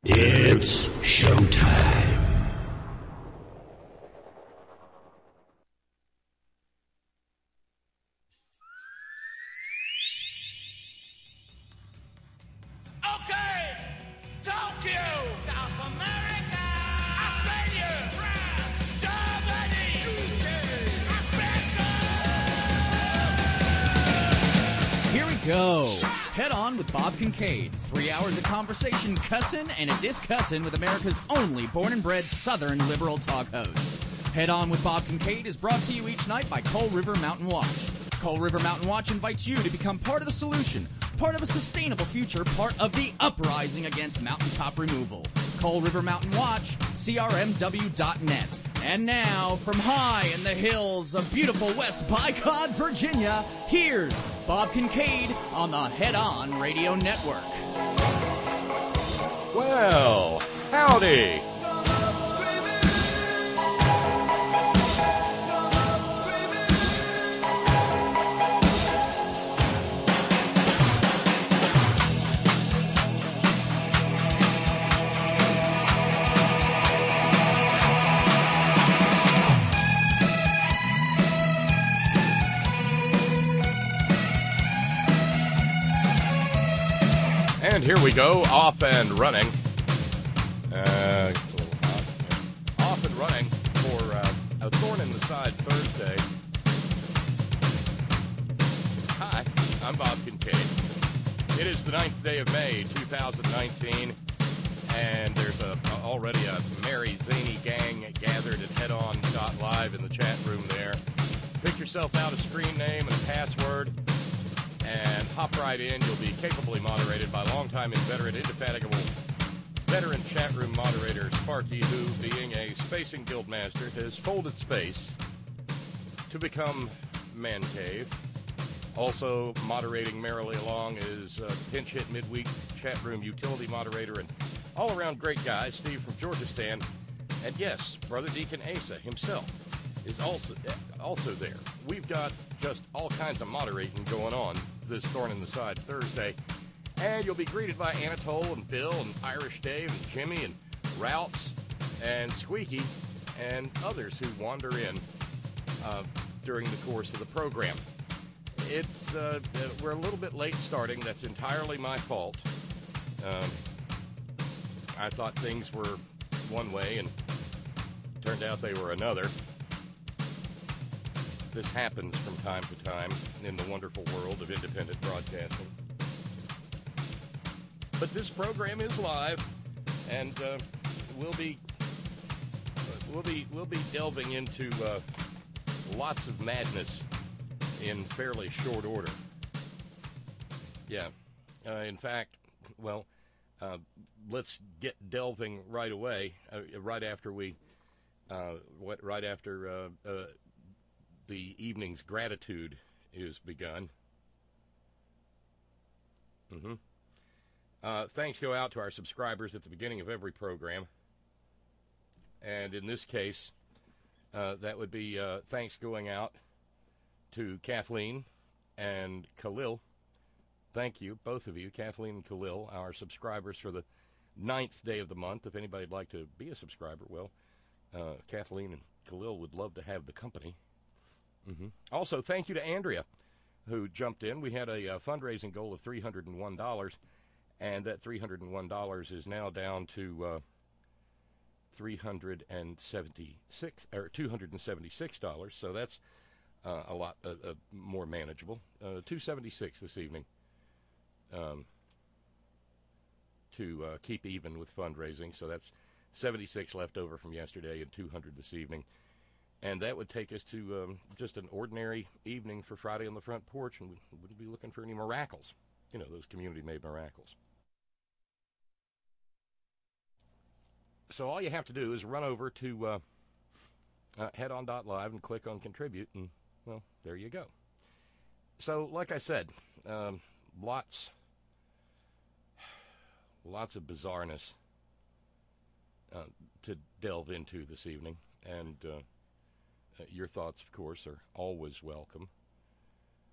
It's showtime. Okay, Tokyo, South America, Australia, France, Germany, UK, Africa. Here we go. Head On with Bob Kincaid. 3 hours of conversation, cussin' and a discussin' with America's only born and bred Southern liberal talk host. Head On with Bob Kincaid is brought to you each night by Coal River Mountain Watch. Coal River Mountain Watch invites you to become part of the solution, part of a sustainable future, part of the uprising against mountaintop removal. Coal River Mountain Watch, crmw.net. And now, from high in the hills of beautiful West Bicod, Virginia, here's Bob Kincaid on the Head On Radio Network. Well, howdy. And here we go, off and running. Off and running for a Thorn in the Side Thursday. Hi, I'm Bob Kincaid. It is the 9th day of May, 2019, and there's already a merry, zany gang gathered at headon.live in the chat room there. Pick yourself out a screen name and a password, and hop right in. You'll be capably moderated by longtime inveterate, indefatigable veteran chat room moderator Sparky, who, being a spacing guild master, has folded space to become Man Cave. Also moderating merrily along is pinch hit midweek chat room utility moderator and all-around great guy Steve from Georgistan. And yes, Brother Deacon Asa himself is also there. We've got just all kinds of moderating going on this Thorn in the Side Thursday. And you'll be greeted by Anatole and Bill and Irish Dave and Jimmy and Ralphs and Squeaky and others who wander in during the course of the program. It's we're a little bit late starting. That's entirely my fault. I thought things were one way and turned out they were another. This happens from time to time in the wonderful world of independent broadcasting. But this program is live, and we'll be delving into lots of madness in fairly short order. Yeah, in fact, well, let's get delving right away. Right after the evening's gratitude is begun. Thanks go out to our subscribers at the beginning of every program. And in this case, that would be thanks going out to Kathleen and Khalil. Thank you, both of you, Kathleen and Khalil, our subscribers for the 9th day of the month. If anybody'd like to be a subscriber, well, Kathleen and Khalil would love to have the company. Also, thank you to Andrea, who jumped in. We had a fundraising goal of $301, and that $301 is now down to $276. So that's a lot more manageable. $276 this evening to keep even with fundraising. So that's 76 left over from yesterday and 200 this evening. And that would take us to just an ordinary evening for Friday on the Front Porch, and we wouldn't be looking for any miracles. You know, those community-made miracles. So all you have to do is run over to headon.live and click on Contribute, and, well, there you go. So, like I said, lots of bizarreness to delve into this evening, and your thoughts, of course, are always welcome.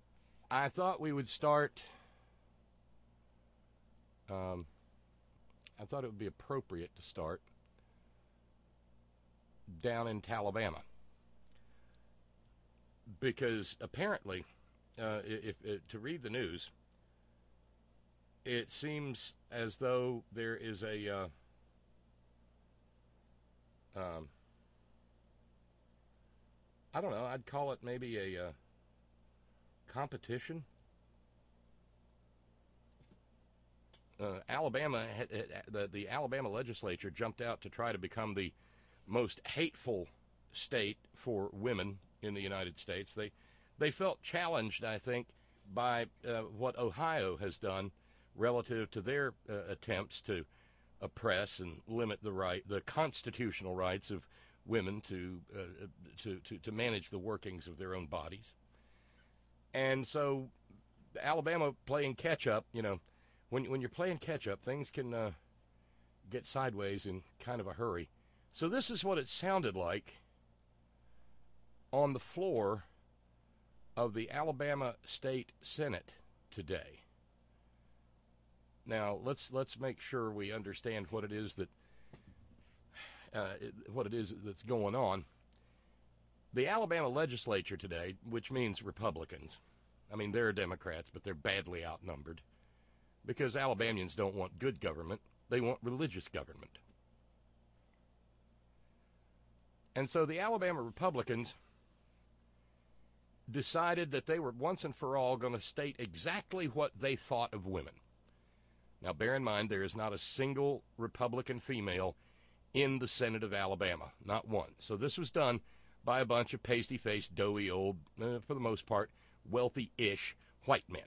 I thought we would start I thought it would be appropriate to start down in Alabama. Because apparently, if to read the news, it seems as though there is a I don't know, I'd call it maybe a competition. Alabama, the Alabama legislature jumped out to try to become the most hateful state for women in the United States. They felt challenged, I think, by what Ohio has done relative to their attempts to oppress and limit the constitutional rights of women to manage the workings of their own bodies. And so Alabama playing catch up, when you're playing catch up, things can get sideways in kind of a hurry. So this is what it sounded like on the floor of the Alabama State Senate today. Now let's make sure we understand what it is that's going on. The Alabama legislature today, which means Republicans, I mean they're Democrats, but they're badly outnumbered, because Alabamians don't want good government, they want religious government. And so the Alabama Republicans decided that they were once and for all going to state exactly what they thought of women. Now, bear in mind, there is not a single Republican female in the Senate of Alabama, not one. So this was done by a bunch of pasty-faced, doughy, old, for the most part, wealthy-ish white men.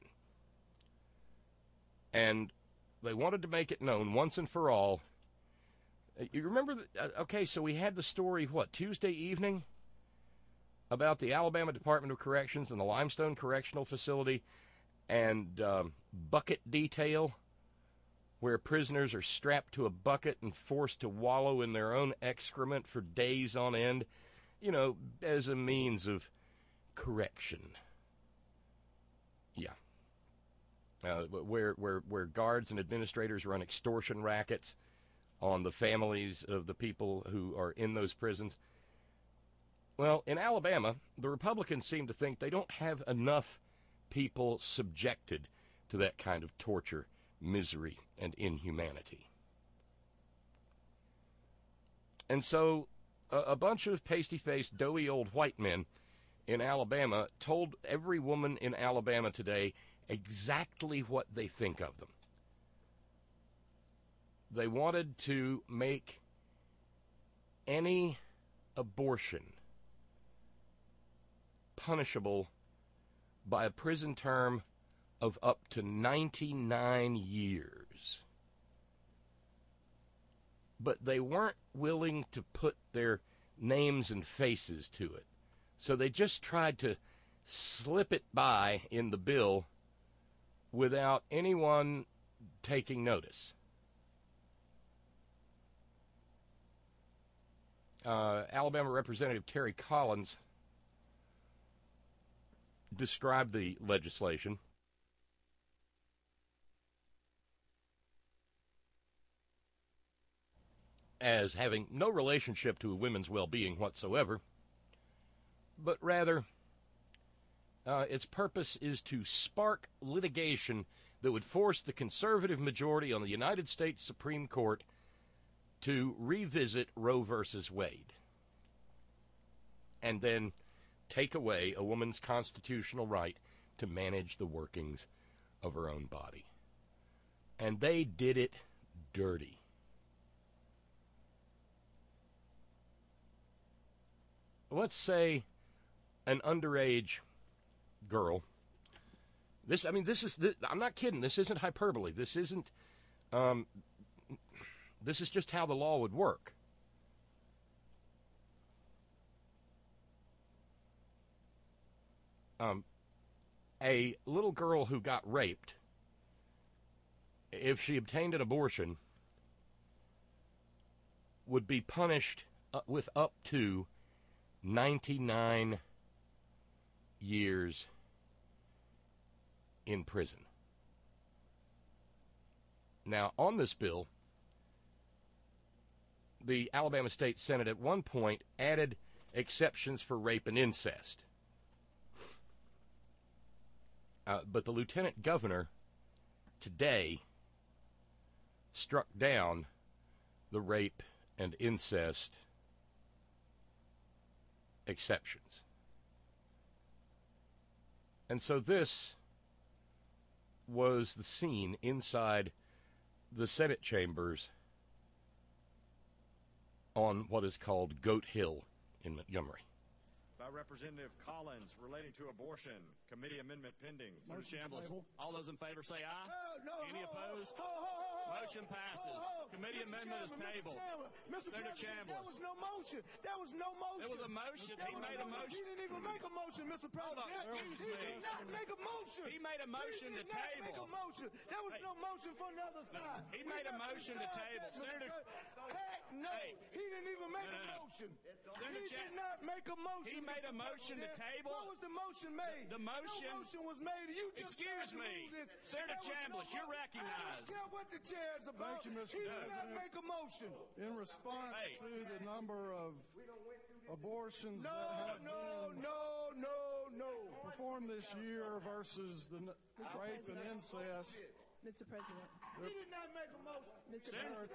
And they wanted to make it known once and for all. You remember, okay, so we had the story, Tuesday evening? About the Alabama Department of Corrections and the Limestone Correctional Facility and bucket detail, where prisoners are strapped to a bucket and forced to wallow in their own excrement for days on end, as a means of correction. Yeah. Where guards and administrators run extortion rackets on the families of the people who are in those prisons. Well, in Alabama, the Republicans seem to think they don't have enough people subjected to that kind of torture, misery, and inhumanity. And so a bunch of pasty-faced, doughy old white men in Alabama told every woman in Alabama today exactly what they think of them. They wanted to make any abortion punishable by a prison term of up to 99 years. But they weren't willing to put their names and faces to it. So they just tried to slip it by in the bill without anyone taking notice. Alabama Representative Terry Collins described the legislation as having no relationship to women's well-being whatsoever, but rather its purpose is to spark litigation that would force the conservative majority on the United States Supreme Court to revisit Roe versus Wade and then take away a woman's constitutional right to manage the workings of her own body. And they did it dirty. Let's say an underage girl. I'm not kidding. This isn't hyperbole. This isn't, this is just how the law would work. A little girl who got raped, if she obtained an abortion, would be punished with up to 99 years in prison. Now, on this bill, the Alabama State Senate at one point added exceptions for rape and incest. But the lieutenant governor today struck down the rape and incest exceptions. And so this was the scene inside the Senate chambers on what is called Goat Hill in Montgomery. By Representative Collins relating to abortion. Committee amendment pending. Motion Chambliss. All those in favor say aye. Any opposed? Motion passes. Committee amendment is tabled. Senator Chambliss. There was no motion. There was no motion. There was a motion. He made a motion. He didn't even make a motion, Mr. President. He did not make a motion. He made a motion to table. He did not make a motion. There was no motion from the other side. He made a motion to table. Senator. Heck no. He didn't even make a motion. He did not make a motion. He made a motion to table. What was the motion made? The motion. No motion was made. You just excuse me. Senator Chambliss, you're recognized. I don't care what the chair is about. Thank you, Mr. He President. did not make a motion. In response to the number of abortions that have been performed this year versus the rape and incest, Mr. President. He did not make a motion. there are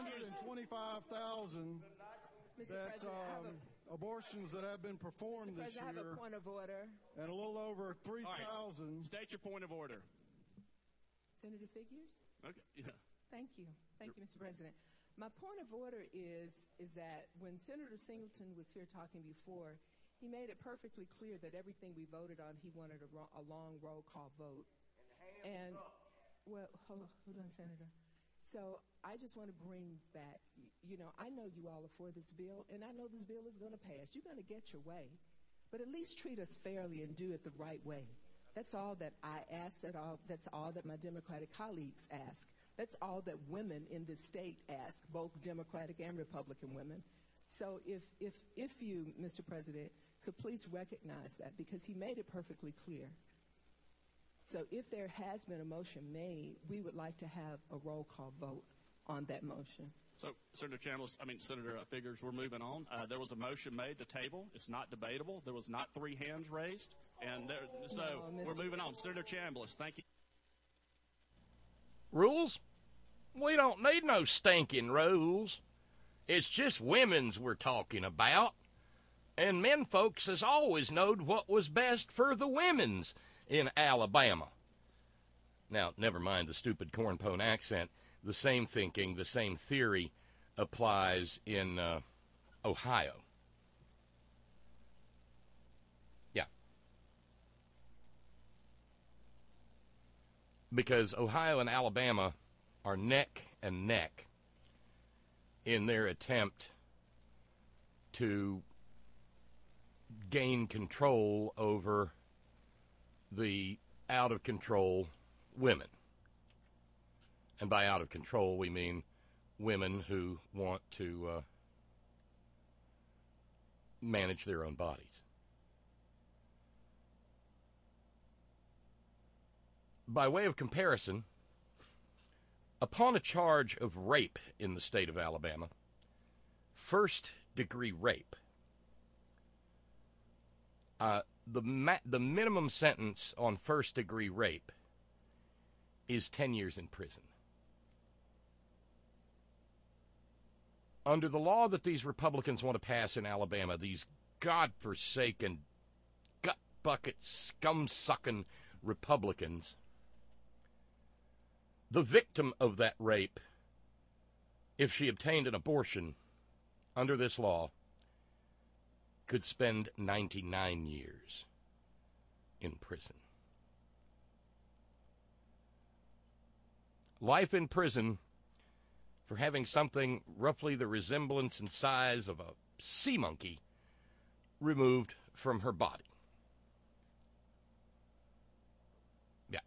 325,000 that abortions that have been performed Mr. this President, I have year, a point of order. and a little over 3,000. Right. State your point of order. Senator Figures? Okay. Yeah. Thank you. Thank you, Mr. President. My point of order is that when Senator Singleton was here talking before, he made it perfectly clear that everything we voted on, he wanted a long roll call vote. And, well, hold on, Senator. So I just want to bring back, I know you all are for this bill, and I know this bill is going to pass. You're going to get your way. But at least treat us fairly and do it the right way. That's all that I ask. That's all that my Democratic colleagues ask. That's all that women in this state ask, both Democratic and Republican women. So if you, Mr. President, could please recognize that, because he made it perfectly clear. So if there has been a motion made, we would like to have a roll call vote on that motion. So, Senator Figures, we're moving on. There was a motion made to table. It's not debatable. There was not 3 hands raised. And we're moving on. Senator Chambliss, thank you. Rules? We don't need no stinking rules. It's just women's we're talking about. And men folks has always knowed what was best for the women's in Alabama. Now, never mind the stupid cornpone accent. The same thinking, the same theory applies in Ohio. Yeah. Because Ohio and Alabama are neck and neck in their attempt to gain control over the out-of-control women. And by out of control, we mean women who want to manage their own bodies. By way of comparison, upon a charge of rape in the state of Alabama, first-degree rape, the minimum sentence on first-degree rape is 10 years in prison. Under the law that these Republicans want to pass in Alabama, these godforsaken, gut-bucket, scum-sucking Republicans, the victim of that rape, if she obtained an abortion under this law, could spend 99 years in prison. Life in prison for having something roughly the resemblance and size of a sea monkey removed from her body. Yeah.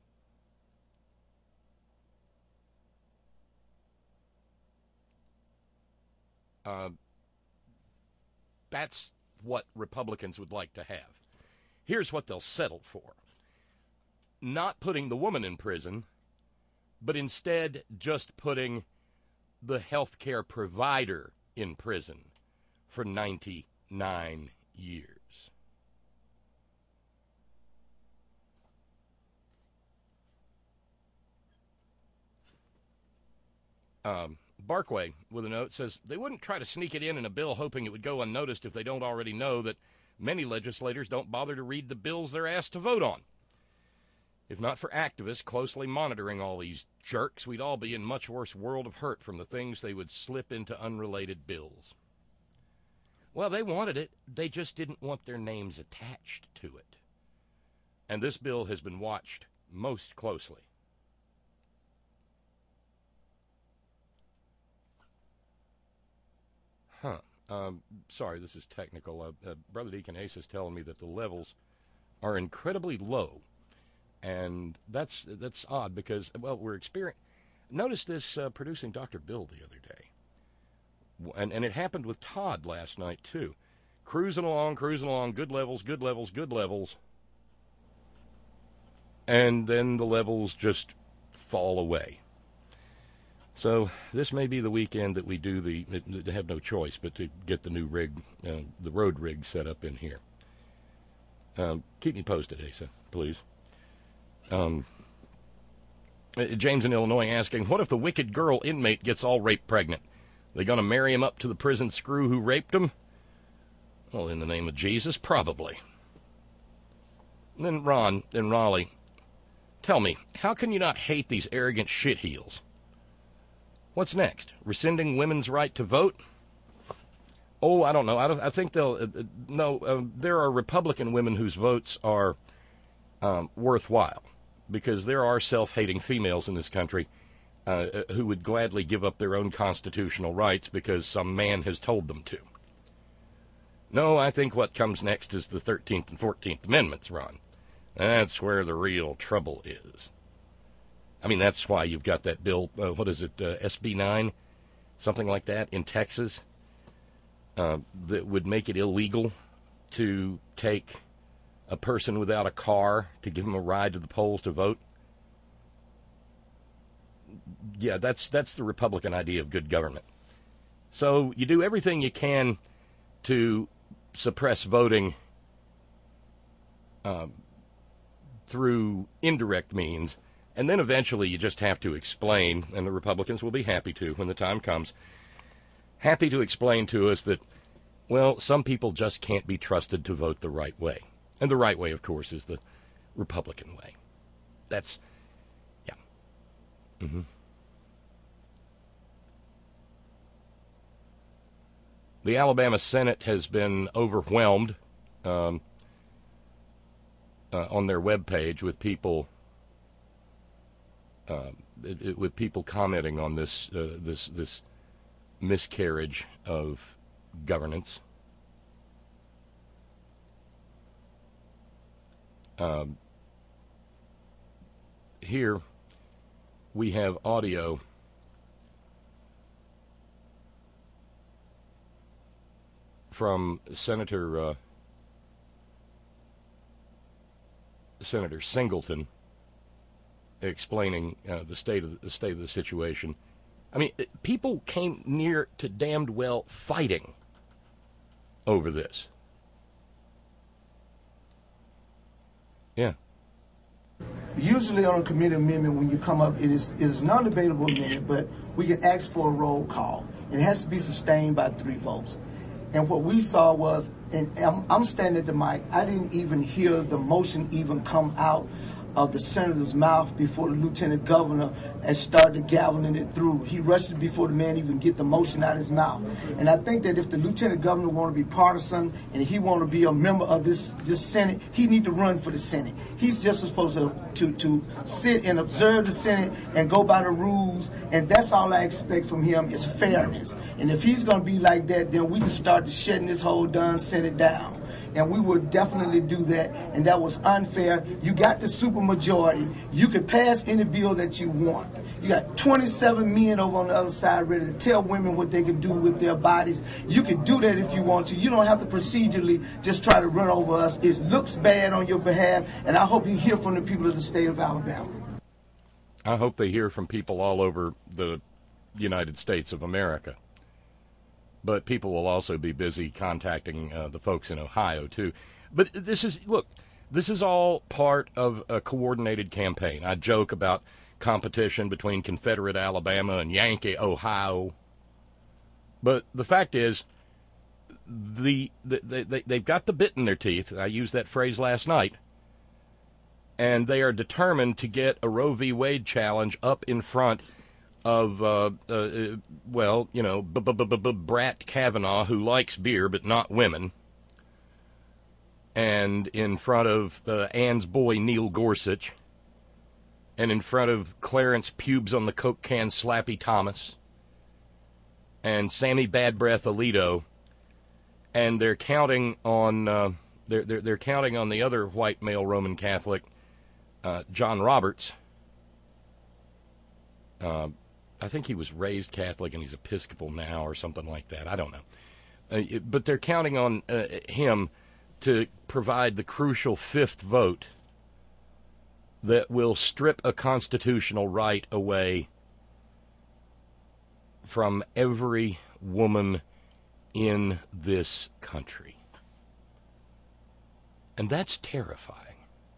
That's what Republicans would like to have. Here's what they'll settle for. Not putting the woman in prison, but instead just putting the health care provider in prison for 99 years. Barkway, with a note, says they wouldn't try to sneak it in a bill hoping it would go unnoticed if they don't already know that many legislators don't bother to read the bills they're asked to vote on. If not for activists closely monitoring all these jerks, we'd all be in much worse world of hurt from the things they would slip into unrelated bills. Well, they wanted it. They just didn't want their names attached to it. And this bill has been watched most closely. Sorry, this is technical. Brother Deacon Ace is telling me that the levels are incredibly low. And that's odd because, well, we're experiencing... Notice this producing Dr. Bill the other day. And it happened with Todd last night, too. Cruising along, good levels. And then the levels just fall away. So this may be the weekend that we do to have no choice but to get the new rig, the road rig set up in here. Keep me posted, Asa, please. James in Illinois asking, what if the wicked girl inmate gets all rape pregnant? They going to marry him up to the prison screw who raped him? Well, in the name of Jesus, probably. And then Ron in Raleigh, tell me, how can you not hate these arrogant shitheels? What's next? Rescinding women's right to vote? Oh, I don't know. I think they'll... there are Republican women whose votes are worthwhile, because there are self-hating females in this country who would gladly give up their own constitutional rights because some man has told them to. No, I think what comes next is the 13th and 14th Amendments, Ron. That's where the real trouble is. I mean, that's why you've got that bill, SB 9, something like that, in Texas, that would make it illegal to take a person without a car to give them a ride to the polls to vote. Yeah, that's the Republican idea of good government. So you do everything you can to suppress voting through indirect means, and then eventually you just have to explain, and the Republicans will be happy to when the time comes, happy to explain to us that, well, some people just can't be trusted to vote the right way. And the right way, of course, is the Republican way. That's, yeah. Mm-hmm. The Alabama Senate has been overwhelmed on their webpage with people commenting on this this miscarriage of governance. Here we have audio from Senator Singleton explaining the state of the situation. I mean, people came near to damned well fighting over this. Yeah. Usually on a committee amendment, when you come up, it is non-debatable amendment, but we can ask for a roll call. And it has to be sustained by 3 votes. And what we saw was, and I'm standing at the mic, I didn't even hear the motion even come out of the senator's mouth before the lieutenant governor had started gaveling it through. He rushed it before the man even get the motion out of his mouth. And I think that if the lieutenant governor want to be partisan and he want to be a member of this Senate, he need to run for the Senate. He's just supposed to sit and observe the Senate and go by the rules, and that's all I expect from him is fairness. And if he's going to be like that, then we can start shutting this whole darn Senate down. And we would definitely do that, and that was unfair. You got the supermajority. You could pass any bill that you want. You got 27 men over on the other side ready to tell women what they can do with their bodies. You can do that if you want to. You don't have to procedurally just try to run over us. It looks bad on your behalf, and I hope you hear from the people of the state of Alabama. I hope they hear from people all over the United States of America. but people will also be busy contacting the folks in Ohio, too. But this is all part of a coordinated campaign. I joke about competition between Confederate Alabama and Yankee Ohio. But the fact is, they've got the bit in their teeth. I used that phrase last night. And they are determined to get a Roe v. Wade challenge up in front of, Brat Kavanaugh, who likes beer but not women, and in front of Ann's boy Neil Gorsuch, and in front of Clarence Pubes on the Coke can Slappy Thomas, and Sammy Bad Breath Alito, and they're counting on they're counting on the other white male Roman Catholic, John Roberts. I think he was raised Catholic and he's Episcopal now or something like that. I don't know. But they're counting on him to provide the crucial fifth vote that will strip a constitutional right away from every woman in this country. And that's terrifying.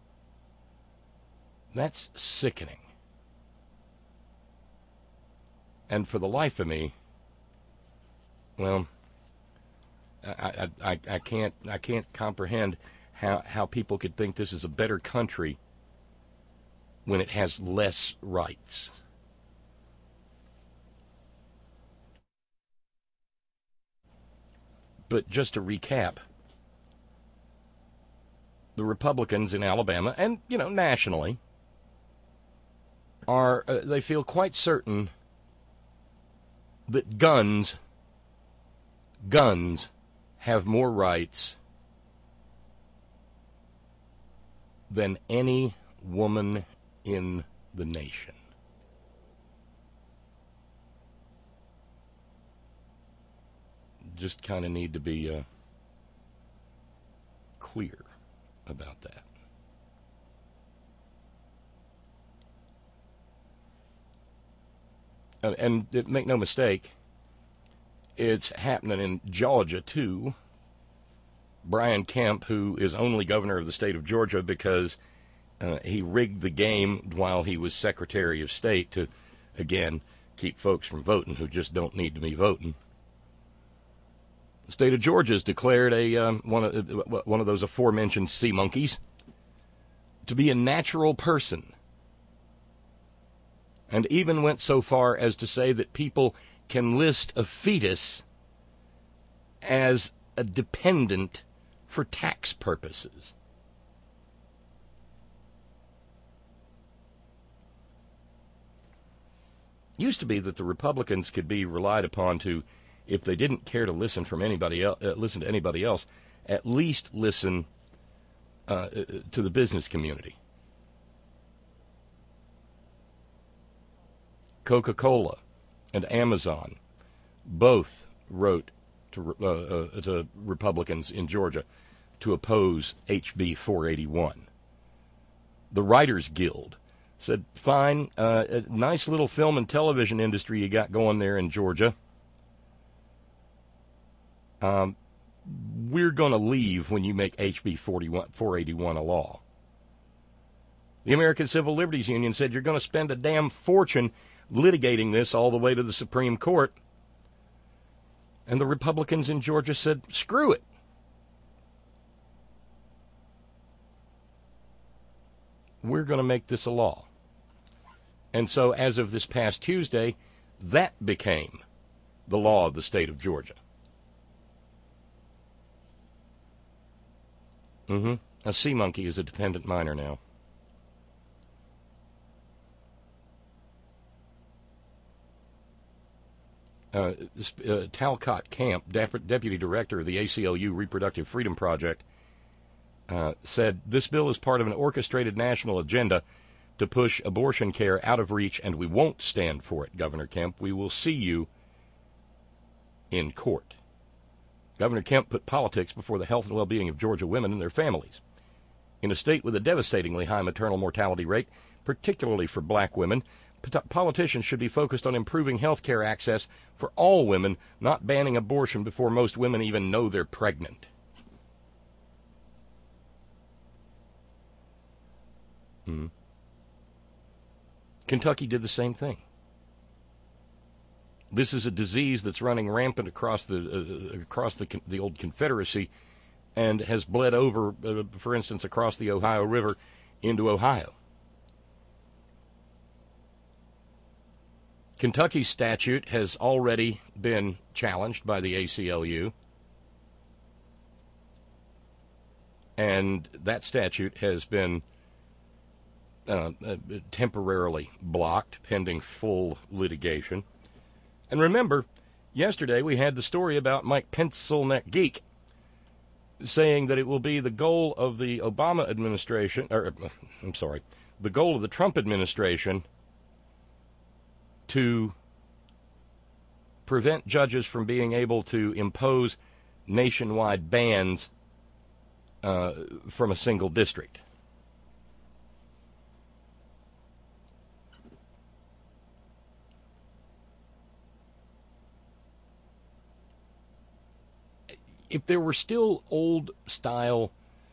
That's sickening. And for the life of me, well, I can't comprehend how people could think this is a better country when it has less rights. But just to recap, the Republicans in Alabama and, nationally they feel quite certain that guns have more rights than any woman in the nation. Just kind of need to be clear about that. And make no mistake, it's happening in Georgia, too. Brian Kemp, who is only governor of the state of Georgia because he rigged the game while he was Secretary of State to, again, keep folks from voting who just don't need to be voting. The state of Georgia has declared one of those aforementioned sea monkeys to be a natural person, and even went so far as to say that people can list a fetus as a dependent for tax purposes. Used to be that the Republicans could be relied upon to, if they didn't care to listen to anybody else, at least listen to the business community. Coca-Cola and Amazon both wrote to Republicans in Georgia to oppose HB 481. The Writers Guild said, fine, a nice little film and television industry you got going there in Georgia. We're going to leave when you make HB 481 a law. The American Civil Liberties Union said, you're going to spend a damn fortune litigating this all the way to the Supreme Court. And the Republicans in Georgia said, screw it. We're going to make this a law. And so as of this past Tuesday, that became the law of the state of Georgia. A sea monkey is a dependent minor now. Talcott Camp, deputy director of the ACLU Reproductive Freedom Project, said, this bill is part of an orchestrated national agenda to push abortion care out of reach, and we won't stand for it, Governor Kemp. We will see you in court. Governor Kemp put politics before the health and well-being of Georgia women and their families. In a state with a devastatingly high maternal mortality rate, particularly for black women, politicians should be focused on improving health care access for all women, not banning abortion before most women even know they're pregnant. Kentucky did the same thing. This is a disease that's running rampant across the old Confederacy and has bled over, for instance, across the Ohio River into Ohio. Kentucky's statute has already been challenged by the ACLU, and that statute has been temporarily blocked pending full litigation. And remember, yesterday we had the story about Mike Pencilneck Geek saying that it will be the goal of the Obama administration, the goal of the Trump administration to prevent judges from being able to impose nationwide bans from a single district. If there were still old-style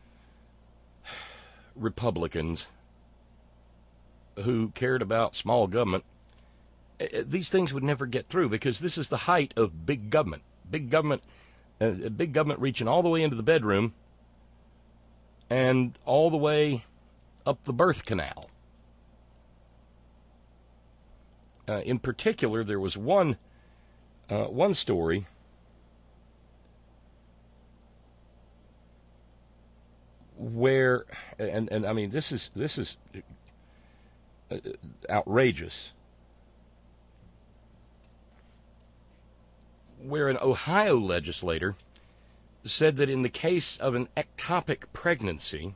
Republicans who cared about small government, these things would never get through, because this is the height of big government. Big government reaching all the way into the bedroom and all the way up the birth canal. In particular, there was one story where, and I mean, this is outrageous, where an Ohio legislator said that in the case of an ectopic pregnancy,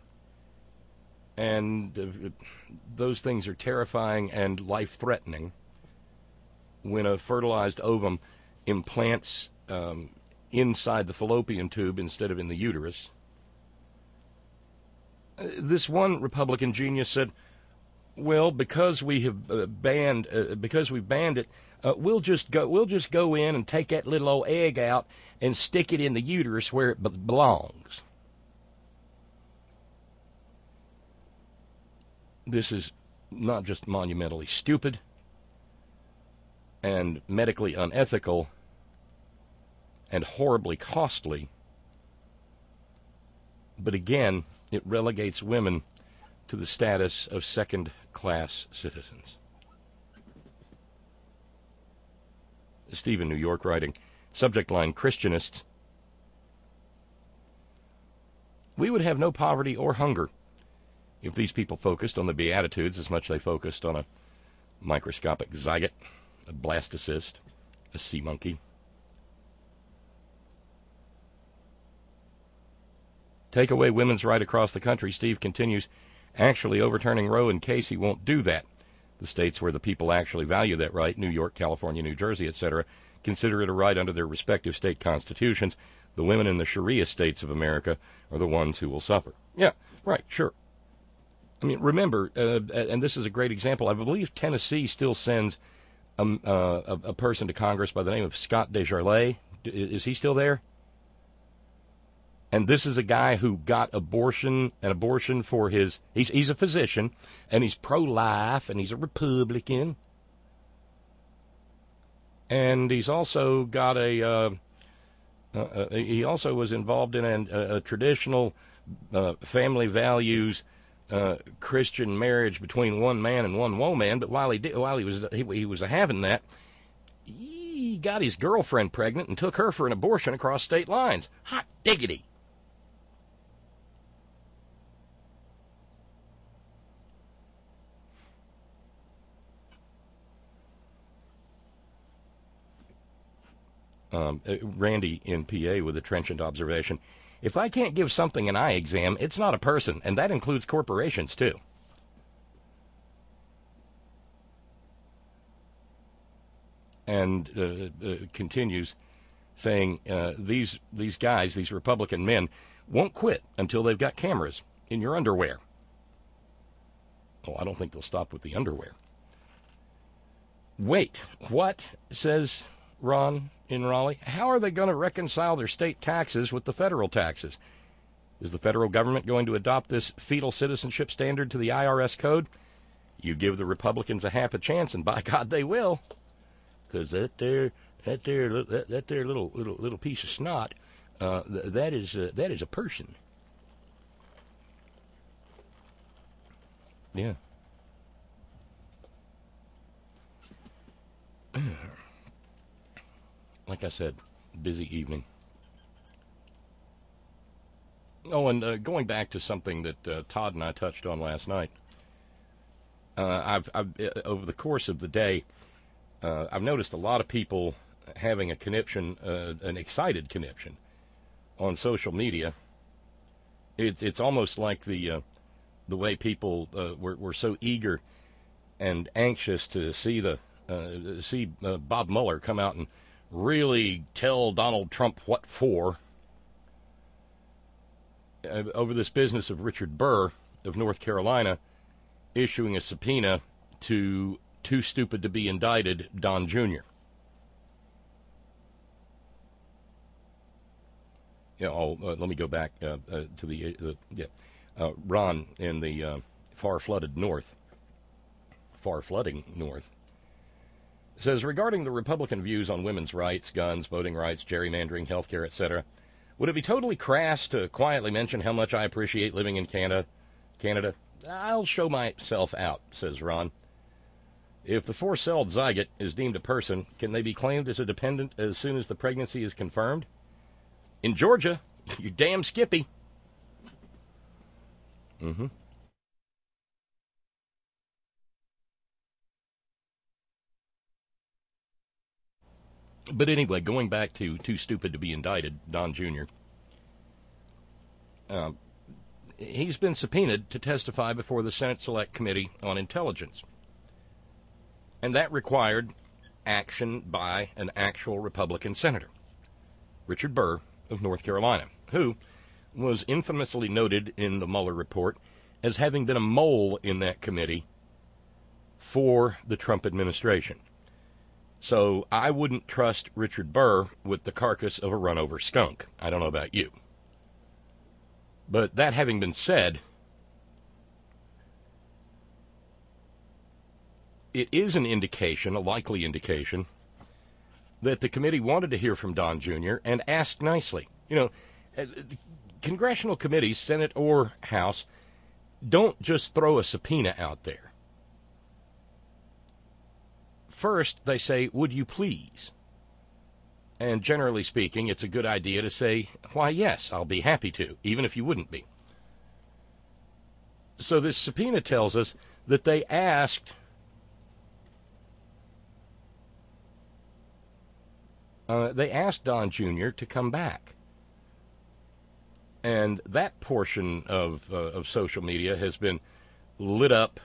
and those things are terrifying and life-threatening, when a fertilized ovum implants inside the fallopian tube instead of in the uterus, this one Republican genius said, "Well, because we have banned it, we'll just go in and take that little old egg out and stick it in the uterus where it belongs." This is not just monumentally stupid and medically unethical and horribly costly, but again, it relegates women to the status of second-class citizens. Steve in New York writing, subject line, Christianists. We would have no poverty or hunger if these people focused on the Beatitudes as much as they focused on a microscopic zygote, a blastocyst, a sea monkey. Take away women's right across the country, Steve continues. Actually, overturning Roe and Casey won't do that. The states where the people actually value that right, New York, California, New Jersey, etc., consider it a right under their respective state constitutions. The women in the Sharia states of America are the ones who will suffer. Yeah, right, sure. I mean, remember, and this is a great example, I believe Tennessee still sends a person to Congress by the name of Scott DesJarlais. Is he still there? And this is a guy who got an abortion for his, he's a physician, and he's pro-life, and he's a Republican. And he's also got he also was involved in a traditional family values Christian marriage between one man and one woman. But while he was having that, he got his girlfriend pregnant and took her for an abortion across state lines. Hot diggity. Randy in PA with a trenchant observation. If I can't give something an eye exam, it's not a person, and that includes corporations, too. And continues saying these guys, these Republican men, won't quit until they've got cameras in your underwear. Oh, I don't think they'll stop with the underwear. Wait, what? Says Ron in Raleigh. How are they going to reconcile their state taxes with the federal taxes? Is the federal government going to adopt this fetal citizenship standard to the IRS code? You give the Republicans a half a chance, and by God, they will, because that there little piece of snot, that is a person. Yeah. Like I said, busy evening. Oh, and going back to something that Todd and I touched on last night, I've over the course of the day, I've noticed a lot of people having a conniption, an excited conniption, on social media. It's almost like the way people were so eager and anxious to see Bob Mueller come out and really tell Donald Trump what for over this business of Richard Burr of North Carolina issuing a subpoena to Too Stupid to Be Indicted Don Jr. Yeah, let me go back to Ron in the far-flooding north, says, regarding the Republican views on women's rights, guns, voting rights, gerrymandering, health care, etc., would it be totally crass to quietly mention how much I appreciate living in Canada? I'll show myself out, says Ron. If the four-celled zygote is deemed a person, can they be claimed as a dependent as soon as the pregnancy is confirmed? In Georgia, you damn Skippy. Mm-hmm. But anyway, going back to Too Stupid to Be Indicted, Don Jr., he's been subpoenaed to testify before the Senate Select Committee on Intelligence. And that required action by an actual Republican senator, Richard Burr of North Carolina, who was infamously noted in the Mueller report as having been a mole in that committee for the Trump administration. So I wouldn't trust Richard Burr with the carcass of a run-over skunk. I don't know about you. But that having been said, it is an indication, a likely indication, that the committee wanted to hear from Don Jr. and asked nicely. You know, congressional committees, Senate or House, don't just throw a subpoena out there. First, they say, would you please? And generally speaking, it's a good idea to say, why, yes, I'll be happy to, even if you wouldn't be. So this subpoena tells us that they asked Don Jr. to come back. And that portion of social media has been lit up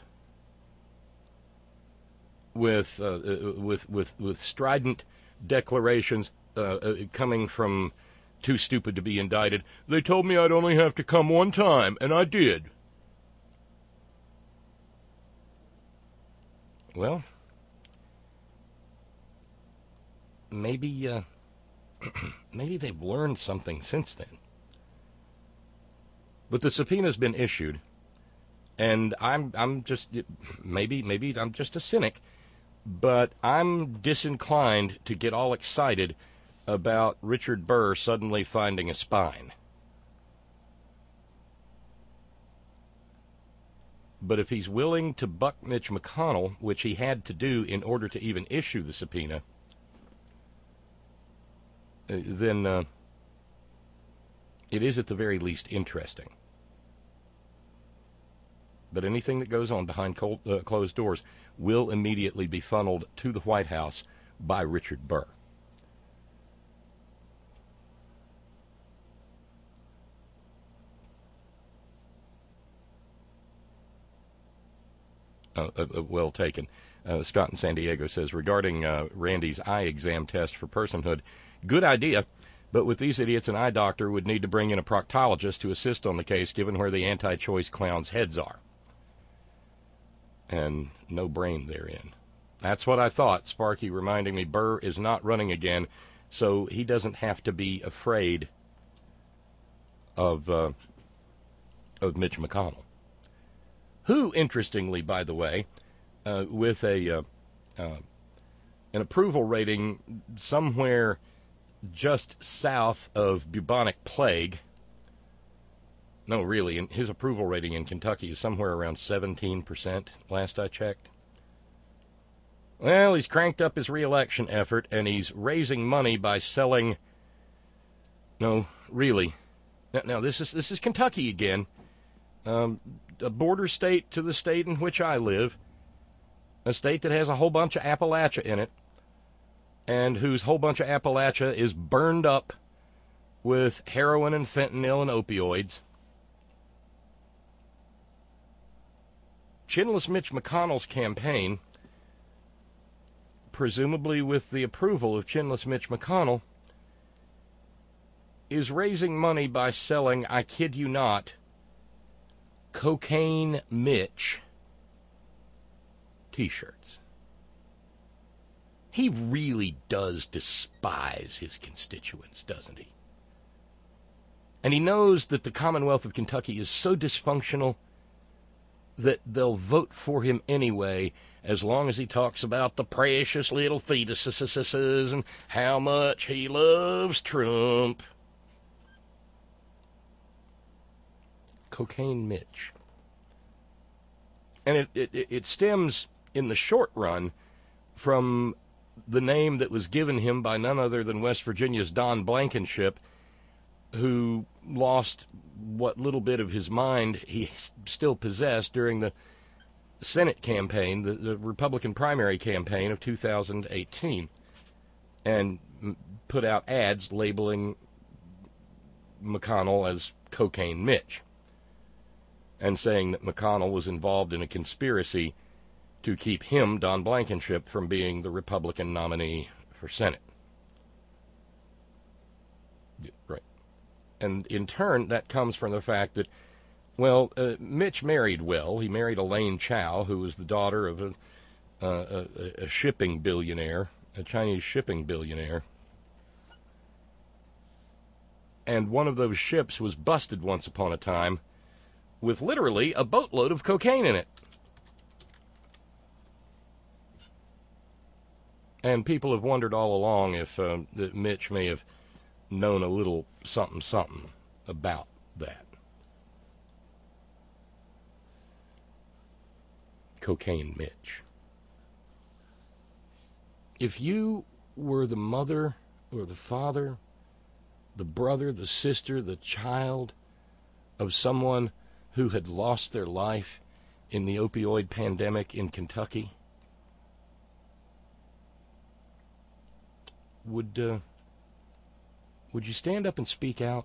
with strident declarations coming from Too Stupid to Be Indicted. They told me I'd only have to come one time, and I did. Well, maybe they've learned something since then. But the subpoena's been issued, and I'm just maybe I'm just a cynic, but I'm disinclined to get all excited about Richard Burr suddenly finding a spine. But if he's willing to buck Mitch McConnell, which he had to do in order to even issue the subpoena, then it is at the very least interesting. But anything that goes on behind closed doors will immediately be funneled to the White House by Richard Burr. Well taken. Scott in San Diego says, regarding Randy's eye exam test for personhood, good idea, but with these idiots, an eye doctor would need to bring in a proctologist to assist on the case, given where the anti-choice clowns' heads are. And no brain therein. That's what I thought. Sparky reminding me Burr is not running again, so he doesn't have to be afraid of Mitch McConnell, who, interestingly, by the way, with an approval rating somewhere just south of bubonic plague. No, really, and his approval rating in Kentucky is somewhere around 17%, last I checked. Well, he's cranked up his re-election effort, and he's raising money by selling... No, really. Now this is Kentucky again, a border state to the state in which I live, a state that has a whole bunch of Appalachia in it, and whose whole bunch of Appalachia is burned up with heroin and fentanyl and opioids. Chinless Mitch McConnell's campaign, presumably with the approval of Chinless Mitch McConnell, is raising money by selling, I kid you not, Cocaine Mitch t-shirts. He really does despise his constituents, doesn't he? And he knows that the Commonwealth of Kentucky is so dysfunctional that they'll vote for him anyway, as long as he talks about the precious little fetuses and how much he loves Trump. Cocaine Mitch. And it stems, in the short run, from the name that was given him by none other than West Virginia's Don Blankenship, who lost what little bit of his mind he still possessed during the Senate campaign, the Republican primary campaign of 2018, and put out ads labeling McConnell as Cocaine Mitch, and saying that McConnell was involved in a conspiracy to keep him, Don Blankenship, from being the Republican nominee for Senate. Right. And in turn, that comes from the fact that, well, Mitch married well. He married Elaine Chao, who was the daughter of a shipping billionaire, a Chinese shipping billionaire. And one of those ships was busted once upon a time with literally a boatload of cocaine in it. And people have wondered all along if that Mitch may have known a little something about that. Cocaine Mitch. If you were the mother or the father, the brother, the sister, the child of someone who had lost their life in the opioid pandemic in Kentucky, would you stand up and speak out?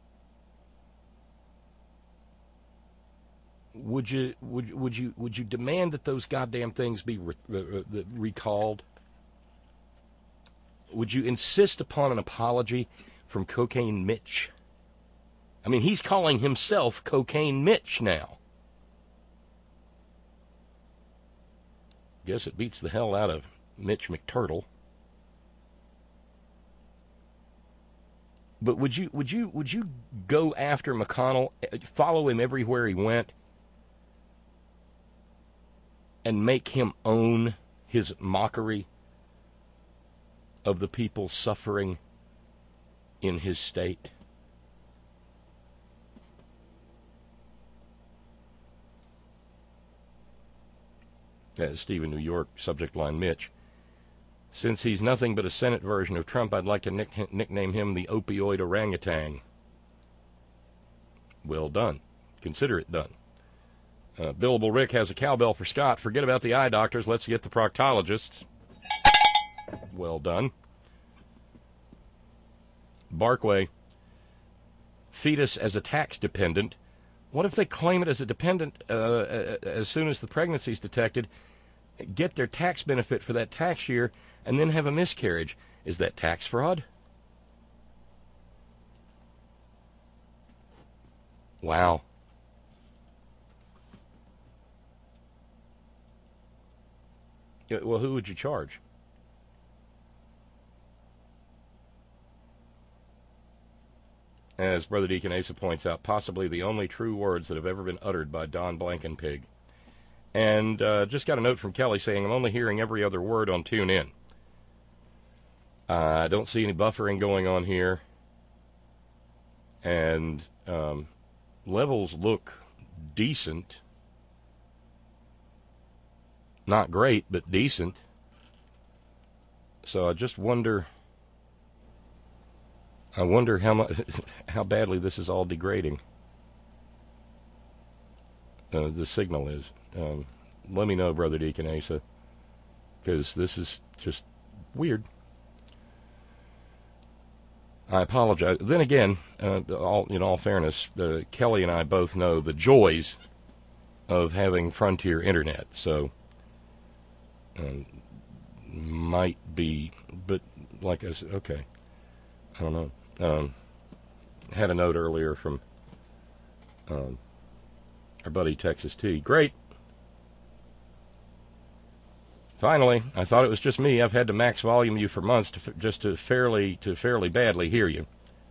Would you demand that those goddamn things be recalled? Would you insist upon an apology from Cocaine Mitch? I mean, he's calling himself Cocaine Mitch now. Guess it beats the hell out of Mitch McTurtle. But would you go after McConnell, follow him everywhere he went, and make him own his mockery of the people suffering in his state? Stephen, New York, subject line Mitch. Since he's nothing but a Senate version of Trump, I'd like to nickname him the opioid orangutan. Well done. Consider it done. Billable Rick has a cowbell for Scott. Forget about the eye doctors. Let's get the proctologists. Well done. Barkway. Fetus as a tax dependent. What if they claim it as a dependent as soon as the pregnancy is detected, get their tax benefit for that tax year, and then have a miscarriage? Is that tax fraud? Wow. Well, who would you charge? As Brother Deacon Asa points out, possibly the only true words that have ever been uttered by Don Blankenpig. And just got a note from Kelly saying, I'm only hearing every other word on TuneIn. I don't see any buffering going on here. And levels look decent. Not great, but decent. So I just wonder... how badly this is all degrading. The signal is. Let me know, Brother Deacon Asa, because this is just weird. I apologize. Then again, in all fairness, Kelly and I both know the joys of having Frontier Internet. So, might be, but like I said, okay. I don't know. Had a note earlier from our buddy Texas T. Great. Finally, I thought it was just me. I've had to max volume you for months to fairly badly hear you.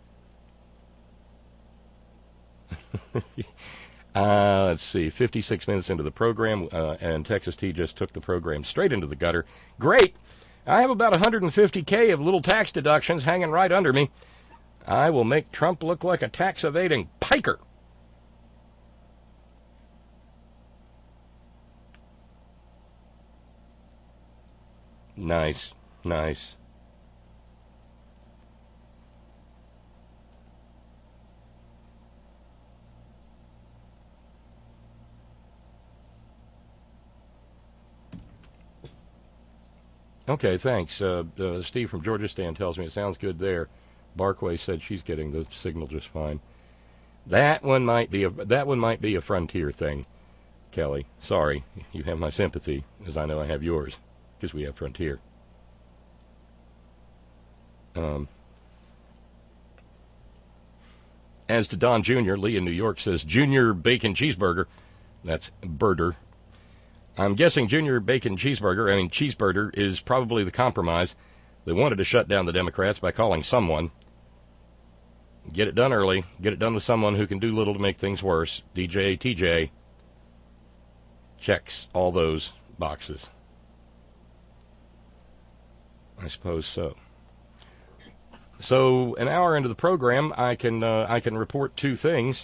Let's see. 56 minutes into the program, and Texas T just took the program straight into the gutter. Great. I have about 150K of little tax deductions hanging right under me. I will make Trump look like a tax-evading piker. Nice, nice. Okay, thanks. Steve from Georgistan tells me it sounds good there. Barkway said she's getting the signal just fine. That one might be a Frontier thing, Kelly. Sorry, you have my sympathy, as I know I have yours, because we have Frontier. As to Don Jr., Lee in New York says, Junior Bacon Cheeseburger. That's Birder. I'm guessing Junior Bacon Cheeseburger is probably the compromise. They wanted to shut down the Democrats by calling someone. Get it done early. Get it done with someone who can do little to make things worse. DJ TJ checks all those boxes. I suppose so. So an hour into the program, I can report two things.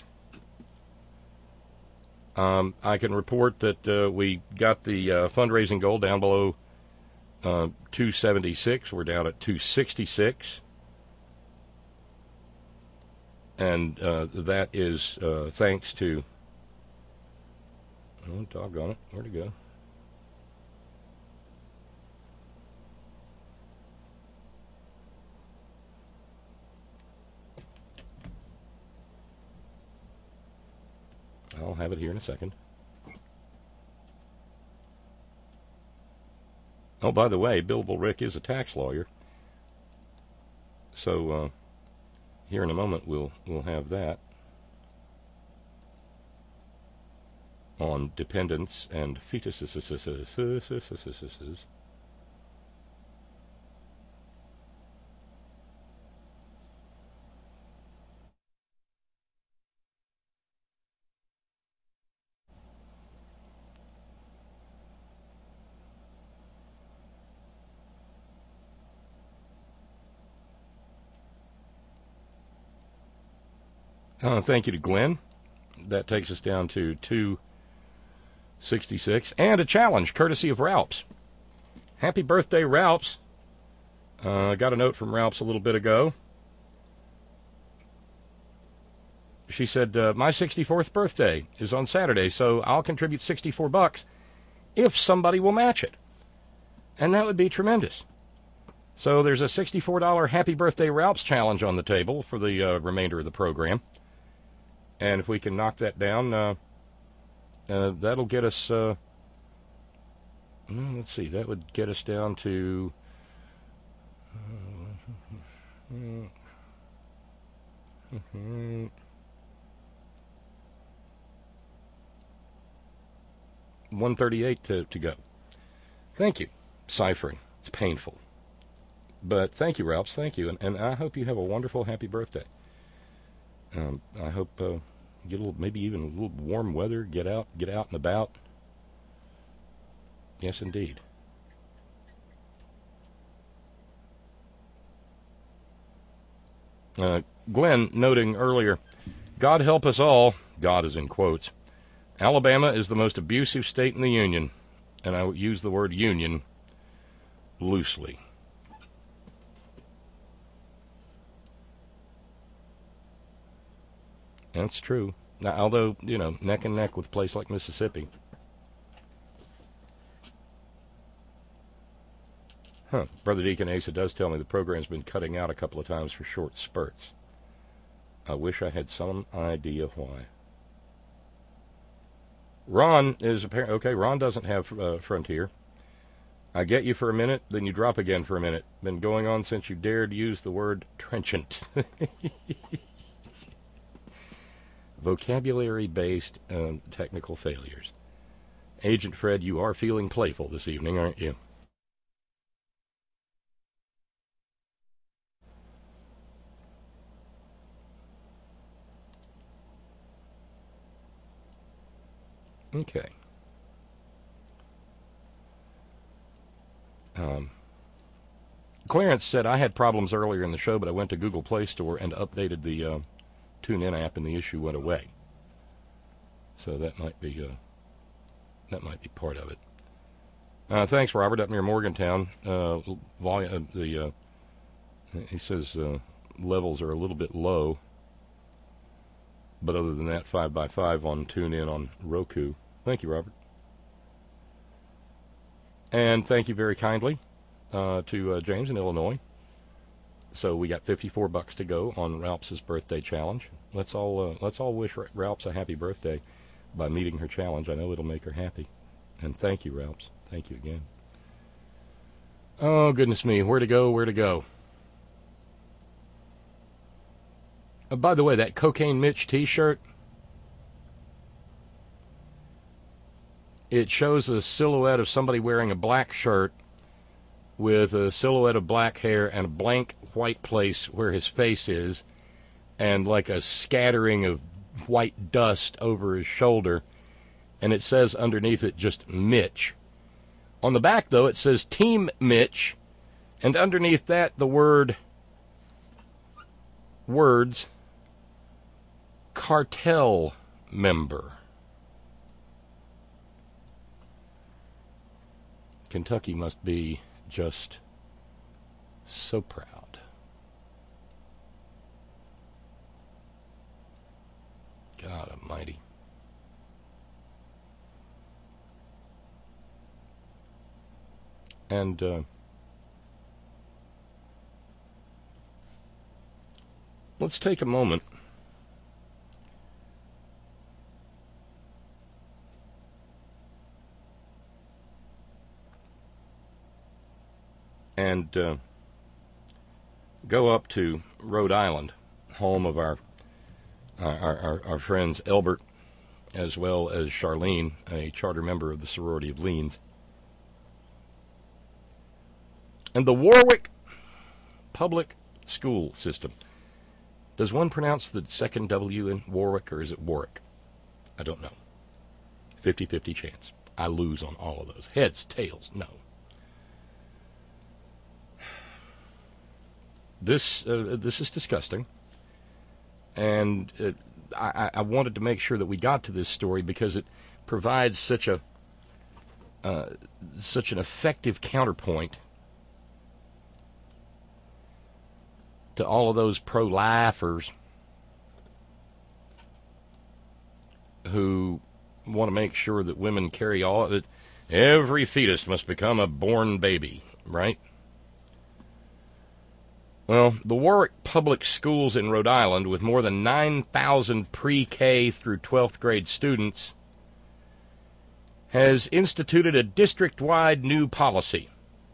I can report that we got the fundraising goal down below 276. We're down at 266. And that is thanks to... Oh, doggone it. Where'd it go? I'll have it here in a second. Oh, by the way, Billable Rick is a tax lawyer. So here in a moment we'll have that on dependents and fetuses. Thank you to Glenn. That takes us down to 266. And a challenge, courtesy of Ralphs. Happy birthday, Ralphs. Got a note from Ralphs a little bit ago. She said, my 64th birthday is on Saturday, so I'll contribute $64 if somebody will match it. And that would be tremendous. So there's a $64 Happy Birthday Ralphs challenge on the table for the remainder of the program. And if we can knock that down, that'll get us, let's see, that would get us down to, $138 to go. Thank you. ciphering. It's painful. But thank you, Ralphs. Thank you. And I hope you have a wonderful, happy birthday. I hope you get a little, maybe even a little warm weather. Get out and about. Yes, indeed. Glenn noting earlier, God help us all, God is in quotes, Alabama is the most abusive state in the Union, and I use the word union loosely. That's true. Now, although, neck and neck with a place like Mississippi. Brother Deacon Asa does tell me the program's been cutting out a couple of times for short spurts. I wish I had some idea why. Ron is apparently... Okay, Ron doesn't have Frontier. I get you for a minute, then you drop again for a minute. Been going on since you dared use the word trenchant. Vocabulary-based technical failures. Agent Fred, you are feeling playful this evening, aren't you? Okay. Clarence said, I had problems earlier in the show, but I went to Google Play Store and updated the TuneIn app, and the issue went away. So that might be part of it. Thanks, Robert, up near Morgantown. He says levels are a little bit low, but other than that, 5x5 on TuneIn on Roku. Thank you, Robert. And thank you very kindly to James in Illinois. So we got $54 to go on Ralph's birthday challenge. Let's all wish Ralph's a happy birthday by meeting her challenge. I know it'll make her happy. And thank you, Ralph's. Thank you again. Oh, goodness me. Where to go? By the way, that Cocaine Mitch t-shirt, it shows a silhouette of somebody wearing a black shirt with a silhouette of black hair and a blank white place where his face is, and like a scattering of white dust over his shoulder, and it says underneath it just Mitch. On the back, though, it says Team Mitch, and underneath that the words cartel member. Kentucky must be just so proud. God almighty. And let's take a moment and go up to Rhode Island, home of our friends Elbert, as well as Charlene, a charter member of the Sorority of Leans. And the Warwick public school system. Does one pronounce the second W in Warwick, or is it Warwick? I don't know. 50-50 chance. I lose on all of those. Heads, tails, no. This is disgusting, and I wanted to make sure that we got to this story because it provides such an effective counterpoint to all of those pro-lifers who want to make sure that women carry all that. Every fetus must become a born baby, right? Well, the Warwick Public Schools in Rhode Island, with more than 9,000 pre-K through 12th grade students, has instituted a district-wide new policy.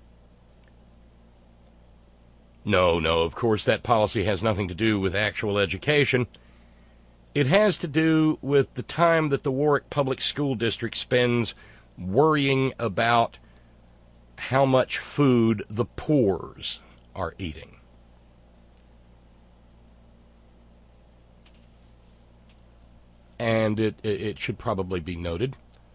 No, of course, that policy has nothing to do with actual education. It has to do with the time that the Warwick Public School District spends worrying about how much food the poors are eating. And it should probably be noted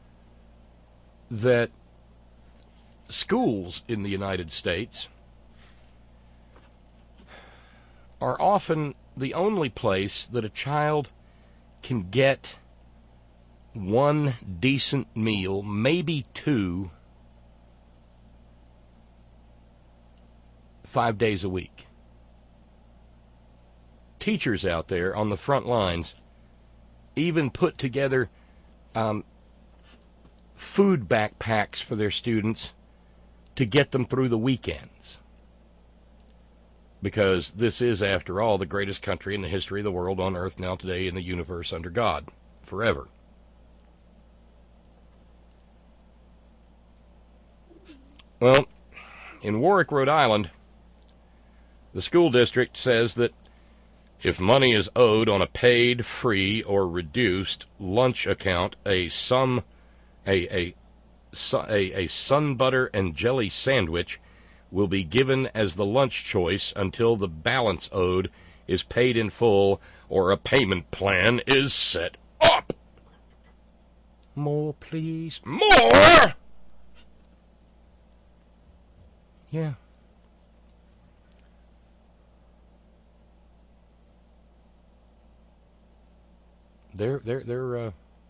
that schools in the United States are often the only place that a child can get one decent meal, maybe two, 5 days a week. Teachers out there on the front lines even put together food backpacks for their students to get them through the weekends. Because this is, after all, the greatest country in the history of the world, on earth now today, in the universe, under God, forever. Well, in Warwick, Rhode Island, the school district says that if money is owed on a paid, free, or reduced lunch account, a sun butter and jelly sandwich will be given as the lunch choice until the balance owed is paid in full or a payment plan is set up. More, please. More! Yeah. They're going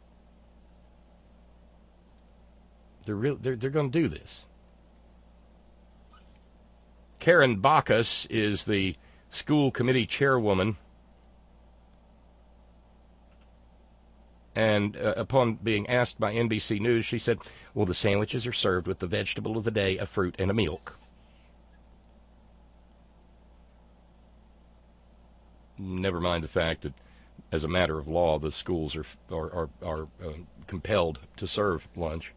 to do this. Karen Bacchus is the school committee chairwoman, and upon being asked by NBC News, she said, well, the sandwiches are served with the vegetable of the day, a fruit, and a milk. Never mind the fact that, as a matter of law, the schools are compelled to serve lunch.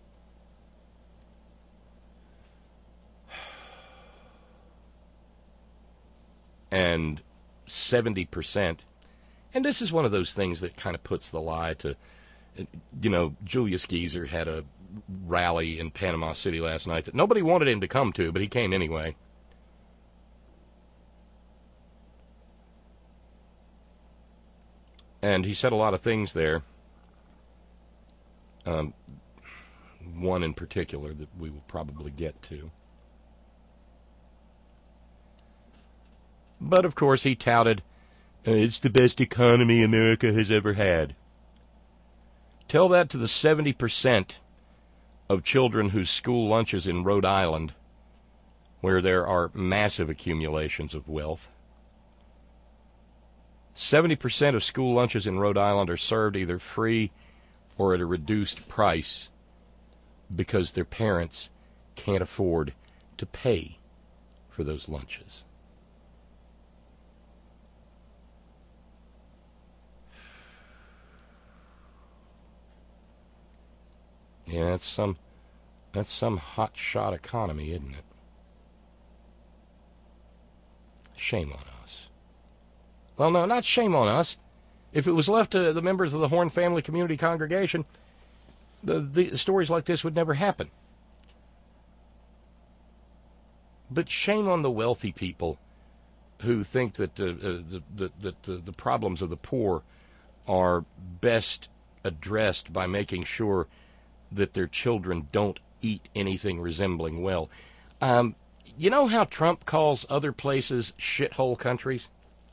And 70%, and this is one of those things that kind of puts the lie to, Julius Geezer had a rally in Panama City last night that nobody wanted him to come to, but he came anyway. And he said a lot of things there. One in particular that we will probably get to. But, of course, he touted, it's the best economy America has ever had. Tell that to the 70% of children whose school lunches in Rhode Island, where there are massive accumulations of wealth. 70% of school lunches in Rhode Island are served either free or at a reduced price because their parents can't afford to pay for those lunches. Yeah, that's some hot shot economy, isn't it? Shame on us. Well, no, not shame on us. If it was left to the members of the Horn Family Community Congregation, the stories like this would never happen. But shame on the wealthy people who think that the problems of the poor are best addressed by making sure that their children don't eat anything resembling well. You know how Trump calls other places shithole countries?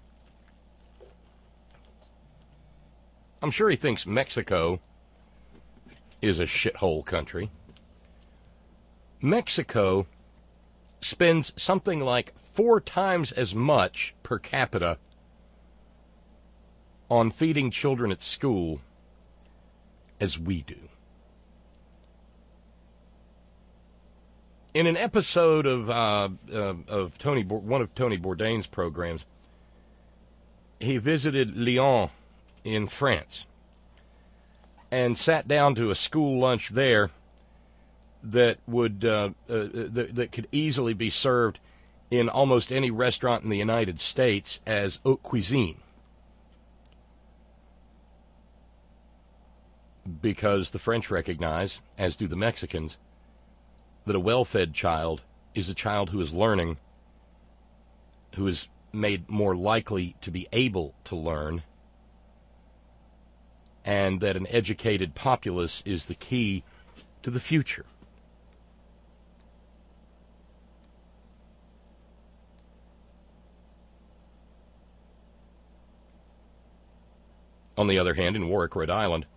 I'm sure he thinks Mexico is a shithole country. Mexico spends something like 4 times as much per capita on feeding children at school as we do. In an episode of one of Tony Bourdain's programs, he visited Lyon in France and sat down to a school lunch there that would that could easily be served in almost any restaurant in the United States as haute cuisine, because the French recognize, as do the Mexicans, that a well-fed child is a child who is learning, who is made more likely to be able to learn, and that an educated populace is the key to the future. On the other hand, in Warwick, Rhode Island,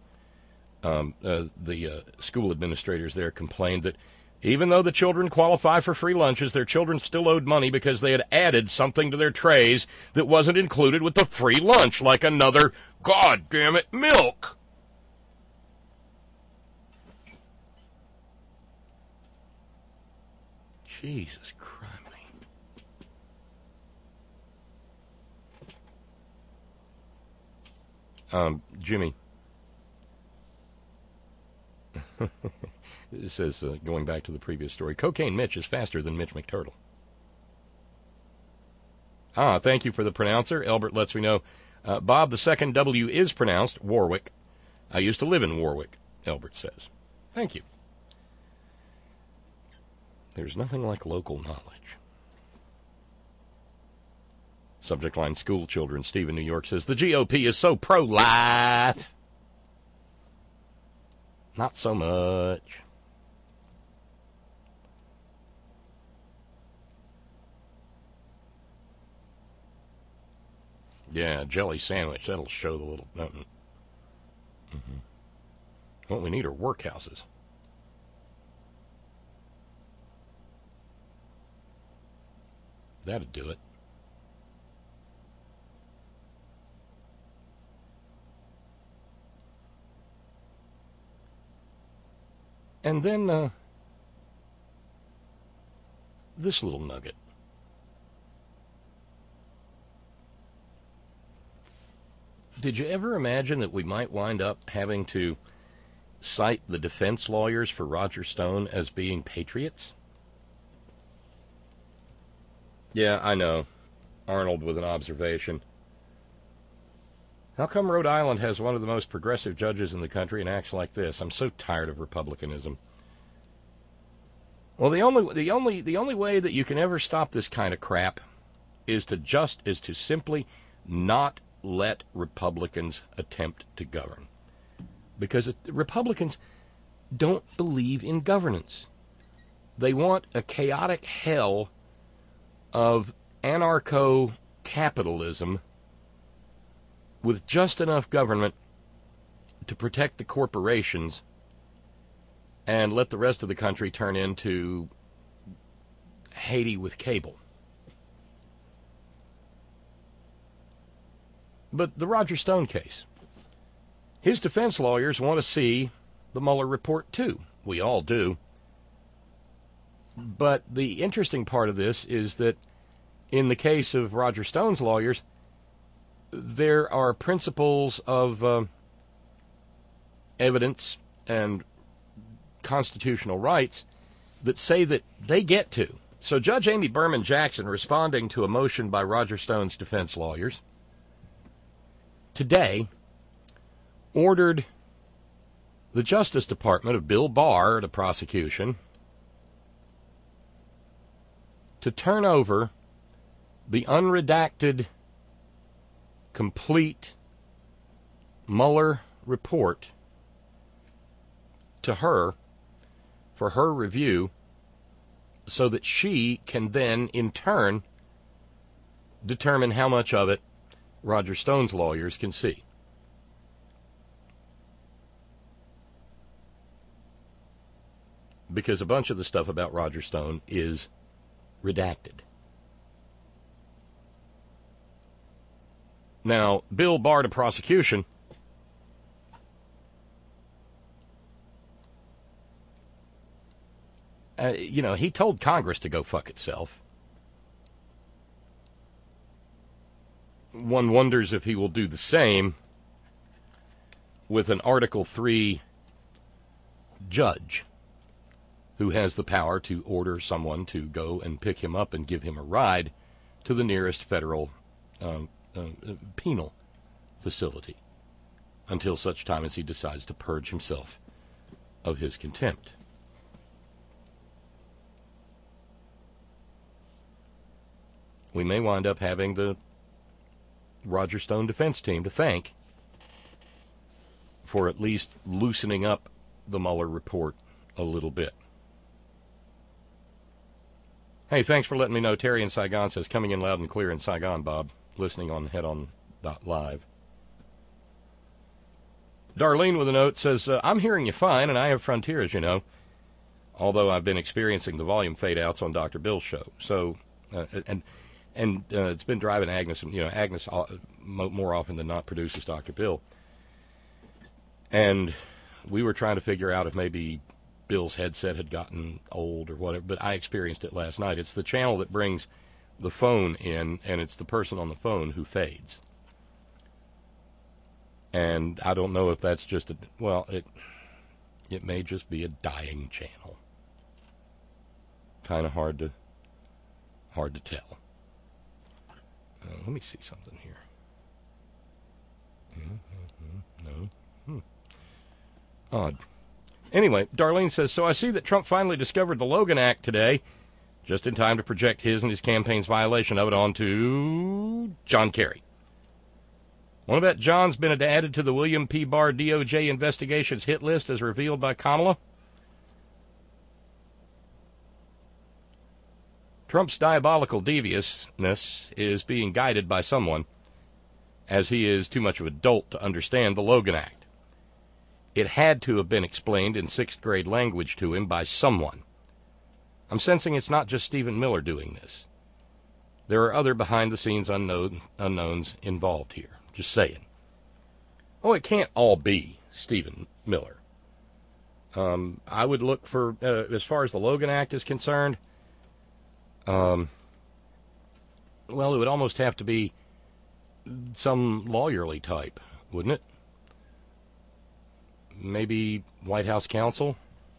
the school administrators there complained that even though the children qualify for free lunches, their children still owed money because they had added something to their trays that wasn't included with the free lunch, like another, God damn it, milk. Jesus criminy. Jimmy. It says, going back to the previous story, Cocaine Mitch is faster than Mitch McTurtle. Thank you for the pronouncer. Albert lets me know. Bob, the second W is pronounced Warwick. I used to live in Warwick, Albert says. Thank you. There's nothing like local knowledge. Subject line, school children. Steve in New York says, the GOP is so pro-life. Not so much. Yeah, jelly sandwich. That'll show the little... What we need are workhouses. That'd do it. And then, this little nugget. Did you ever imagine that we might wind up having to cite the defense lawyers for Roger Stone as being patriots? Yeah, I know. Arnold with an observation. How come Rhode Island has one of the most progressive judges in the country and acts like this? I'm so tired of republicanism. Well, the only way that you can ever stop this kind of crap is to simply not let Republicans attempt to govern. Because Republicans don't believe in governance. They want a chaotic hell of anarcho-capitalism with just enough government to protect the corporations and let the rest of the country turn into Haiti with cable. But the Roger Stone case, his defense lawyers want to see the Mueller report too. We all do. But the interesting part of this is that in the case of Roger Stone's lawyers, there are principles of evidence and constitutional rights that say that they get to. So Judge Amy Berman Jackson, responding to a motion by Roger Stone's defense lawyers, today ordered the Justice Department of Bill Barr, the prosecution, to turn over the unredacted, complete Mueller report to her for her review so that she can then, in turn, determine how much of it Roger Stone's lawyers can see. Because a bunch of the stuff about Roger Stone is redacted. Now, Bill Barr to prosecution he told Congress to go fuck itself. One wonders if he will do the same with an Article 3 judge who has the power to order someone to go and pick him up and give him a ride to the nearest federal penal facility until such time as he decides to purge himself of his contempt. we may wind up having the Roger Stone defense team to thank for at least loosening up the Mueller report a little bit. Hey, thanks for letting me know. Terry in Saigon says, coming in loud and clear in Saigon, Bob. Listening on headon.live. Darlene with a note says, I'm hearing you fine, and I have Frontier, as you know, although I've been experiencing the volume fade-outs on Dr. Bill's show. So, and it's been driving Agnes, Agnes more often than not produces Dr. Bill. And we were trying to figure out if maybe Bill's headset had gotten old or whatever, but I experienced it last night. It's the channel that brings the phone in, and it's the person on the phone who fades. And I don't know if that's just it may just be a dying channel. Kind of hard to tell. Let me see something here. No. Odd. Anyway, Darlene says, so I see that Trump finally discovered the Logan Act today, just in time to project his and his campaign's violation of it onto John Kerry. Want to bet John's been added to the William P. Barr DOJ investigations hit list as revealed by Kamala? Trump's diabolical deviousness is being guided by someone, as he is too much of an adult to understand the Logan Act. It had to have been explained in 6th grade language to him by someone. I'm sensing it's not just Stephen Miller doing this. There are other behind-the-scenes unknowns involved here. Just saying. Oh, it can't all be Stephen Miller. I would look for, as far as the Logan Act is concerned, well, it would almost have to be some lawyerly type, wouldn't it? Maybe White House counsel?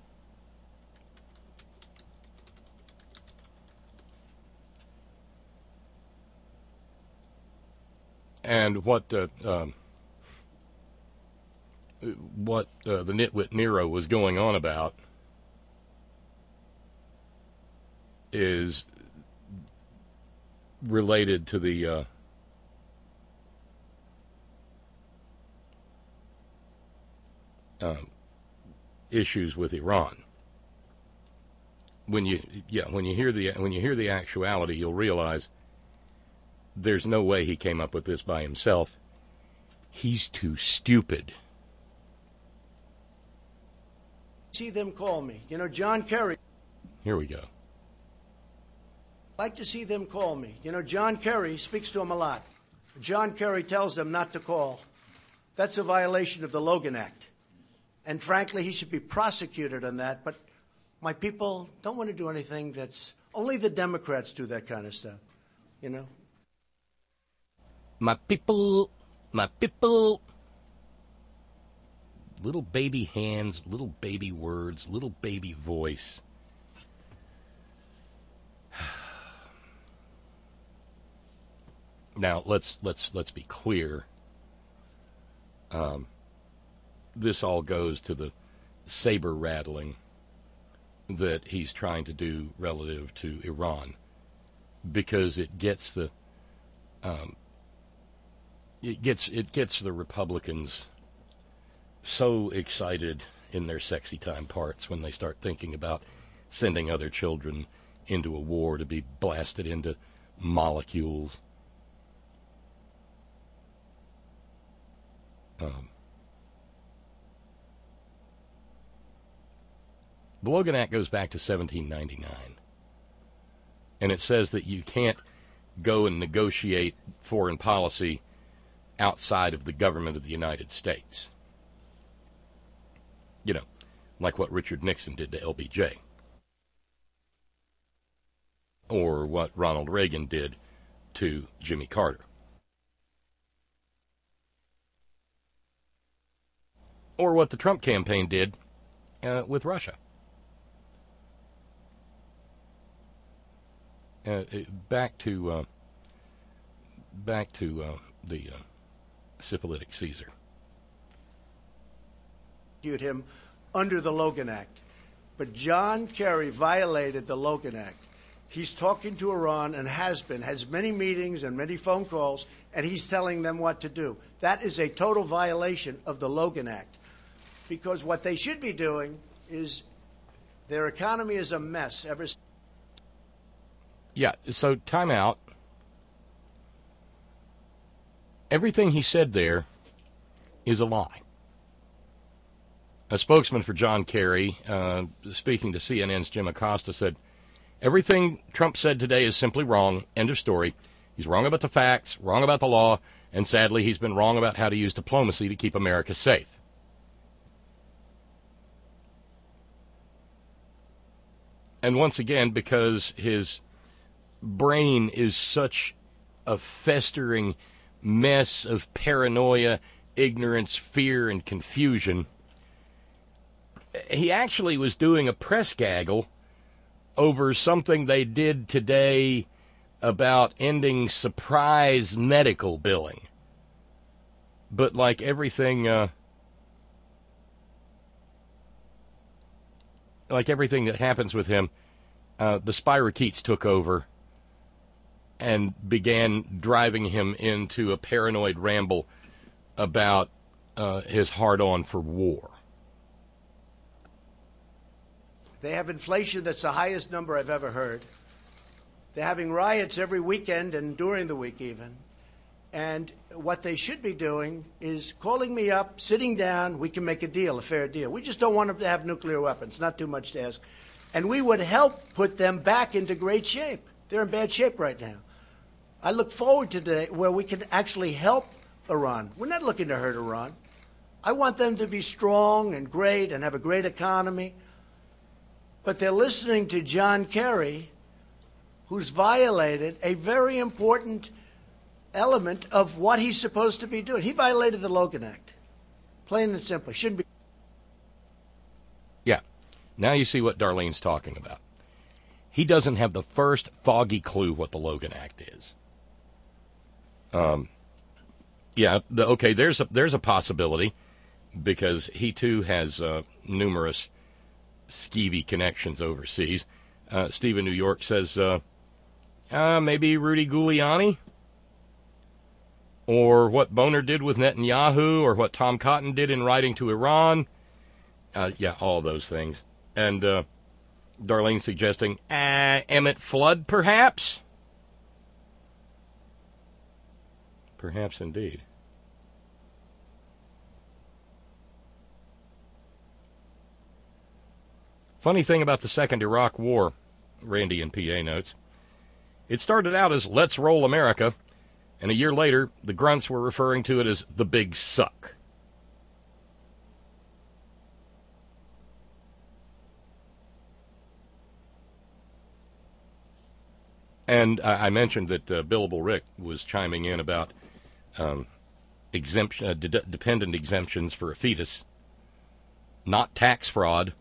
And what the nitwit Nero was going on about is related to the issues with Iran. When you hear the actuality, you'll realize there's no way he came up with this by himself. He's too stupid. See them call me. John Kerry. Here we go. Like to see them call me. John Kerry speaks to them a lot. John Kerry tells them not to call. That's a violation of the Logan Act. And frankly, he should be prosecuted on that. But my people don't want to do anything that's... Only the Democrats do that kind of stuff, My people. Little baby hands, little baby words, little baby voice. Now let's be clear. This all goes to the saber rattling that he's trying to do relative to Iran, because it gets the it gets the Republicans so excited in their sexy time parts when they start thinking about sending other children into a war to be blasted into molecules. The Logan Act goes back to 1799, and it says that you can't go and negotiate foreign policy outside of the government of the United States. Like what Richard Nixon did to LBJ, or what Ronald Reagan did to Jimmy Carter, or what the Trump campaign did with Russia. Back to the syphilitic Caesar. Him under the Logan Act. But John Kerry violated the Logan Act. He's talking to Iran and has many meetings and many phone calls, and he's telling them what to do. That is a total violation of the Logan Act, because what they should be doing is their economy is a mess. Yeah, so time out. Everything he said there is a lie. A spokesman for John Kerry, speaking to CNN's Jim Acosta, said, everything Trump said today is simply wrong. End of story. He's wrong about the facts, wrong about the law, and sadly, he's been wrong about how to use diplomacy to keep America safe. And once again, because his brain is such a festering mess of paranoia, ignorance, fear, and confusion, he actually was doing a press gaggle over something they did today about ending surprise medical billing. But like everything that happens with him, the spirochetes took over and began driving him into a paranoid ramble about his hard-on for war. They have inflation that's the highest number I've ever heard. They're having riots every weekend and during the week even. And what they should be doing is calling me up, sitting down, we can make a deal, a fair deal. We just don't want them to have nuclear weapons, not too much to ask. And we would help put them back into great shape. They're in bad shape right now. I look forward to the day where we can actually help Iran. We're not looking to hurt Iran. I want them to be strong and great and have a great economy. But they're listening to John Kerry, who's violated a very important element of what he's supposed to be doing. He violated the Logan Act. Plain and simple. Shouldn't be. Yeah. Now you see what Darlene's talking about. He doesn't have the first foggy clue what the Logan Act is. Okay, there's a possibility, because he too has numerous skeevy connections overseas. Steve in New York says, maybe Rudy Giuliani, or what Boner did with Netanyahu, or what Tom Cotton did in writing to Iran. All those things. And Darlene suggesting, Emmett Flood, perhaps? Perhaps indeed. Funny thing about the Second Iraq War, Randy in PA notes, it started out as Let's Roll America, and a year later, the grunts were referring to it as the Big Suck. And I mentioned that Billable Rick was chiming in about dependent exemptions for a fetus, not tax fraud.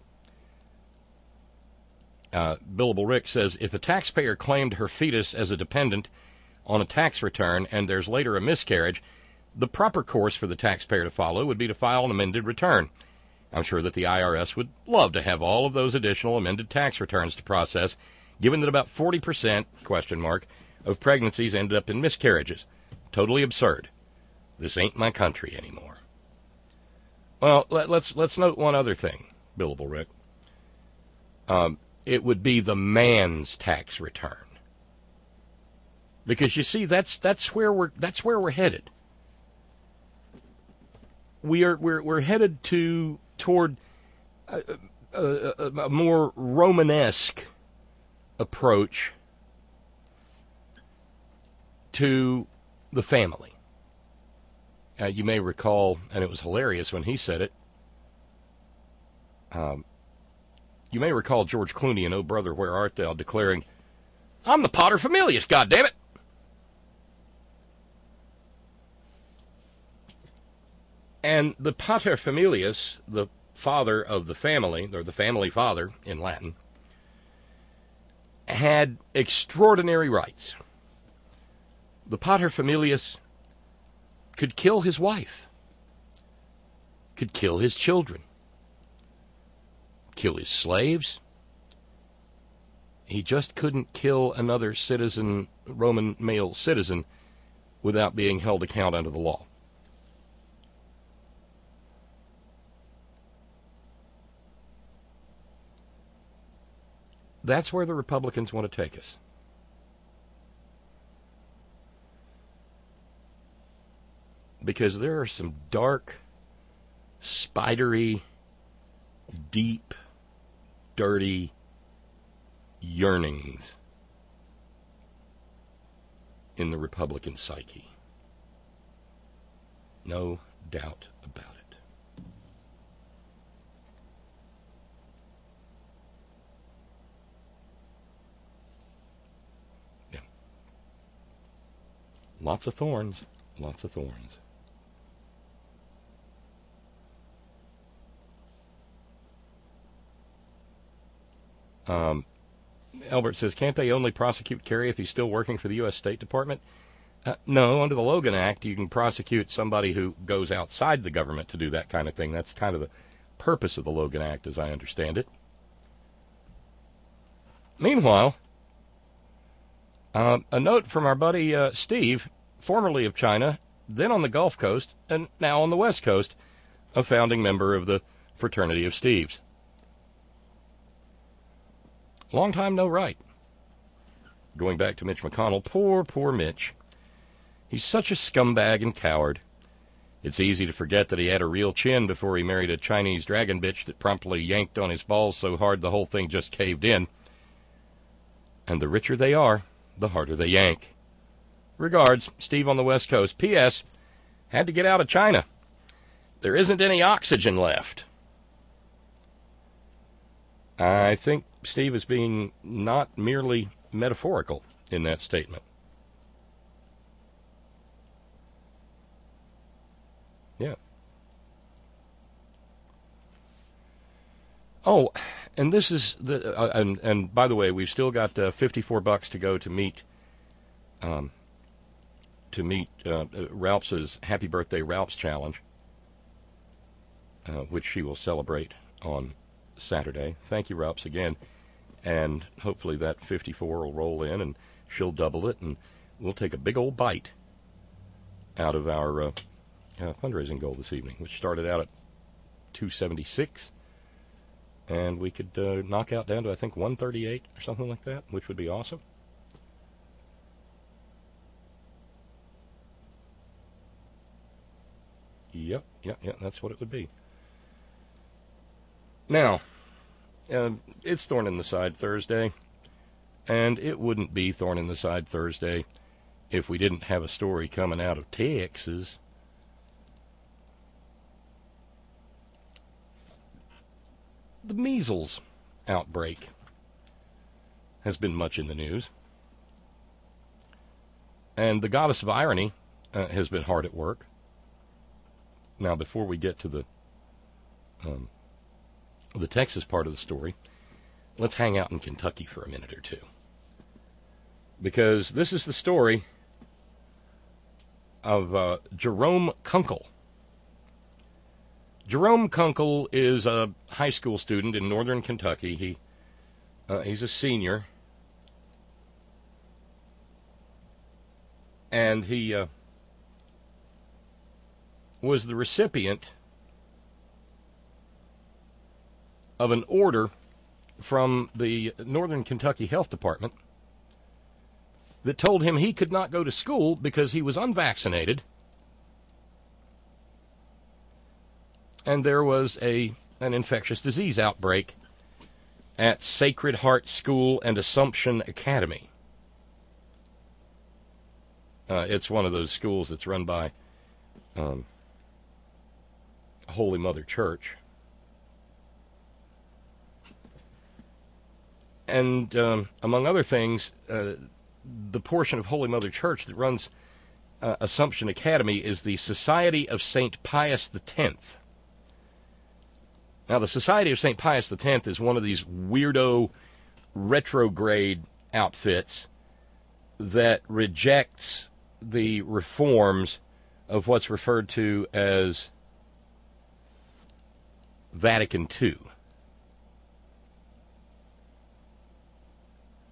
Billable Rick says, if a taxpayer claimed her fetus as a dependent on a tax return and there's later a miscarriage, the proper course for the taxpayer to follow would be to file an amended return. I'm sure that the IRS would love to have all of those additional amended tax returns to process, given that about 40%, of pregnancies ended up in miscarriages. Totally absurd. This ain't my country anymore. Well, let's note one other thing, Billable Rick. It would be the man's tax return, because you see that's where we're headed. We're headed toward a more Romanesque approach to the family. You may recall, and it was hilarious when he said it. You may recall George Clooney in Oh Brother, Where Art Thou declaring, "I'm the paterfamilias, goddammit!" And the paterfamilias, the father of the family, or the family father in Latin, had extraordinary rights. The paterfamilias could kill his wife, could kill his children, kill his slaves. He just couldn't kill another citizen, Roman male citizen, without being held account under the law. That's where the Republicans want to take us. Because there are some dark, spidery, deep, dirty yearnings in the Republican psyche. No doubt about it. Yeah. Lots of thorns. Lots of thorns. Albert says, can't they only prosecute Kerry if he's still working for the U.S. State Department? No, under the Logan Act, you can prosecute somebody who goes outside the government to do that kind of thing. That's kind of the purpose of the Logan Act, as I understand it. Meanwhile, a note from our buddy Steve, formerly of China, then on the Gulf Coast, and now on the West Coast, a founding member of the Fraternity of Steves. Long time no right. Going back to Mitch McConnell, poor Mitch. He's such a scumbag and coward. It's easy to forget that he had a real chin before he married a Chinese dragon bitch that promptly yanked on his balls so hard the whole thing just caved in. And the richer they are, the harder they yank. Regards, Steve on the West Coast. P.S. Had to get out of China. There isn't any oxygen left. I think Steve is being not merely metaphorical in that statement. Yeah. Oh, and this is the and by the way, we've still got $54 to go to meet Ralph's Happy Birthday Ralph's Challenge, which she will celebrate on Saturday. Thank you, Ralphs, again. And hopefully that 54 will roll in and she'll double it and we'll take a big old bite out of our fundraising goal this evening, which started out at $276. And we could knock out down to, I think, $138 or something like that, which would be awesome. Yep, that's what it would be. Now, it's Thorn in the Side Thursday, and it wouldn't be Thorn in the Side Thursday if we didn't have a story coming out of Texas. The measles outbreak has been much in the news, and the goddess of irony has been hard at work. Now, before we get to the Texas part of the story, let's hang out in Kentucky for a minute or two. Because this is the story of Jerome Kunkel. Jerome Kunkel is a high school student in northern Kentucky. He's a senior. And he was the recipient of an order from the Northern Kentucky Health Department that told him he could not go to school because he was unvaccinated, and there was an infectious disease outbreak at Sacred Heart School and Assumption Academy. It's one of those schools that's run by Holy Mother Church. And among other things, the portion of Holy Mother Church that runs Assumption Academy is the Society of St. Pius X. Now, the Society of St. Pius X is one of these weirdo retrograde outfits that rejects the reforms of what's referred to as Vatican II.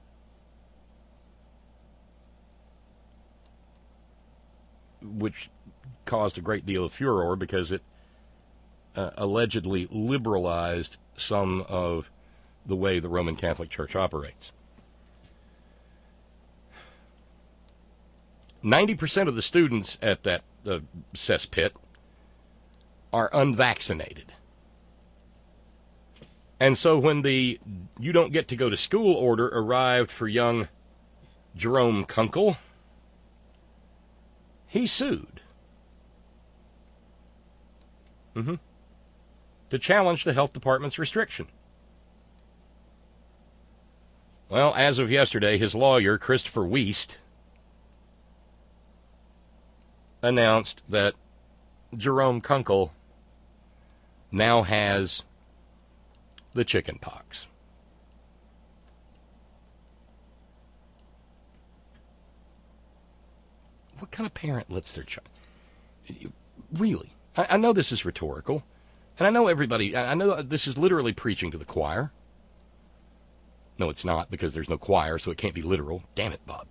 which caused a great deal of furor because it allegedly liberalized some of the way the Roman Catholic Church operates. 90% of the students at that cesspit are unvaccinated. And so when the "you don't get to go to school" order arrived for young Jerome Kunkel, he sued. To challenge the health department's restriction. Well, as of yesterday, his lawyer, Christopher Wiest, announced that Jerome Kunkel now has the chicken pox. What kind of parent lets their child? Really? I know this is rhetorical, and I know this is literally preaching to the choir. No, it's not, because there's no choir, so it can't be literal. Damn it, Bob.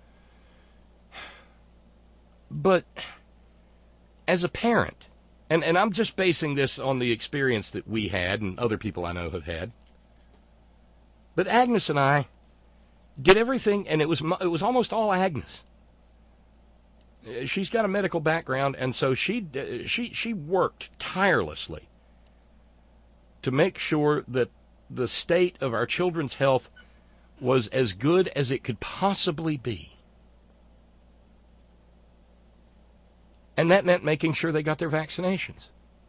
But as a parent, and I'm just basing this on the experience that we had and other people I know have had, but Agnes and I did everything, and it was almost all Agnes. She's got a medical background, and so she worked tirelessly to make sure that the state of our children's health was as good as it could possibly be. And that meant making sure they got their vaccinations.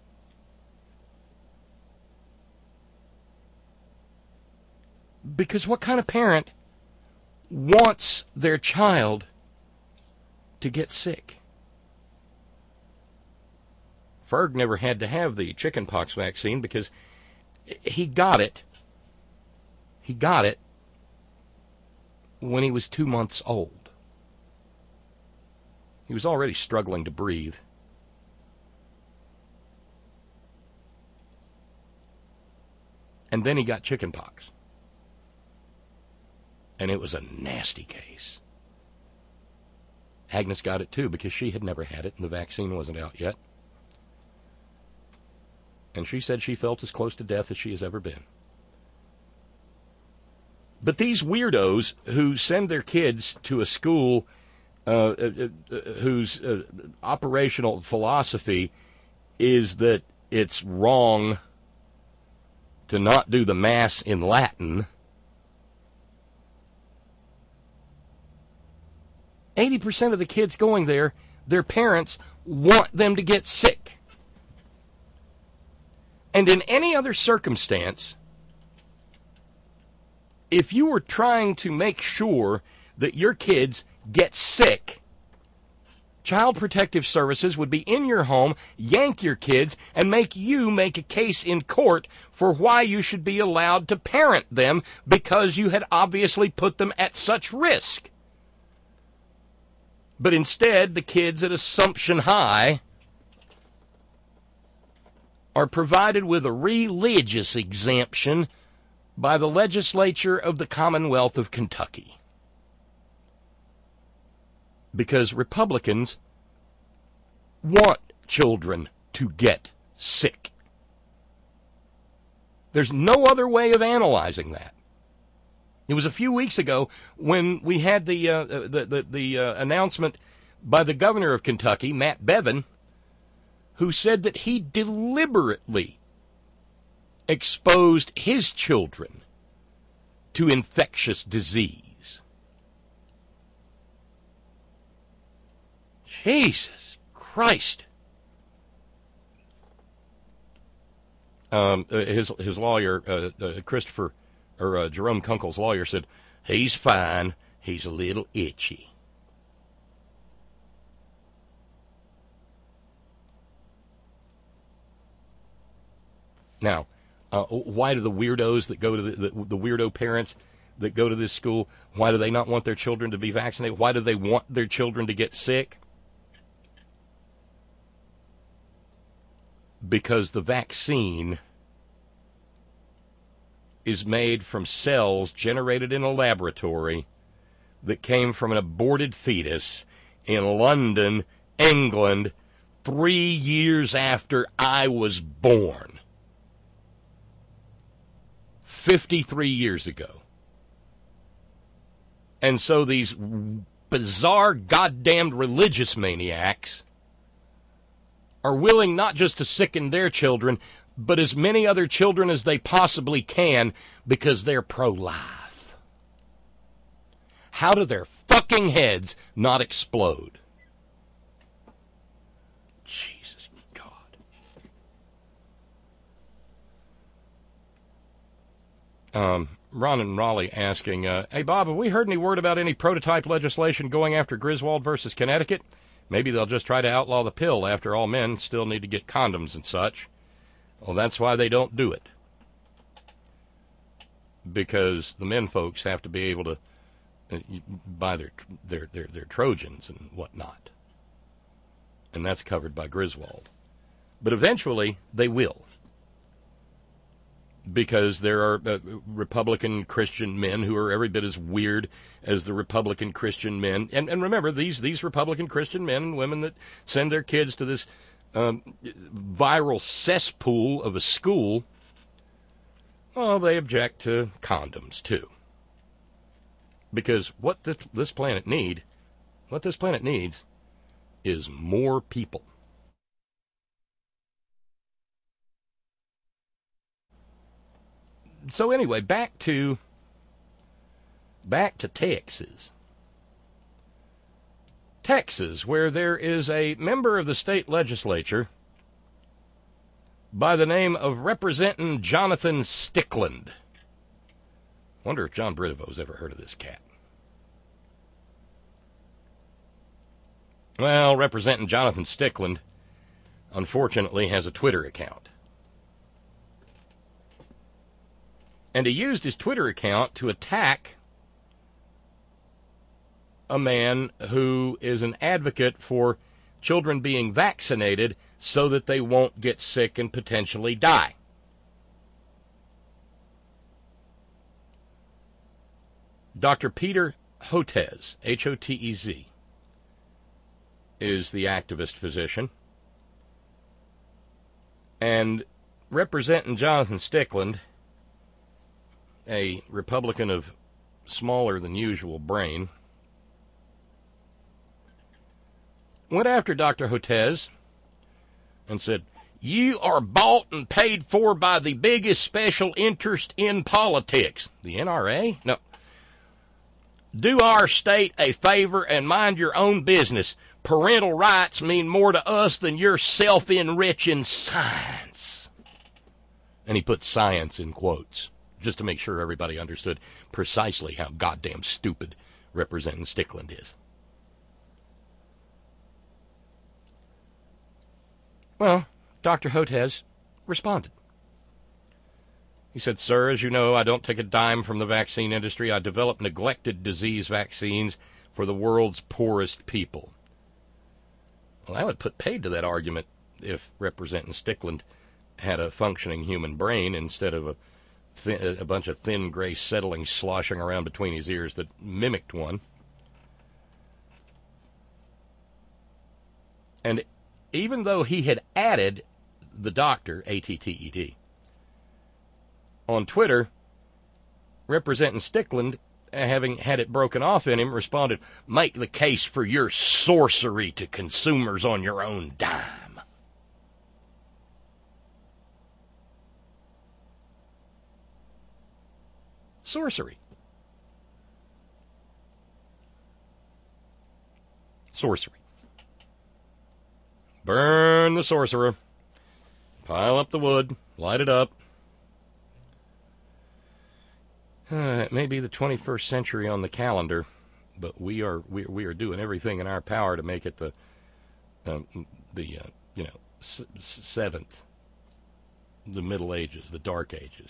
Because what kind of parent wants their child to get sick? Ferg never had to have the chickenpox vaccine because he got it. He got it when he was 2 months old. He was already struggling to breathe. And then he got chickenpox. And it was a nasty case. Agnes got it too because she had never had it and the vaccine wasn't out yet. And she said she felt as close to death as she has ever been. But these weirdos who send their kids to a school whose operational philosophy is that it's wrong to not do the Mass in Latin, 80% of the kids going there, their parents want them to get sick. And in any other circumstance, if you were trying to make sure that your kids get sick, Child Protective Services would be in your home, yank your kids, and make you make a case in court for why you should be allowed to parent them because you had obviously put them at such risk. But instead, the kids at Assumption High are provided with a religious exemption by the legislature of the Commonwealth of Kentucky. Because Republicans want children to get sick. There's no other way of analyzing that. It was a few weeks ago when we had the announcement by the governor of Kentucky, Matt Bevin, who said that he deliberately exposed his children to infectious disease. Jesus Christ. His lawyer, Jerome Kunkel's lawyer, said, he's fine, he's a little itchy. Now, why do the weirdos that go to the weirdo parents that go to this school, why do they not want their children to be vaccinated? Why do they want their children to get sick? Because the vaccine is made from cells generated in a laboratory that came from an aborted fetus in London England 3 years after I was born. 53 years ago. And so these bizarre, goddamned religious maniacs are willing not just to sicken their children, but as many other children as they possibly can because they're pro-life. How do their fucking heads not explode? Jesus God. Ron and Raleigh asking, hey, Bob, have we heard any word about any prototype legislation going after Griswold versus Connecticut? Maybe they'll just try to outlaw the pill. After all, men still need to get condoms and such. Well, that's why they don't do it. Because the men folks have to be able to buy their Trojans and whatnot. And that's covered by Griswold. But eventually, they will. Because there are Republican Christian men who are every bit as weird as the Republican Christian men. And remember, these Republican Christian men and women that send their kids to this viral cesspool of a school, well, they object to condoms, too. Because what this planet needs is more people. So anyway, back to Texas. Texas, where there is a member of the state legislature by the name of Representative Jonathan Stickland. Wonder if John Britovo's ever heard of this cat. Well, Representative Jonathan Stickland, unfortunately, has a Twitter account. And he used his Twitter account to attack a man who is an advocate for children being vaccinated so that they won't get sick and potentially die. Dr. Peter Hotez, H-O-T-E-Z, is the activist physician. And Representative Jonathan Stickland, a Republican of smaller than usual brain, went after Dr. Hotez and said, "You are bought and paid for by the biggest special interest in politics." The NRA? No. "Do our state a favor and mind your own business. Parental rights mean more to us than your self-enriching science." And he put science in quotes, just to make sure everybody understood precisely how goddamn stupid Representative Stickland is. Well, Dr. Hotez responded. He said, "Sir, as you know, I don't take a dime from the vaccine industry. I develop neglected disease vaccines for the world's poorest people." Well, I would put paid to that argument if Representative Stickland had a functioning human brain instead of a bunch of thin gray settlings sloshing around between his ears that mimicked one. And even though he had added the doctor, ATTED, on Twitter, Representative Stickland, having had it broken off in him, responded, "Make the case for your sorcery to consumers on your own dime." Sorcery. Sorcery. Burn the sorcerer. Pile up the wood. Light it up. It may be the 21st century on the calendar, but we are doing everything in our power to make it the seventh, the Middle Ages, the Dark Ages.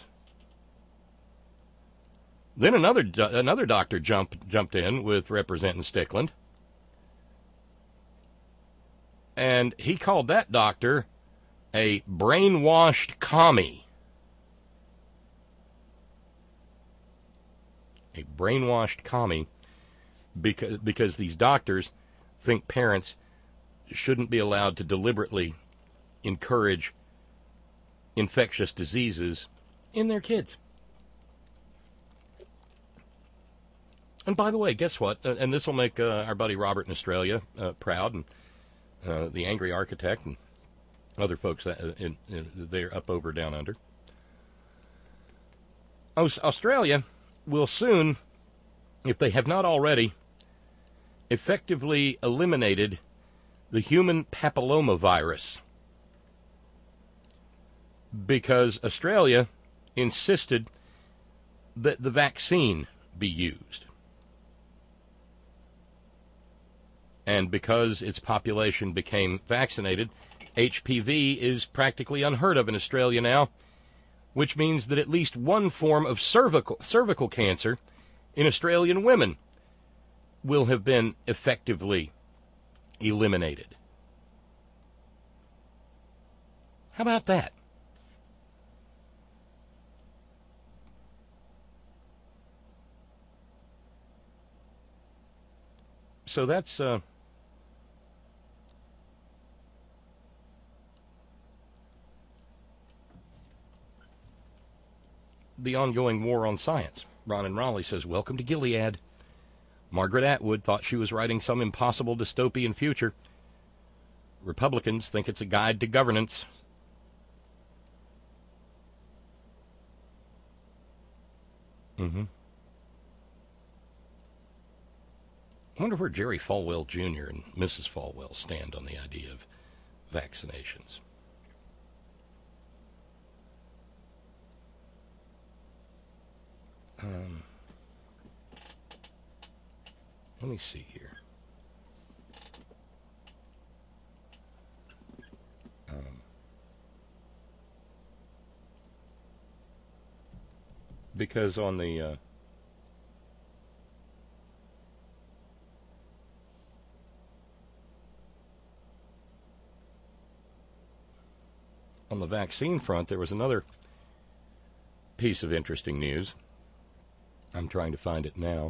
Then another doctor jumped in with Representative Stickland, and he called that doctor a brainwashed commie. A brainwashed commie because these doctors think parents shouldn't be allowed to deliberately encourage infectious diseases in their kids. And by the way, guess what? And this will make our buddy Robert in Australia proud, and the Angry Architect and other folks they're up, over, down, under. Australia will soon, if they have not already, effectively eliminated the human papillomavirus, because Australia insisted that the vaccine be used. And because its population became vaccinated, HPV is practically unheard of in Australia now, which means that at least one form of cervical cancer in Australian women will have been effectively eliminated. How about that? So that's the ongoing war on science. Ron in Raleigh says, welcome to Gilead. Margaret Atwood thought she was writing some impossible dystopian future. Republicans think it's a guide to governance. I wonder where Jerry Falwell Jr. and Mrs. Falwell stand on the idea of vaccinations. Let me see here. Because on the vaccine front, there was another piece of interesting news. I'm trying to find it now.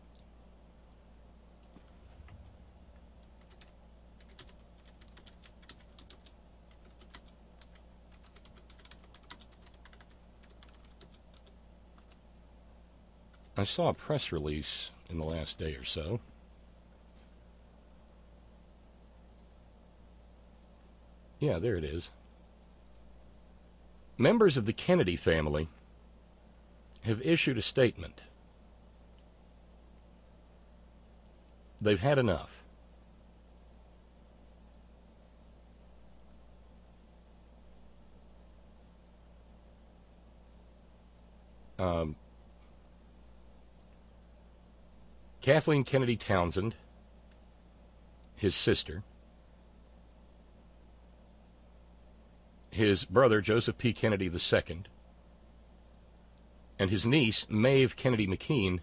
I saw a press release in the last day or so. Yeah, there it is. Members of the Kennedy family have issued a statement. They've had enough. Kathleen Kennedy Townsend, his sister, his brother Joseph P. Kennedy II, and his niece Maeve Kennedy McKean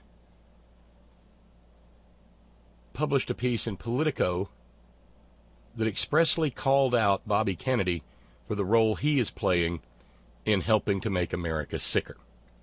published a piece in Politico that expressly called out Bobby Kennedy for the role he is playing in helping to make America sicker.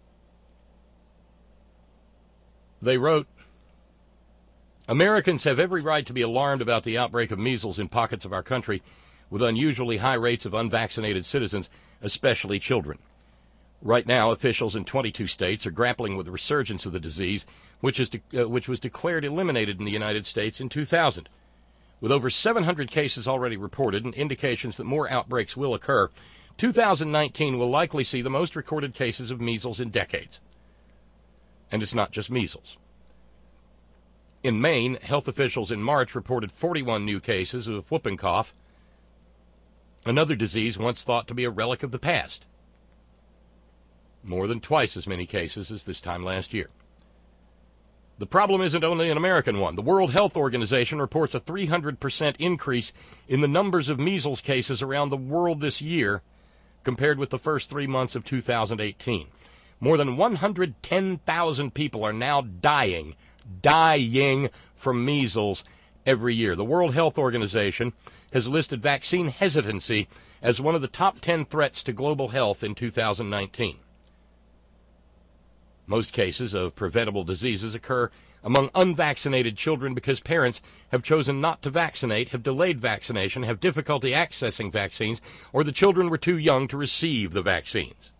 They wrote, Americans have every right to be alarmed about the outbreak of measles in pockets of our country with unusually high rates of unvaccinated citizens, especially children. Right now, officials in 22 states are grappling with the resurgence of the disease, which was declared eliminated in the United States in 2000. With over 700 cases already reported and indications that more outbreaks will occur, 2019 will likely see the most recorded cases of measles in decades. And it's not just measles. In Maine, health officials in March reported 41 new cases of whooping cough, another disease once thought to be a relic of the past. More than twice as many cases as this time last year. The problem isn't only an American one. The World Health Organization reports a 300% increase in the numbers of measles cases around the world this year compared with the first 3 months of 2018. More than 110,000 people are now dying from measles every year. The World Health Organization has listed vaccine hesitancy as one of the top 10 threats to global health in 2019. Most cases of preventable diseases occur among unvaccinated children because parents have chosen not to vaccinate, have delayed vaccination, have difficulty accessing vaccines, or the children were too young to receive the vaccines.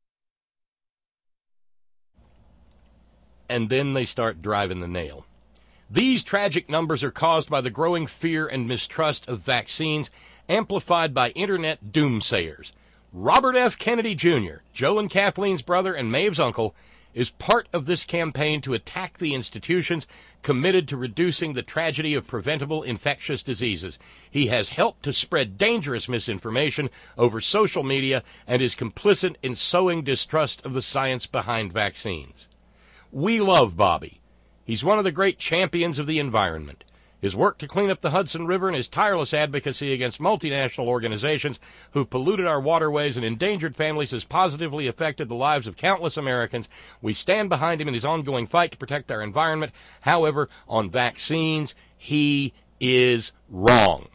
And then they start driving the nail. These tragic numbers are caused by the growing fear and mistrust of vaccines, amplified by internet doomsayers. Robert F. Kennedy Jr., Joe and Kathleen's brother and Maeve's uncle, is part of this campaign to attack the institutions committed to reducing the tragedy of preventable infectious diseases. He has helped to spread dangerous misinformation over social media and is complicit in sowing distrust of the science behind vaccines. We love Bobby. He's one of the great champions of the environment. His work to clean up the Hudson River and his tireless advocacy against multinational organizations who've polluted our waterways and endangered families has positively affected the lives of countless Americans. We stand behind him in his ongoing fight to protect our environment. However, on vaccines, he is wrong.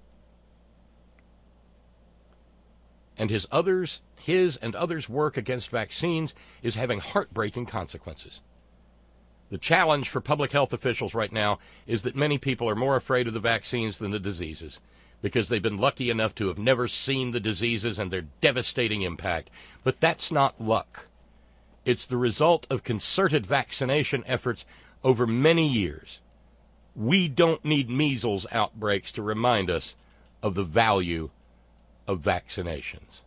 And his and others' work against vaccines is having heartbreaking consequences. The challenge for public health officials right now is that many people are more afraid of the vaccines than the diseases because they've been lucky enough to have never seen the diseases and their devastating impact. But that's not luck. It's the result of concerted vaccination efforts over many years. We don't need measles outbreaks to remind us of the value of vaccinations.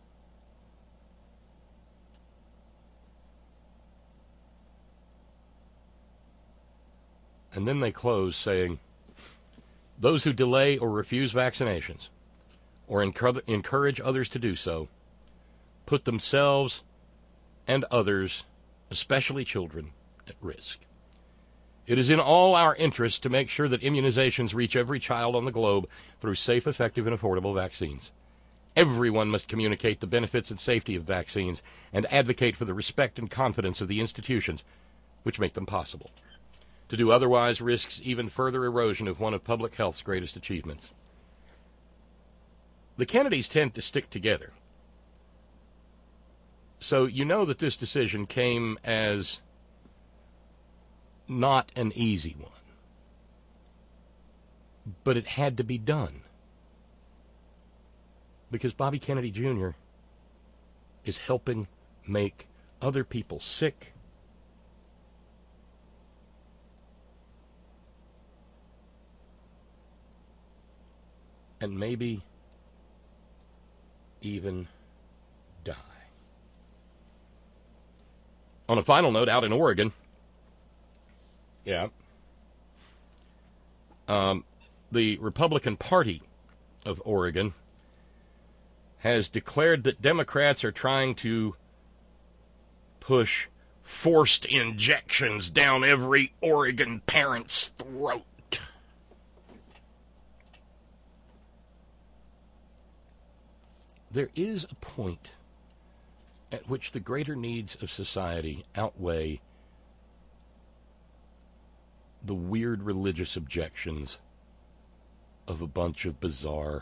And then they close saying, those who delay or refuse vaccinations or encourage others to do so put themselves and others, especially children, at risk. It is in all our interests to make sure that immunizations reach every child on the globe through safe, effective, and affordable vaccines. Everyone must communicate the benefits and safety of vaccines and advocate for the respect and confidence of the institutions which make them possible. To do otherwise risks even further erosion of one of public health's greatest achievements. The Kennedys tend to stick together. So you know that this decision came as not an easy one. But it had to be done. Because Bobby Kennedy Jr. is helping make other people sick, and maybe even die. On a final note, out in Oregon, the Republican Party of Oregon has declared that Democrats are trying to push forced injections down every Oregon parent's throat. There is a point at which the greater needs of society outweigh the weird religious objections of a bunch of bizarre,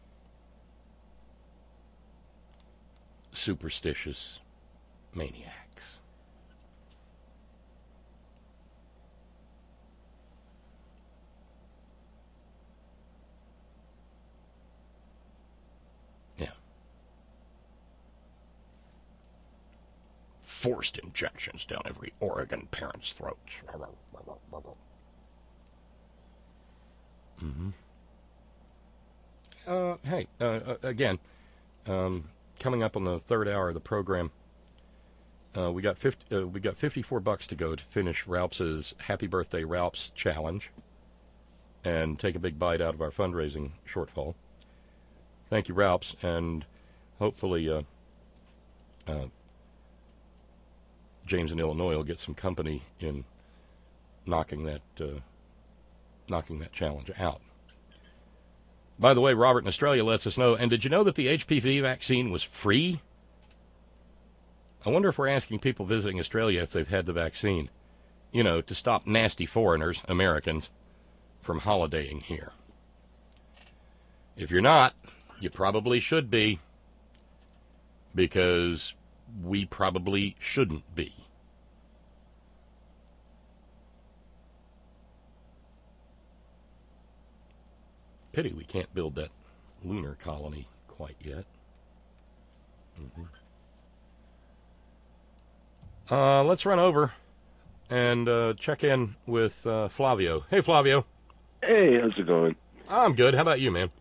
superstitious maniacs. Forced injections down every Oregon parent's throats. Again, coming up on the third hour of the program, we got $54 to go to finish Ralph's Happy Birthday Ralph's Challenge and take a big bite out of our fundraising shortfall. Thank you, Ralph's, and hopefully James in Illinois will get some company in knocking that challenge out. By the way, Robert in Australia lets us know, and did you know that the HPV vaccine was free? I wonder if we're asking people visiting Australia if they've had the vaccine, to stop nasty foreigners, Americans, from holidaying here. If you're not, you probably should be, because we probably shouldn't be. Pity we can't build that lunar colony quite yet. Let's run over and check in with Flavio. Hey, Flavio. Hey, how's it going? I'm good. How about you, man?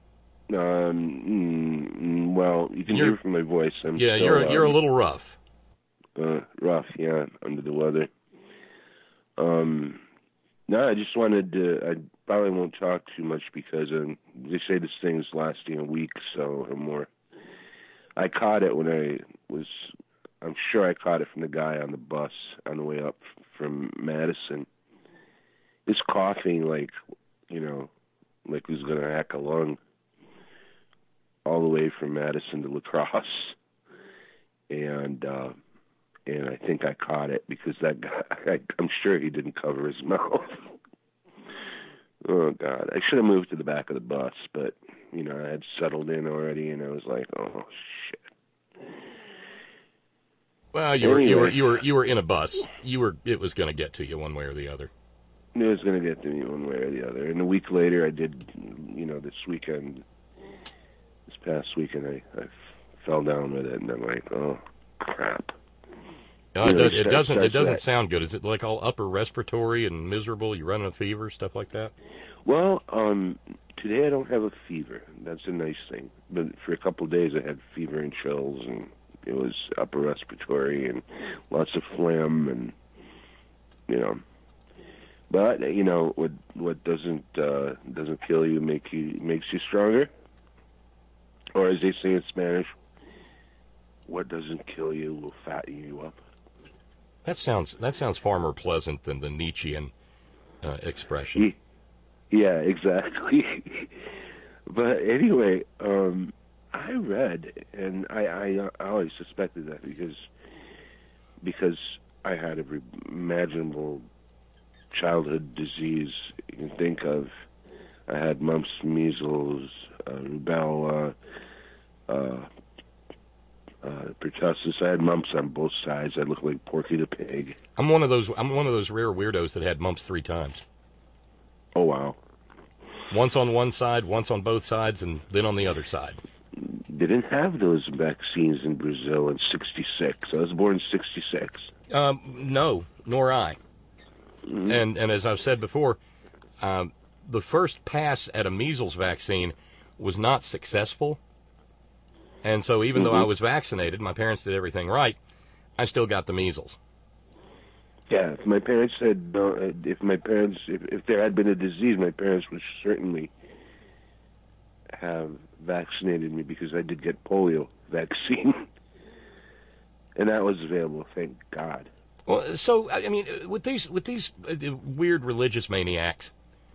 Well, you can hear from my voice. You're a little rough. Rough, yeah, under the weather. No, I just wanted to. I probably won't talk too much because they say this thing's lasting a week, so or more. I caught it when I'm sure I caught it from the guy on the bus on the way up from Madison. He's coughing like he's going to hack a lung all the way from Madison to La Crosse. And I think I caught it because that guy, I'm sure he didn't cover his mouth. Oh, God. I should have moved to the back of the bus, but, I had settled in already, and I was like, oh, shit. Well, you were in a bus. It was going to get to you one way or the other. It was going to get to me one way or the other. And a week later, I did, this past weekend, I fell down with it, and I'm like, oh, crap. It doesn't sound good. Is it like all upper respiratory and miserable? You running a fever, stuff like that? Well, today I don't have a fever. That's a nice thing. But for a couple of days I had fever and chills, and it was upper respiratory and lots of phlegm, and But what doesn't kill you makes you stronger, or as they say in Spanish, what doesn't kill you will fatten you up. That sounds far more pleasant than the Nietzschean expression. Yeah, exactly. But anyway, I read, and I always suspected that because I had every imaginable childhood disease you can think of. I had mumps, measles, rubella, pertussis. I had mumps on both sides. I looked like Porky the Pig. I'm one of those rare weirdos that had mumps 3 times. Oh, wow. Once on one side, once on both sides, and then on the other side. They didn't have those vaccines in Brazil in '66. I was born in '66. No, nor I. Mm-hmm. And as I've said before, the first pass at a measles vaccine was not successful. And so even though I was vaccinated, my parents did everything right, I still got the measles. Yeah, if my parents had, if there had been a disease, my parents would certainly have vaccinated me because I did get polio vaccine. And that was available, thank God. Well, so, I mean, with these weird religious maniacs,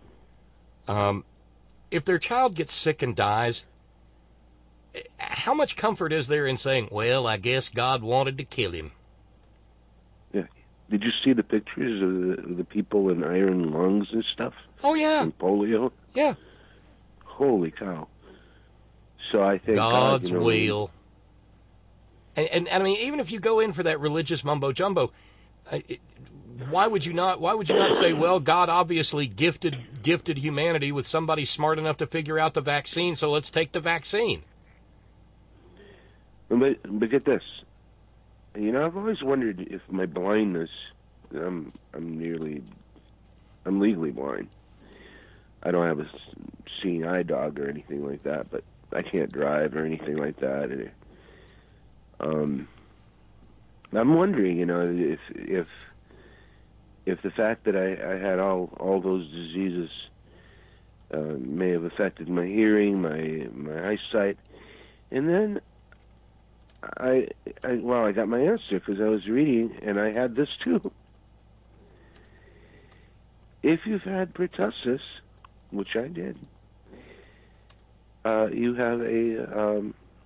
if their child gets sick and dies, how much comfort is there in saying, well, I guess God wanted to kill him? Yeah. Did you see the pictures of the people in iron lungs and stuff? Oh, yeah. And polio? Yeah. Holy cow. So I think God's will. And I mean, even if you go in for that religious mumbo-jumbo, why would you not say, well, God obviously gifted humanity with somebody smart enough to figure out the vaccine, so let's take the vaccine. But get this. I've always wondered if my blindness, I'm legally blind. I don't have a seeing eye dog or anything like that, but I can't drive or anything like that. I'm wondering, if the fact that I had all those diseases may have affected my hearing, my eyesight, and then I got my answer because I was reading, and I had this too. If you've had pertussis, which I did, you have a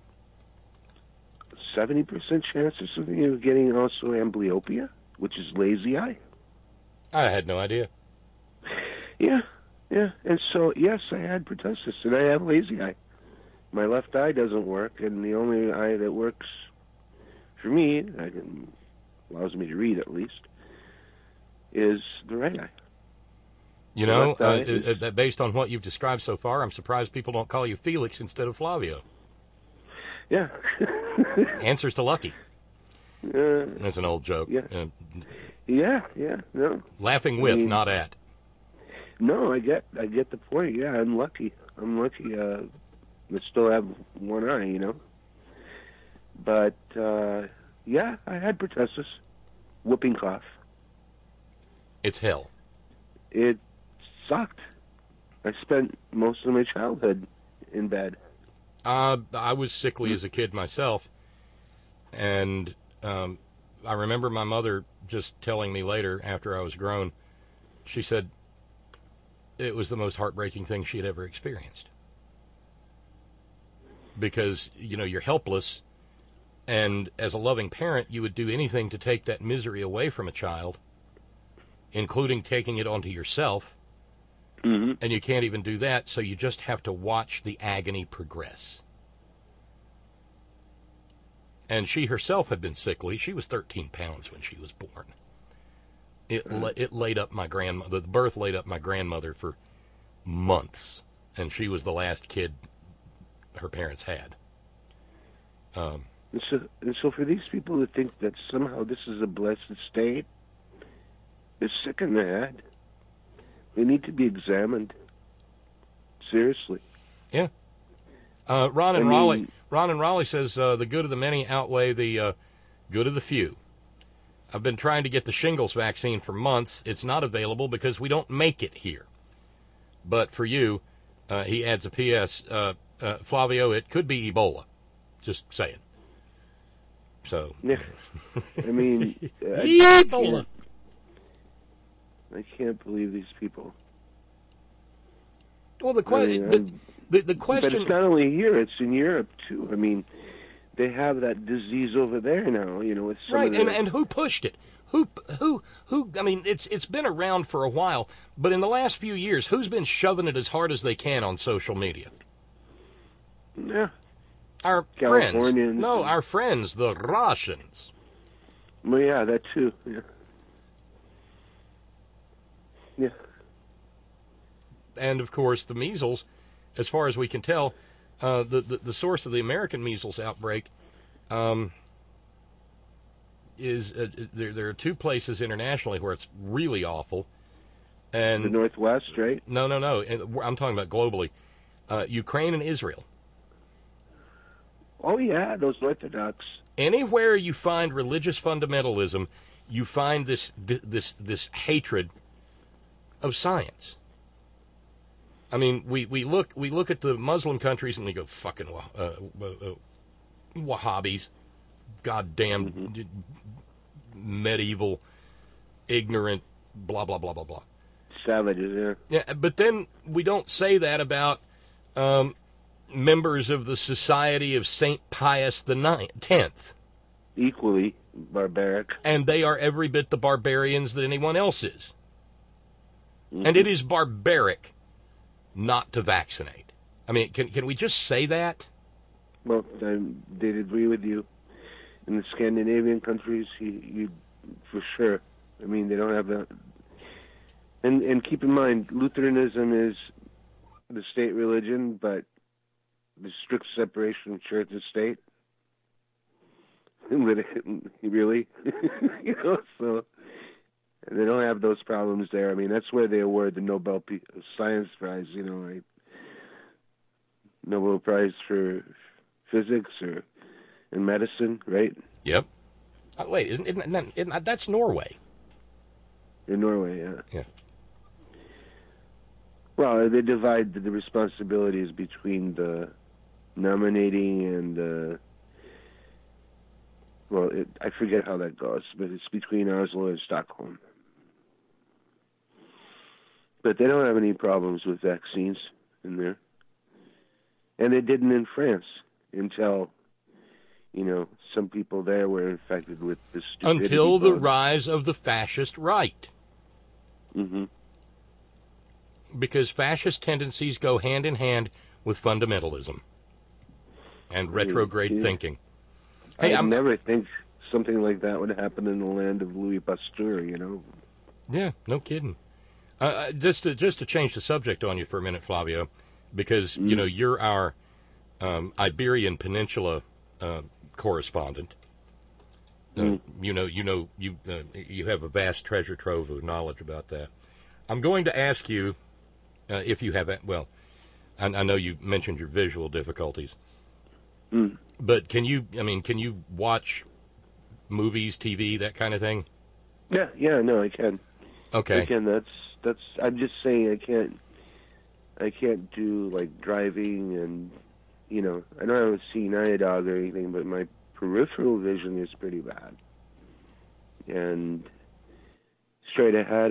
70% chance or something of getting also amblyopia, which is lazy eye. I had no idea. Yeah. And so, yes, I had pertussis, and I have lazy eye. My left eye doesn't work, and the only eye that works for me, allows me to read at least, is the right eye. You know, based on what you've described so far, I'm surprised people don't call you Felix instead of Flavio. Yeah. Answers to Lucky. That's an old joke. Yeah. No. Laughing with, not at. No, I get the point. Yeah, I'm lucky. I still have one eye, you know. But yeah, I had pertussis, whooping cough. It's hell. It sucked. I spent most of my childhood in bed. I was sickly as a kid myself, and I remember my mother just telling me later, after I was grown, she said it was the most heartbreaking thing she had ever experienced. Because, you know, you're helpless, and as a loving parent, you would do anything to take that misery away from a child, including taking it onto yourself. Mm-hmm. And you can't even do that, so you just have to watch the agony progress. And she herself had been sickly. She was 13 pounds when she was born. It laid up my grandmother. The birth laid up my grandmother for months, and she was the last kid her parents had. And so for these people to think that somehow this is a blessed state, they're sick in the head. They need to be examined. Seriously. Yeah. Ron in Raleigh says the good of the many outweigh the good of the few. I've been trying to get the shingles vaccine for months. It's not available because we don't make it here. But for you, he adds a P.S., Flavio, it could be Ebola. Just saying. So. Yeah. I mean. Ebola. I can't believe these people. Well, the question. The question. But it's not only here; it's in Europe too. I mean, they have that disease over there now. You know, with some right. of the... And who pushed it? Who? I mean, it's been around for a while, but in the last few years, who's been shoving it as hard as they can on social media? Yeah. Our friends. No, our friends, the Russians. Well, yeah, that too. Yeah. Yeah. And, of course, the measles, as far as we can tell, the source of the American measles outbreak is there are two places internationally where it's really awful. And the Northwest, right? No. I'm talking about globally. Ukraine and Israel. Oh, yeah, those Orthodox. Anywhere you find religious fundamentalism, you find this hatred of science. I mean, we look at the Muslim countries and we go, fucking Wahhabis, goddamn medieval, ignorant, blah blah blah blah blah. Savages, yeah. Yeah, but then we don't say that about members of the Society of Saint Pius X. Equally barbaric. And they are every bit the barbarians that anyone else is. Mm-hmm. And it is barbaric not to vaccinate. I mean, can we just say that? Well, they'd agree with you. In the Scandinavian countries, you for sure. I mean, they don't have that. And keep in mind, Lutheranism is the state religion, but the strict separation of church and state. Really? You know, so they don't have those problems there. I mean, that's where they award the Nobel Science Prize, you know, like Nobel Prize for physics or in medicine, right? Yep. Wait, isn't that's Norway? In Norway, yeah. Yeah. Well, they divide the responsibilities between the nominating and I forget how that goes, but it's between Oslo and Stockholm. But they don't have any problems with vaccines in there. And they didn't in France until, you know, some people there were infected with the stupidity. Until the rise of the fascist right. Mm-hmm. Because fascist tendencies go hand in hand with fundamentalism and retrograde thinking. Hey, I never think something like that would happen in the land of Louis Pasteur, you know? Yeah, no kidding. Just to change the subject on you for a minute, Flavio, because you know you're our Iberian Peninsula correspondent. You have a vast treasure trove of knowledge about that. I'm going to ask you if you have. Well, I know you mentioned your visual difficulties, but can you watch movies, TV, that kind of thing? Yeah, no, I can. Okay. I can. That's. I'm just saying I can't do like driving and I don't have a seeing eye dog or anything, but my peripheral vision is pretty bad. And straight ahead,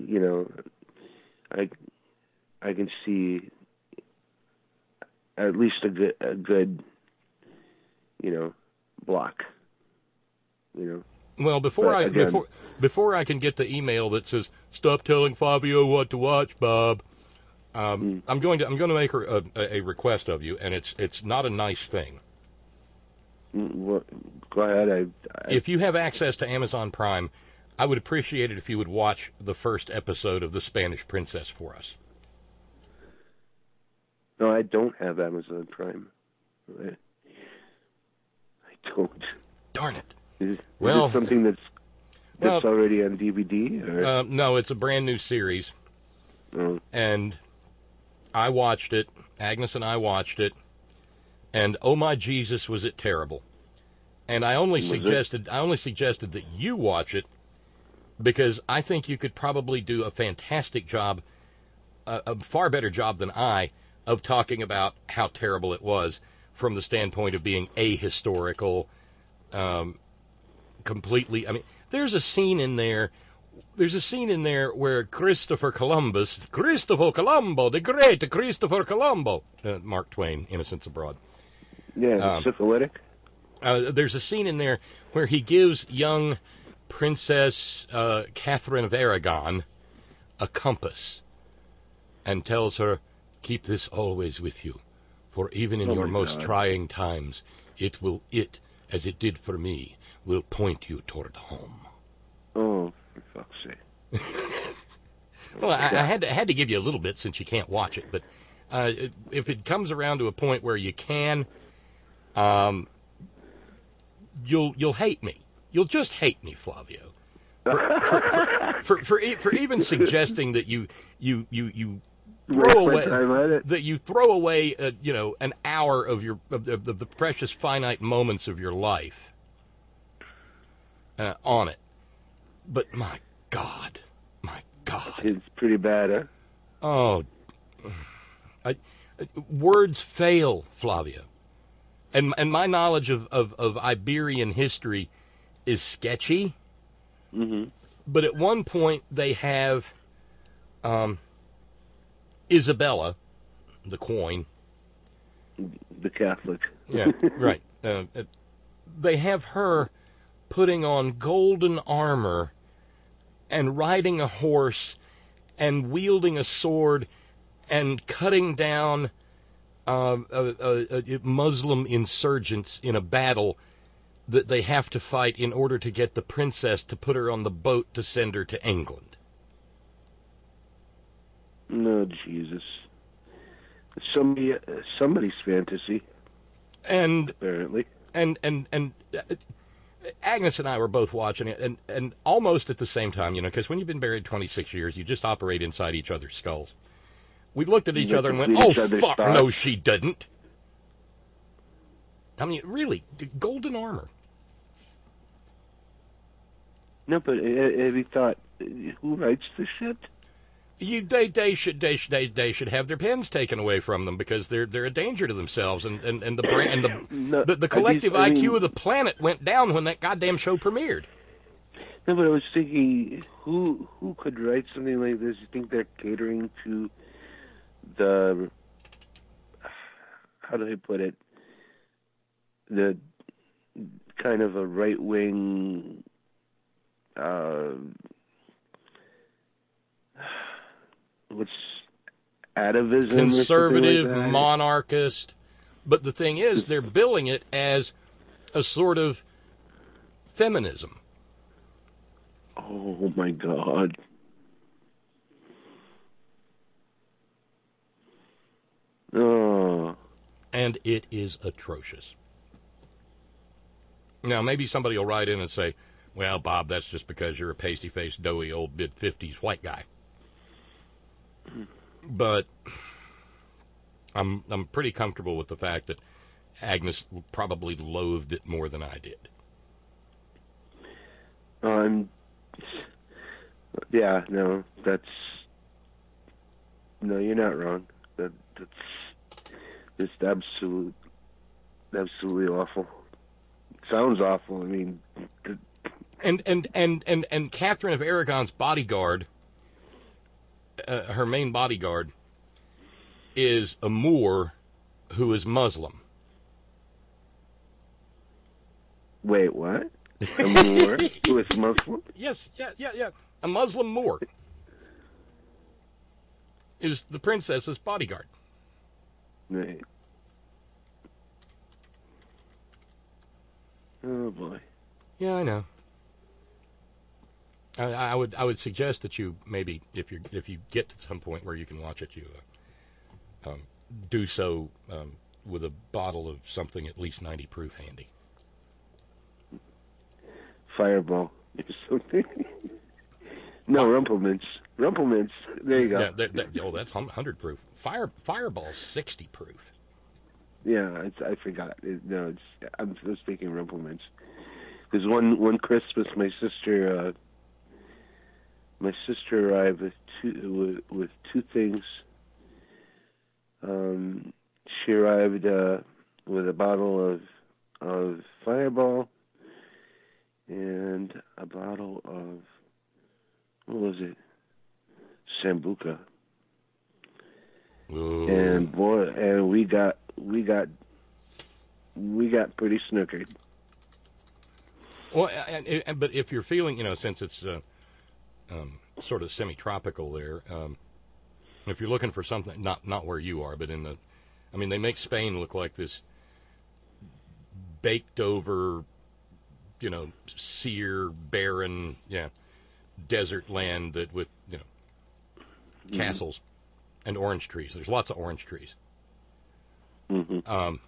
I can see at least a good block. Well, before I can get the email that says "Stop telling Fabio what to watch, Bob," I'm going to make a request of you, and it's not a nice thing. Go ahead. If you have access to Amazon Prime, I would appreciate it if you would watch the first episode of The Spanish Princess for us. No, I don't have Amazon Prime. I don't. Darn it. Is it something that's already on DVD? Or? No, it's a brand new series. And I watched it. Agnes and I watched it. And oh my Jesus, was it terrible. And I only suggested that you watch it because I think you could probably do a fantastic job, a far better job than I, of talking about how terrible it was from the standpoint of being ahistorical, completely. I mean, there's a scene in there where Christopher Colombo, the great Christopher Colombo, Mark Twain, Innocents Abroad. Yeah, syphilitic. There's a scene in there where he gives young Princess Catherine of Aragon a compass and tells her, "Keep this always with you, for even in your most trying times, it, as it did for me, will point you toward home." Oh, for fuck's sake. Well, I had to give you a little bit since you can't watch it, but if it comes around to a point where you can, you'll hate me. You'll just hate me, Flavio, for even suggesting that you throw away an hour of the precious finite moments of your life on it. But my God. It's pretty bad, huh? Oh, words fail, Flavio. And my knowledge of Iberian history is sketchy. Mm-hmm. But at one point they have Isabella, the coin. The Catholic. Yeah, right. They have her putting on golden armor and riding a horse and wielding a sword and cutting down Muslim insurgents in a battle that they have to fight in order to get the princess to put her on the boat to send her to England. No, Jesus. Somebody's fantasy. And apparently. And Agnes and I were both watching it, and almost at the same time, because when you've been married 26 years, you just operate inside each other's skulls. We looked at each other and went, "Oh, fuck, no, she didn't." I mean, really, golden armor. No, but have you thought, who writes the shit? They should have their pens taken away from them because they're a danger to themselves and the brain and the collective IQ of the planet went down when that goddamn show premiered. No, but I was thinking, who could write something like this? You think they're catering to the, how do I put it, the kind of a right-wing what's atavism, conservative, like monarchist, but the thing is, they're billing it as a sort of feminism. Oh my God! it is atrocious. Now, maybe somebody will write in and say, well, Bob, that's just because you're a pasty-faced, doughy, old mid-50s white guy. But I'm pretty comfortable with the fact that Agnes probably loathed it more than I did. Yeah, no, you're not wrong. That's just absolutely awful. Sounds awful. I mean, and Catherine of Aragon's bodyguard, her main bodyguard, is a Moor who is Muslim. Wait, what? A Moor who is Muslim? Yes, yeah. A Muslim Moor is the princess's bodyguard. Right. Oh boy. Yeah, I know. I would suggest that you maybe if you get to some point where you can watch it, you do so with a bottle of something at least 90 proof handy. Fireball or something. No, Rumpelmans. There you go. Yeah, that's 100 proof. Fireball's 60 proof. Yeah, I forgot. I was thinking Rumpelmans. Because one Christmas, my sister arrived with two things. She arrived with a bottle of Fireball and a bottle of, what was it? Sambuca. Ooh. And boy, and we got pretty snookered. Well, but if you're feeling, since it's sort of semi-tropical there, if you're looking for something, not where you are, but they make Spain look like this baked over, sere, barren, desert land that with, castles and orange trees. There's lots of orange trees. Mm-hmm.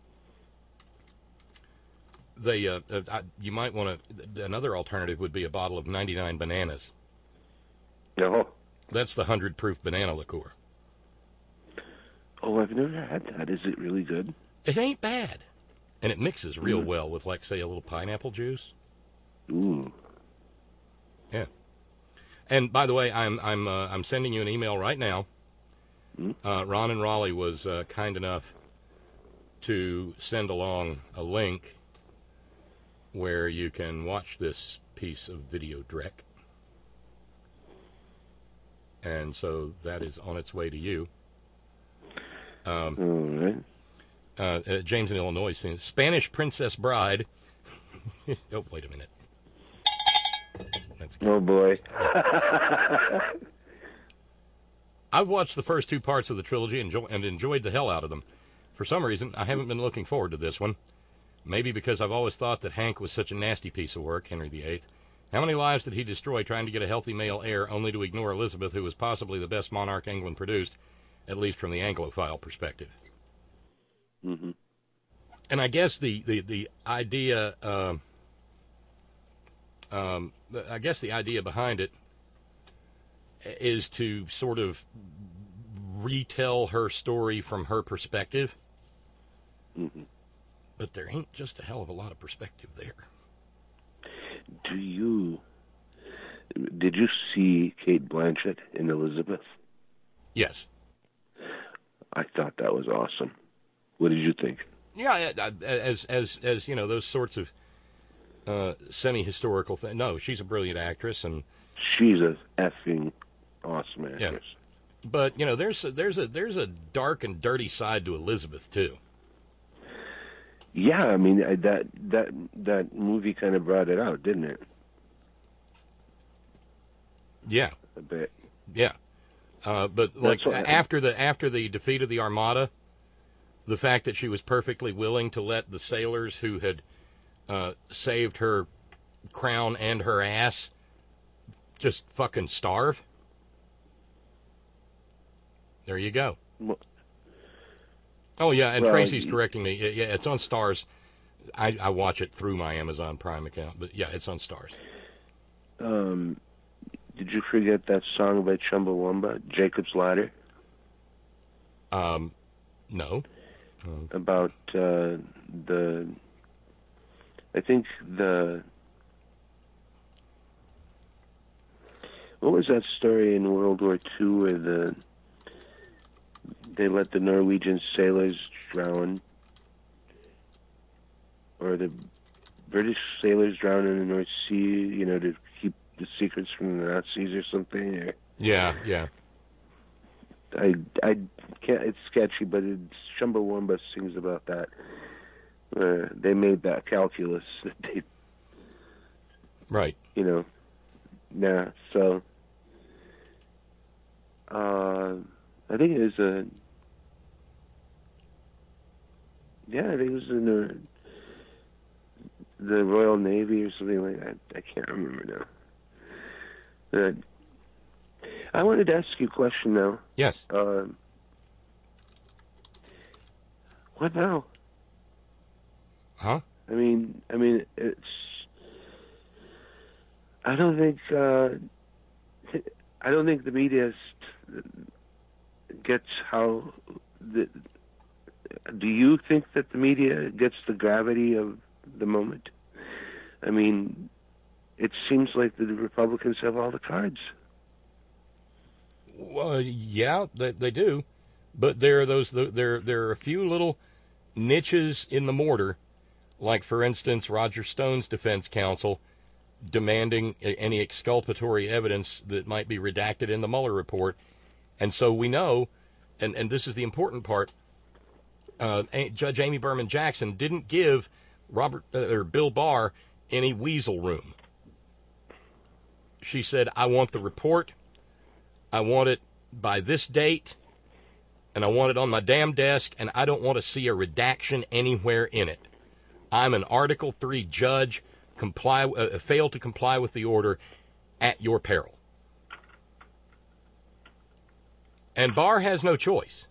You might want to. Another alternative would be a bottle of 99 bananas. No. That's the 100 proof banana liqueur. Oh, I've never had that. Is it really good? It ain't bad, and it mixes real well with, like, say, a little pineapple juice. Ooh. Yeah. And by the way, I'm sending you an email right now. Ron and Raleigh was kind enough to send along a link where you can watch this piece of video Drek. And so that is on its way to you. All right. James in Illinois sings Spanish Princess Bride. Oh, wait a minute. That's good. Oh, boy. I've watched the first two parts of the trilogy and enjoyed the hell out of them. For some reason, I haven't been looking forward to this one. Maybe because I've always thought that Hank was such a nasty piece of work, Henry VIII. How many lives did he destroy trying to get a healthy male heir, only to ignore Elizabeth, who was possibly the best monarch England produced, at least from the Anglophile perspective? Mm-hmm. And I guess the idea, behind it is to sort of retell her story from her perspective. Mm-hmm. But there ain't just a hell of a lot of perspective there. Did you see Cate Blanchett in Elizabeth? Yes. I thought that was awesome. What did you think? Yeah, as those sorts of semi-historical things. No, she's a brilliant actress, and she's a effing awesome actress. Yeah. But there's a dark and dirty side to Elizabeth too. Yeah, I mean that movie kind of brought it out, didn't it? Yeah, a bit. Yeah, but like after the defeat of the Armada, the fact that she was perfectly willing to let the sailors who had saved her crown and her ass just fucking starve. There you go. Oh, yeah, and Well, Tracy's correcting me. Yeah, it's on Stars. I watch it through my Amazon Prime account, but yeah, it's on Stars. Did you forget that song by Chumbawamba, Jacob's Ladder? No. About what was that story in World War II where they let the Norwegian sailors drown, or the British sailors drown in the North Sea, to keep the secrets from the Nazis or something? Or, Yeah. I can't. It's sketchy, but Chumbawamba sings about that. They made that calculus that they, right. Yeah. So, I think it was I think it was in the Royal Navy or something like that. I can't remember now. I wanted to ask you a question now. Yes. What now? Huh? I mean, it's. I don't think the media gets how. Do you think that the media gets the gravity of the moment? I mean, it seems like the Republicans have all the cards. Well, yeah, they do, but there are a few little niches in the mortar, like for instance, Roger Stone's defense counsel demanding any exculpatory evidence that might be redacted in the Mueller report, and so we know, and this is the important part. Judge Amy Berman Jackson didn't give Bill Barr any weasel room. She said, "I want the report. I want it by this date, and I want it on my damn desk, and I don't want to see a redaction anywhere in it. I'm an Article III judge. Fail to comply with the order at your peril." And Barr has no choice.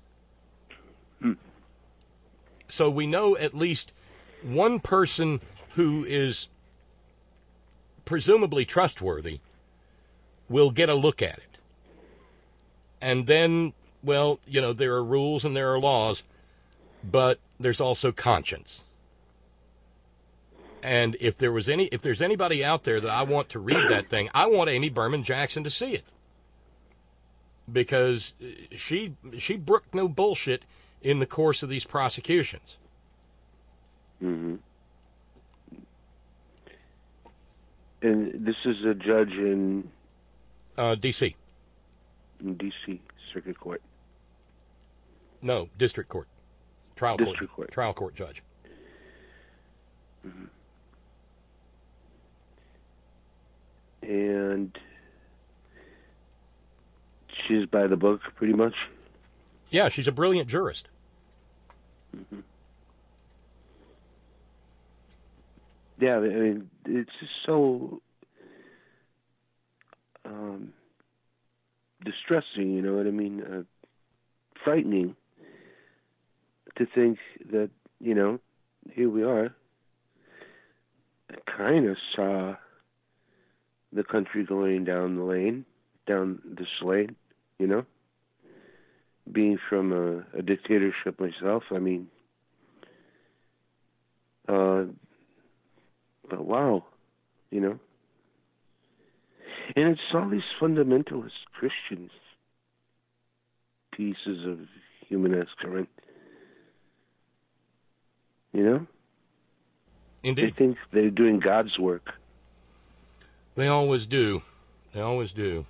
So we know at least one person who is presumably trustworthy will get a look at it. And then, well, there are rules and there are laws, but there's also conscience. And if there's anybody out there that I want to read that thing, I want Amy Berman Jackson to see it. Because she brooked no bullshit in the course of these prosecutions. Mm-hmm. And this is a judge in D.C. In D.C. Circuit Court. No, District Court. Trial court judge. Mm-hmm. And she's by the book, pretty much? Yeah, she's a brilliant jurist. Mm-hmm. Yeah, I mean, it's just so distressing, you know what I mean? Frightening to think that, here we are. I kind of saw the country going down this lane, Being from a dictatorship myself, I mean, but wow, And it's all these fundamentalist Christians, pieces of human excrement, Indeed. They think they're doing God's work. They always do. They always do.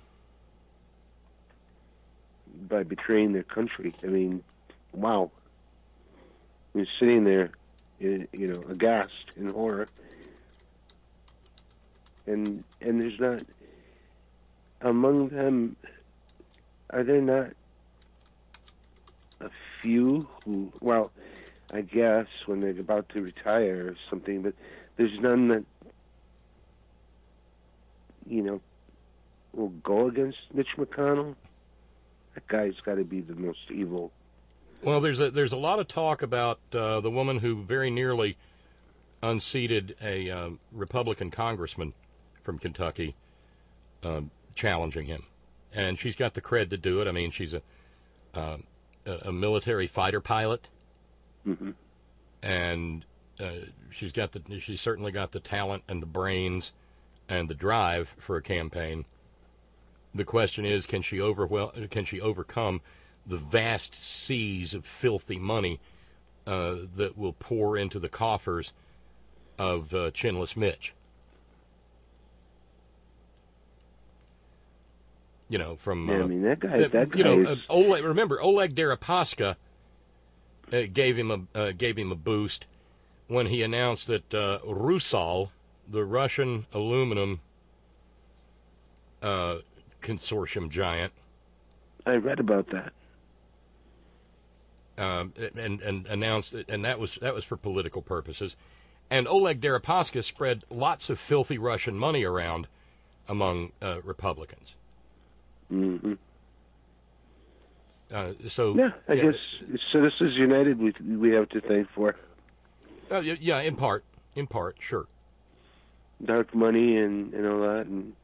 By betraying their country. I mean, wow. You're sitting there, aghast in horror. And there's not, among them, are there not a few who, well, I guess when they're about to retire or something, but there's none that, will go against Mitch McConnell? That guy's got to be the most evil Well, there's a lot of talk about the woman who very nearly unseated a Republican congressman from Kentucky, challenging him, and she's got the cred to do it. I mean, she's a military fighter pilot, and she's certainly got the talent and the brains and the drive for a campaign. The question is, can she overcome the vast seas of filthy money that will pour into the coffers of Chinless Mitch? You know, from I mean, that guy. Oleg Deripaska gave him a boost when he announced that Rusal, the Russian aluminum consortium giant, I read about that. And announced it, and that was for political purposes. And Oleg Deripaska spread lots of filthy Russian money around among Republicans. Mm-hmm. I guess Citizens United we have to thank for. Yeah, in part, sure. Dark money and all that, and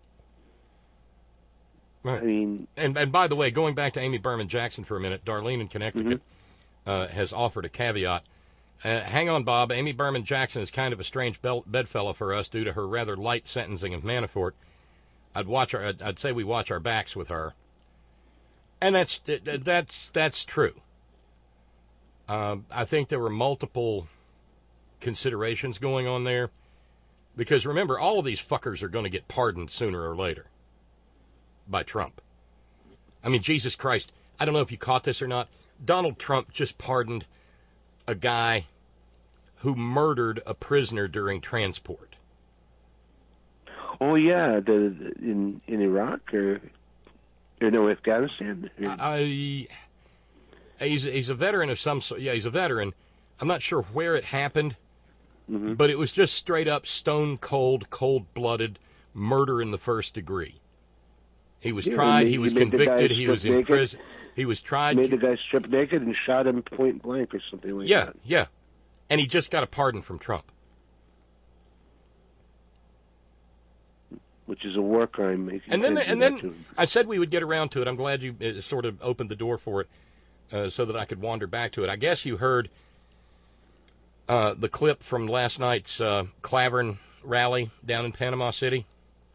right. I mean, and by the way, going back to Amy Berman Jackson for a minute, Darlene in Connecticut has offered a caveat. Hang on, Bob. Amy Berman Jackson is kind of a strange bedfellow for us due to her rather light sentencing of Manafort. I'd say we watch our backs with her, and that's true. I think there were multiple considerations going on there, because remember, all of these fuckers are going to get pardoned sooner or later by Trump. I mean, Jesus Christ, I don't know if you caught this or not. Donald Trump just pardoned a guy who murdered a prisoner during transport. Oh yeah, in Iraq or no, Afghanistan. He's a veteran of some sort. Yeah, he's a veteran. I'm not sure where it happened, but it was just straight up stone cold, cold-blooded murder in the first degree. He was tried. He was convicted. He was in prison. He was tried. Made the guy strip naked and shot him point blank or something like that. Yeah, and he just got a pardon from Trump. Which is a war crime. And then I said we would get around to it. I'm glad you sort of opened the door for it so that I could wander back to it. I guess you heard the clip from last night's Clavern rally down in Panama City.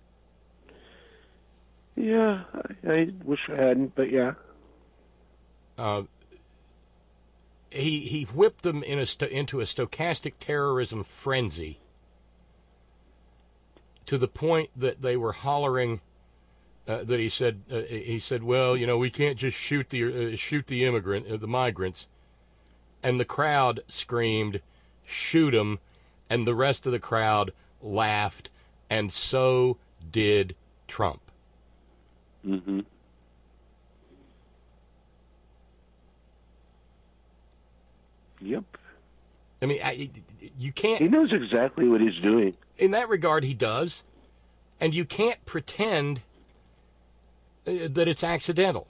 Yeah, I wish I hadn't, but yeah. He whipped them into a stochastic terrorism frenzy, to the point that they were hollering that he said, well, you know, we can't just shoot the migrants, and the crowd screamed, shoot them, and the rest of the crowd laughed, and so did Trump. Mm-hmm. Yep. I mean, you can't... He knows exactly what he's doing. In that regard, he does. And you can't pretend that it's accidental.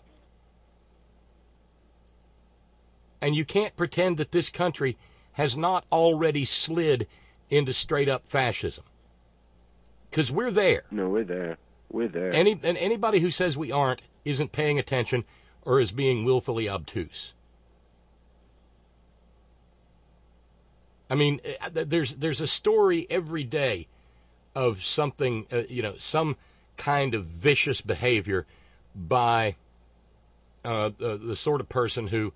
And you can't pretend that this country has not already slid into straight-up fascism. Because we're there. No, we're there. We're there. And anybody who says we aren't isn't paying attention or is being willfully obtuse. I mean, there's a story every day of something, some kind of vicious behavior by the sort of person who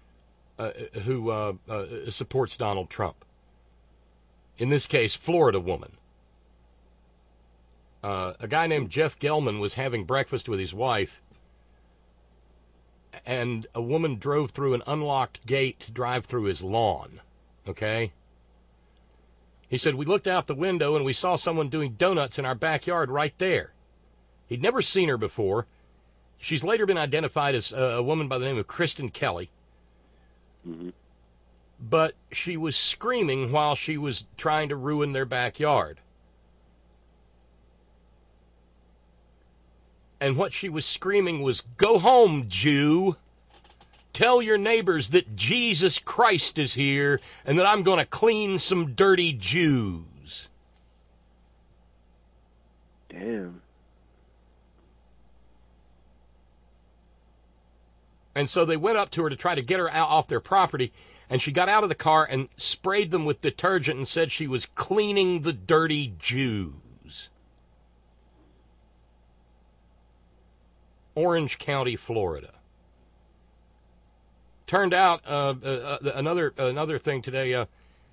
supports Donald Trump. In this case, Florida woman. A guy named Jeff Gelman was having breakfast with his wife, and a woman drove through an unlocked gate to drive through his lawn. Okay? He said, we looked out the window and we saw someone doing donuts in our backyard right there. He'd never seen her before. She's later been identified as a woman by the name of Kristen Kelly. Mm-hmm. But she was screaming while she was trying to ruin their backyard. And what she was screaming was, go home, Jew. tell your neighbors that Jesus Christ is here and that I'm going to clean some dirty Jews. Damn. And so they went up to her to try to get her out off their property, and she got out of the car and sprayed them with detergent and said she was cleaning the dirty Jews. Orange County, Florida. Turned out another thing today.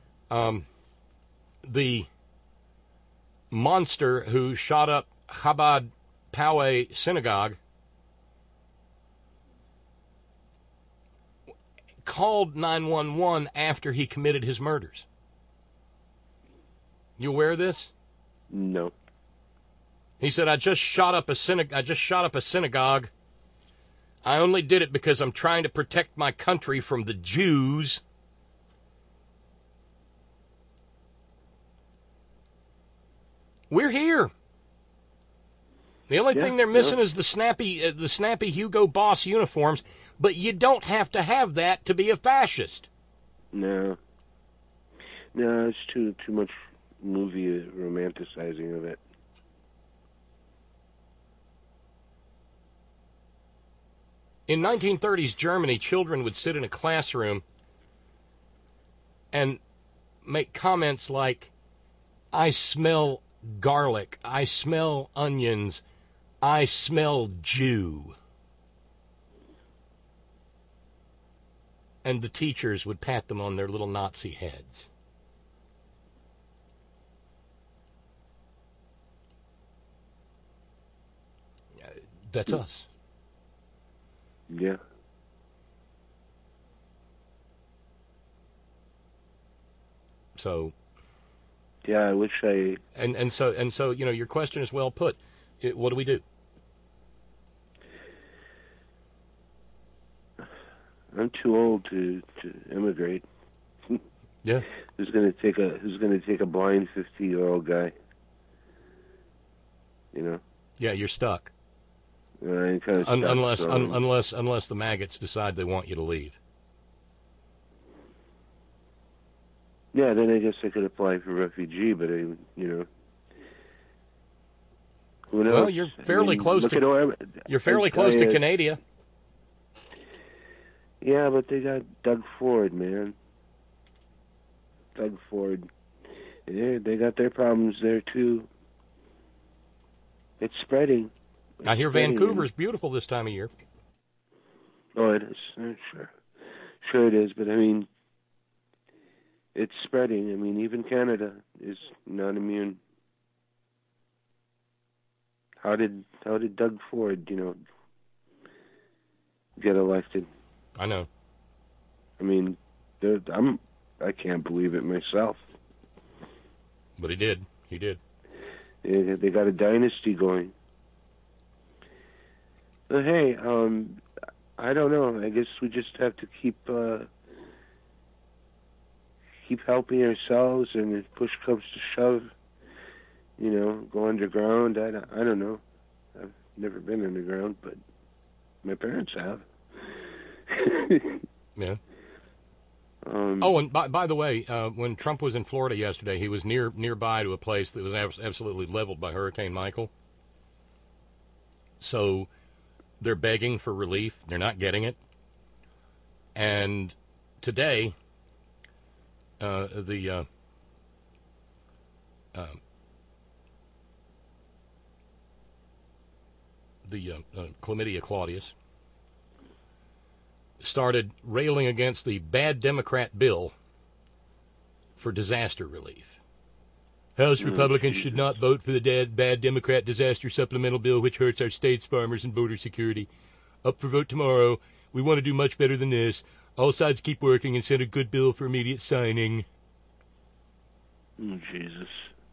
The monster who shot up Chabad Poway Synagogue called 911 after he committed his murders. You aware of this? No. He said, I just shot up a synagogue. I only did it because I'm trying to protect my country from the Jews. We're here. The only thing they're missing is the snappy Hugo Boss uniforms, but you don't have to have that to be a fascist. No, it's too much movie romanticizing of it. In 1930s Germany, children would sit in a classroom and make comments like, I smell garlic, I smell onions, I smell Jew. And the teachers would pat them on their little Nazi heads. That's us. Yeah. So. Yeah, I wish I. And so your question is well put. What do we do? I'm too old to immigrate. Yeah. Who's going to take a blind 50-year-old guy? You know. Yeah, you're stuck. I'm kind of stuck, unless the maggots decide they want you to leave. Yeah, then I guess I could apply for refugee, but who knows? Well, you're fairly close to Canada. Yeah, but they got Doug Ford, man. Doug Ford. Yeah, they got their problems there too. It's spreading. I hear Vancouver's beautiful this time of year. Oh, it is. Sure it is, but I mean, it's spreading. I mean, even Canada is not immune. How did Doug Ford, get elected? I know. I mean, I can't believe it myself. But he did. He did. They got a dynasty going. But hey, I don't know. I guess we just have to keep helping ourselves, and if push comes to shove, go underground. I don't know. I've never been underground, but my parents have. Yeah. And by the way, when Trump was in Florida yesterday, he was nearby to a place that was absolutely leveled by Hurricane Michael. So they're begging for relief. They're not getting it. And today, the Chlamydia Claudius started railing against the bad Democrat bill for disaster relief. House Republicans should not vote for the bad Democrat disaster supplemental bill, which hurts our state's farmers and border security. Up for vote tomorrow. We want to do much better than this. All sides keep working and send a good bill for immediate signing. Oh, Jesus.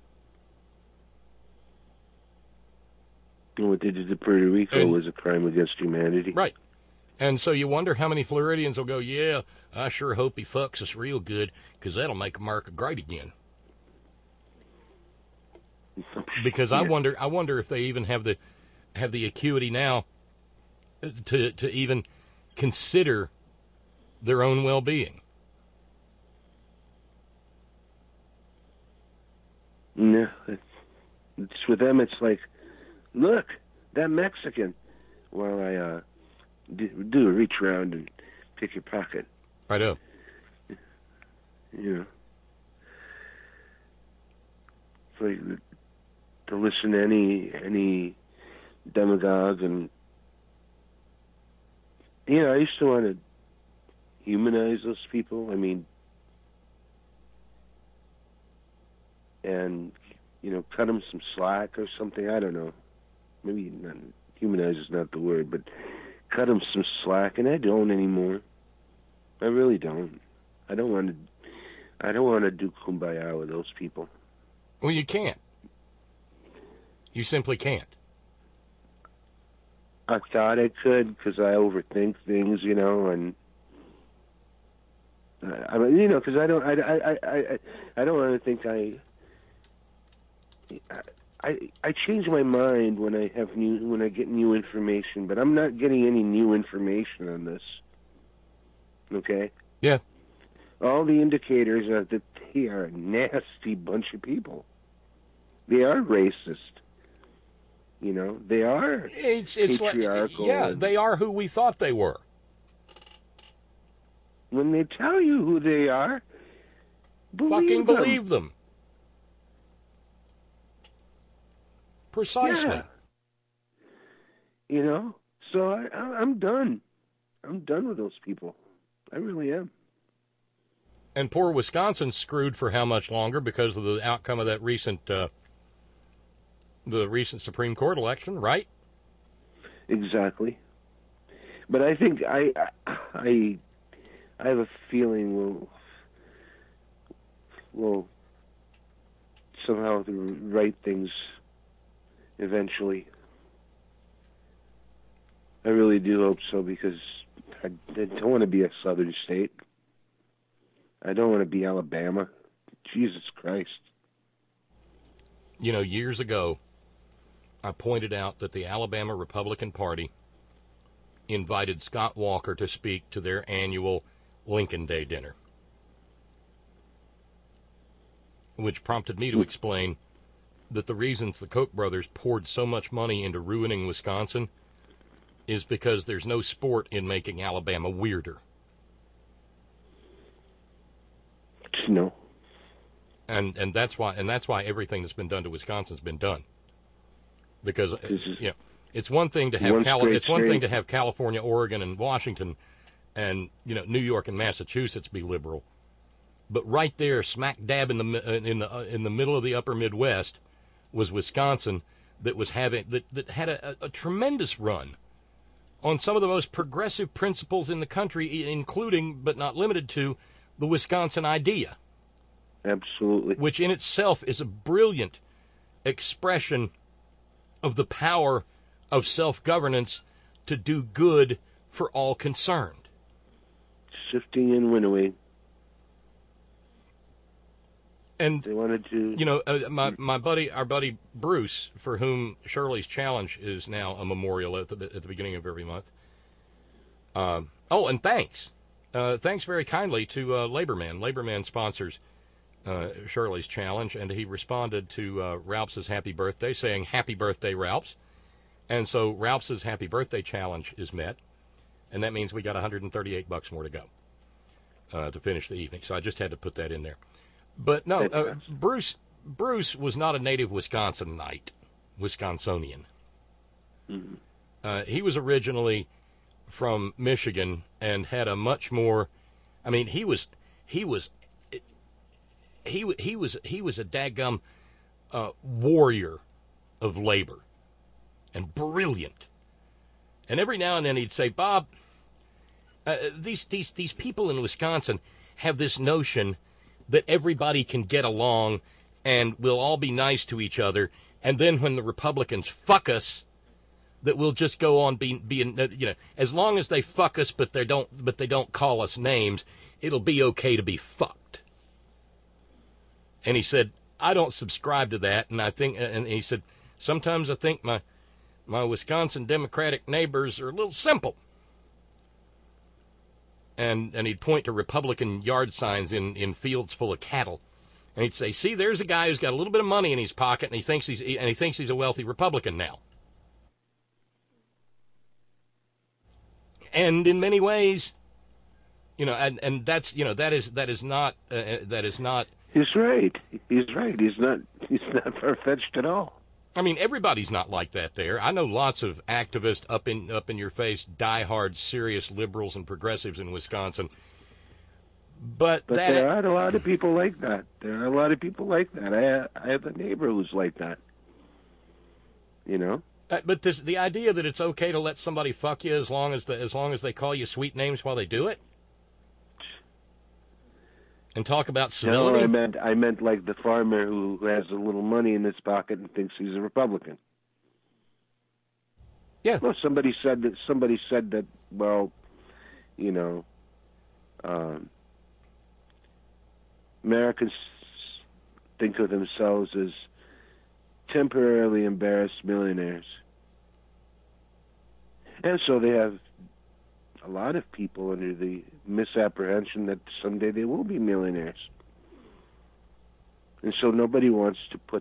What they did to Puerto Rico was a crime against humanity. Right. And so you wonder how many Floridians will go, yeah, I sure hope he fucks us real good, because that'll make America great again. Because I wonder if they even have the acuity now to even consider their own well-being. No, it's with them. It's like, look, that Mexican. While I do a reach around and pick your pocket. I know. You know, it's like to listen to any demagogue, and you know, I used to want to humanize those people. I mean, and you know, cut them some slack or something. I don't know. Maybe not, humanize is not the word, but cut them some slack. And I don't anymore. I really don't. I don't want to do kumbaya with those people. Well, you can't. You simply can't. I thought I could because I overthink things, you know, and I mean, you know, because I don't want to think I change my mind when I get new information, but I'm not getting any new information on this. Okay? Yeah. All the indicators are that they are a nasty bunch of people. They are racist. You know, they are patriarchal. Like, yeah, they are who we thought they were. When they tell you who they are, believe them. Precisely. Yeah. You know, so I'm done. I'm done with those people. I really am. And poor Wisconsin's screwed for how much longer because of the outcome of that recent Supreme Court election, right? Exactly. But I think I have a feeling we'll somehow right things eventually. I really do hope so, because I don't want to be a southern state. I don't want to be Alabama. Jesus Christ. You know, years ago, I pointed out that the Alabama Republican Party invited Scott Walker to speak to their annual Lincoln Day dinner, which prompted me to explain that the reasons the Koch brothers poured so much money into ruining Wisconsin is because there's no sport in making Alabama weirder. No. And that's why everything that's been done to Wisconsin's been done. Because you know, it's one thing to have California, Oregon, and Washington, and you know, New York and Massachusetts be liberal, but right there, smack dab in the middle of the upper Midwest, was Wisconsin that had a tremendous run on some of the most progressive principles in the country, including but not limited to the Wisconsin idea. Absolutely. Which in itself is a brilliant expression of the power of self-governance to do good for all concerned. Shifting and winnowing. And they wanted to, you know, our buddy Bruce, for whom Shirley's Challenge is now a memorial at the beginning of every month. And thanks very kindly to Laborman. Laborman sponsors Shirley's Challenge, and he responded to Ralph's happy birthday, saying, "Happy birthday, Ralph's." And so Ralph's happy birthday challenge is met, and that means we got $138 more to go to finish the evening. So I just had to put that in there. But no, Bruce was not a native Wisconsinian. Mm-hmm. He was originally from Michigan and had a much more, I mean, he was a daggum warrior of labor, and brilliant. And every now and then he'd say, "Bob, these people in Wisconsin have this notion that everybody can get along and we'll all be nice to each other, and then when the Republicans fuck us, that we'll just go on being, you know, as long as they fuck us, but they don't call us names, it'll be okay to be fucked." And he said, "I don't subscribe to that, and he said, sometimes I think my Wisconsin Democratic neighbors are a little simple." and he'd point to Republican yard signs in fields full of cattle, and he'd say, "See, there's a guy who's got a little bit of money in his pocket, and he thinks he's a wealthy Republican now." And in many ways, and that's that is not. He's right. He's right. He's not far-fetched at all. I mean, everybody's not like that there. I know lots of activists up in your face, diehard, serious liberals and progressives in Wisconsin. But there are a lot of people like that. There are a lot of people like that. I have a neighbor who's like that. But the idea that it's okay to let somebody fuck you as long as they call you sweet names while they do it, and talk about civility. No, I meant like the farmer who has a little money in his pocket and thinks he's a Republican. Yeah. Well, somebody said that. Well, Americans think of themselves as temporarily embarrassed millionaires, and so they have a lot of people under the misapprehension that someday they will be millionaires, and so nobody wants to put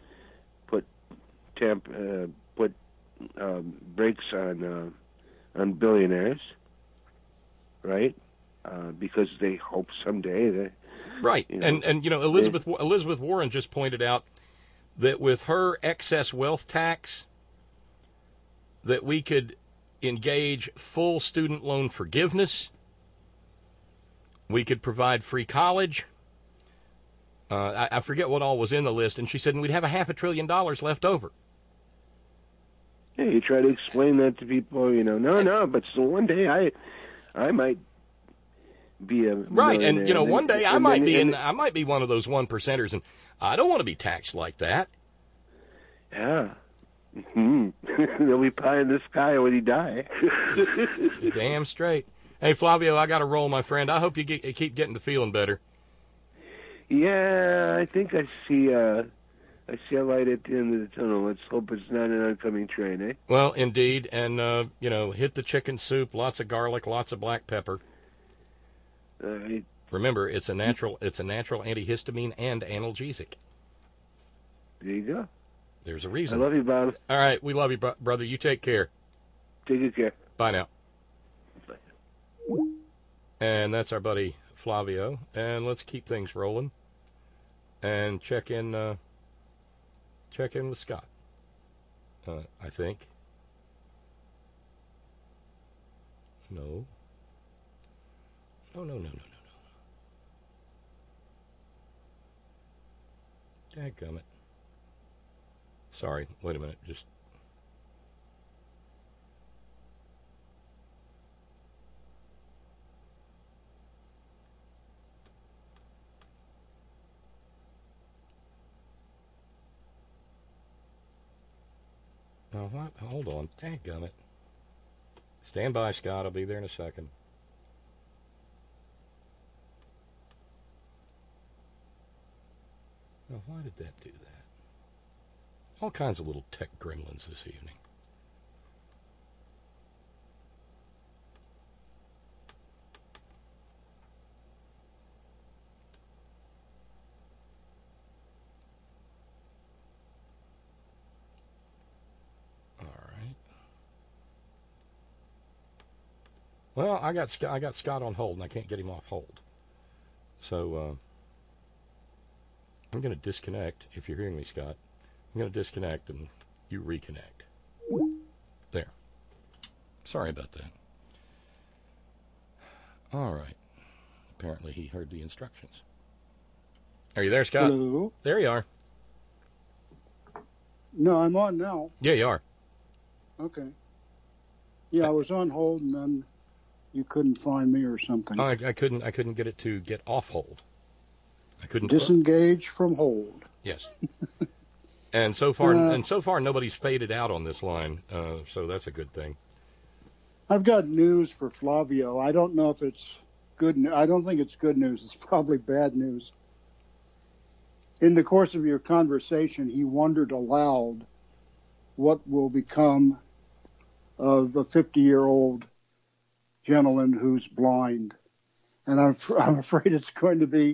brakes on billionaires, right? Because they hope someday that right. And Elizabeth Warren just pointed out that with her excess wealth tax, that we could engage full student loan forgiveness. We could provide free college. I forget what all was in the list, and she said, and we'd have $500 billion left over. Yeah, you try to explain that to people, no, but so one day I might be a right, and one day I might be one of those 1%ers, and I don't want to be taxed like that. Yeah. There'll be pie in the sky when you die. Damn straight. Hey, Flavio, I got to roll, my friend. I hope you keep getting to feeling better. Yeah, I think I see a light at the end of the tunnel. Let's hope it's not an oncoming train, eh? Well, indeed, and hit the chicken soup, lots of garlic, lots of black pepper. Remember, it's a natural antihistamine and analgesic. There you go. There's a reason. I love you, Bob. All right, we love you, brother. You take care. Take good care. Bye now. Bye. And that's our buddy Flavio. And let's keep things rolling. And check in with Scott. I think. No. No. Dadgummit. Sorry, wait a minute. Just. Now, what? Hold on. Dadgummit. Stand by, Scott. I'll be there in a second. Now, why did that do that? All kinds of little tech gremlins this evening. All right. Well, I got Scott on hold, and I can't get him off hold. So I'm going to disconnect. If you're hearing me, Scott. I'm going to disconnect and you reconnect. There. Sorry about that. All right. Apparently he heard the instructions. Are you there, Scott? Hello. There you are. No, I'm on now. Yeah, you are. Okay. Yeah, I was on hold and then you couldn't find me or something. I couldn't get it to get off hold. I couldn't disengage from hold. Yes. And so far, nobody's faded out on this line, so that's a good thing. I've got news for Flavio. I don't know if it's good. I don't think it's good news. It's probably bad news. In the course of your conversation, he wondered aloud what will become of a 50-year-old gentleman who's blind. And I'm afraid it's going to be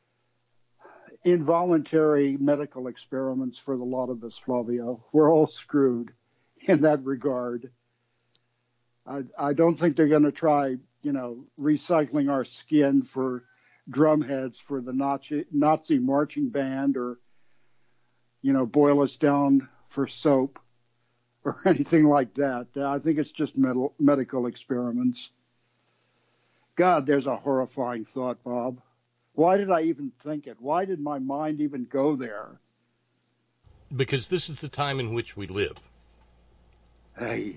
involuntary medical experiments for the lot of us, Flavio. We're all screwed in that regard. I don't think they're going to try, recycling our skin for drum heads for the Nazi marching band or, boil us down for soap or anything like that. I think it's just medical experiments. God, there's a horrifying thought, Bob. Why did I even think it? Why did my mind even go there? Because this is the time in which we live. Hey.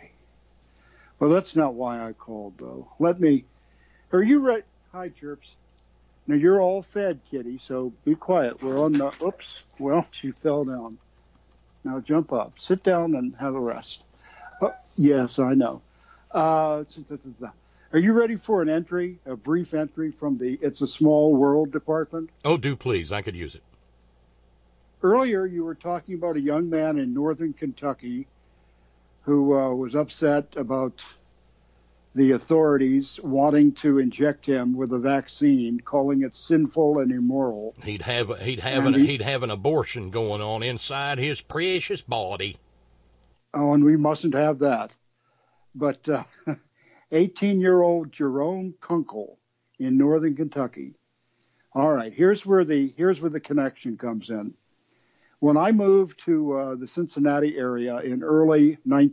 Well, that's not why I called, though. Are you ready? Hi, Chirps. Now, you're all fed, kitty, so be quiet. We're on the, oops, well, she fell down. Now jump up. Sit down and have a rest. Oh, yes, I know. Are you ready for an entry, a brief entry from the It's a Small World department? Oh, do please. I could use it. Earlier, you were talking about a young man in northern Kentucky who was upset about the authorities wanting to inject him with a vaccine, calling it sinful and immoral. He'd have an abortion going on inside his precious body. Oh, and we mustn't have that. But 18-year-old Jerome Kunkel in northern Kentucky. All right, here's where the connection comes in. When I moved to the Cincinnati area in early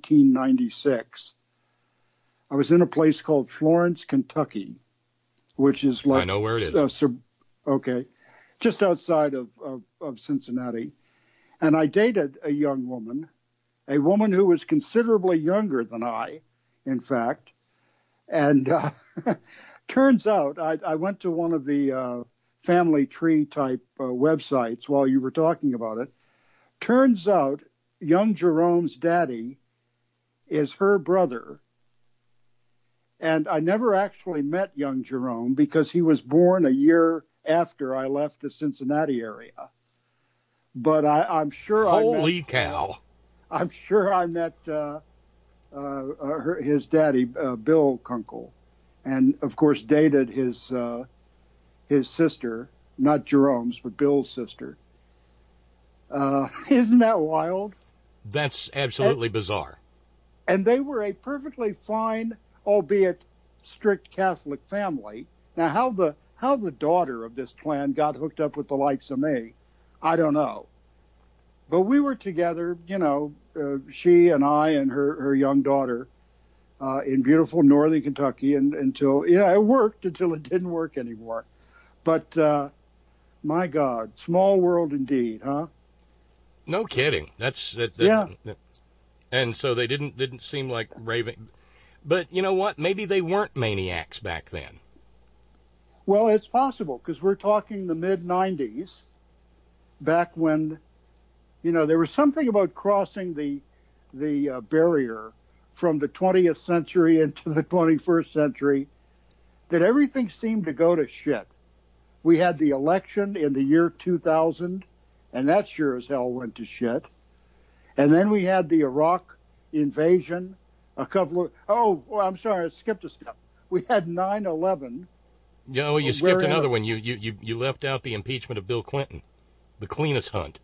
1996, I was in a place called Florence, Kentucky, which is like... I know where it is. Okay, just outside of Cincinnati. And I dated a young woman, a woman who was considerably younger than I, in fact. And turns out I went to one of the family tree type websites while you were talking about it. Turns out young Jerome's daddy is her brother. And I never actually met young Jerome because he was born a year after I left the Cincinnati area. But I'm sure Holy cow. I'm sure I met his daddy, Bill Kunkel, and of course dated his sister, not Jerome's, but Bill's sister. Isn't that wild? That's absolutely bizarre. And they were a perfectly fine, albeit strict Catholic family. Now, how the daughter of this clan got hooked up with the likes of me, I don't know. But we were together, she and I and her young daughter in beautiful northern Kentucky until it worked until it didn't work anymore. But my God, small world indeed, huh? No kidding. Yeah. And so they didn't seem like raving. But you know what? Maybe they weren't maniacs back then. Well, it's possible because we're talking the mid-'90s, back when, there was something about crossing the barrier from the 20th century into the 21st century that everything seemed to go to shit. We had the election in the year 2000, and that sure as hell went to shit. And then we had the Iraq invasion, I'm sorry, I skipped a step. We had 9/11. Yeah, you skipped another one. You left out the impeachment of Bill Clinton, the cleanest hunt.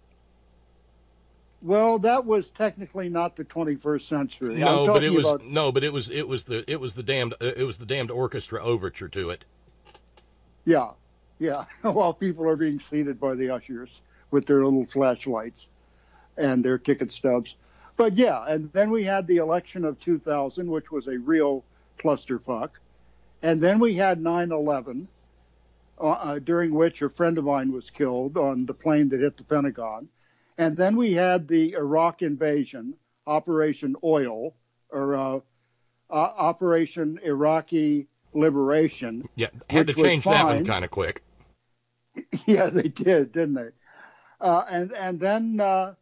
Well, that was technically not the 21st century. No, but it was the damned orchestra overture to it. Yeah. While people are being seated by the ushers with their little flashlights and their ticket stubs. But yeah, and then we had the election of 2000, which was a real clusterfuck. And then we had 9/11, during which a friend of mine was killed on the plane that hit the Pentagon. And then we had the Iraq invasion, Operation Oil, or Operation Iraqi Liberation. Yeah, had to change that one kind of quick. Yeah, they did, didn't they? And then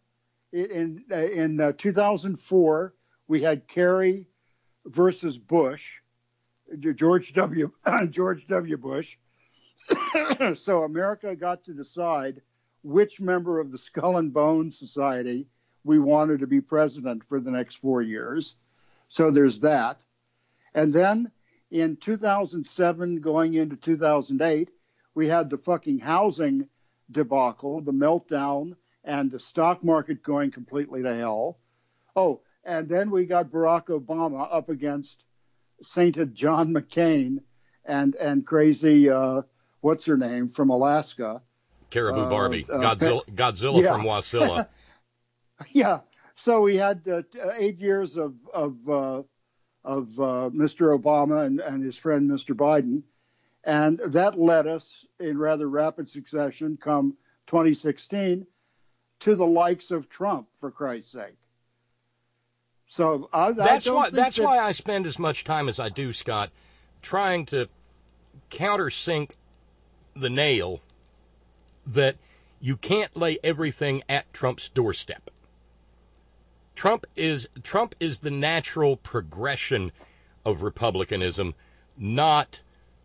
in 2004, we had Kerry versus Bush, George W. Bush. So America got to decide which member of the Skull and Bones Society we wanted to be president for the next 4 years. So there's that. And then in 2007 going into 2008, we had the fucking housing debacle, the meltdown, and the stock market going completely to hell. Oh, and then we got Barack Obama up against sainted John McCain and crazy, what's her name, from Alaska. Caribou Barbie, Godzilla yeah. from Wasilla. Yeah. So we had 8 years of Mr. Obama and his friend Mr. Biden, and that led us in rather rapid succession, come 2016, to the likes of Trump, for Christ's sake. So that's why I spend as much time as I do, Scott, trying to countersink the nail that you can't lay everything at Trump's doorstep. Trump is the natural progression of republicanism, not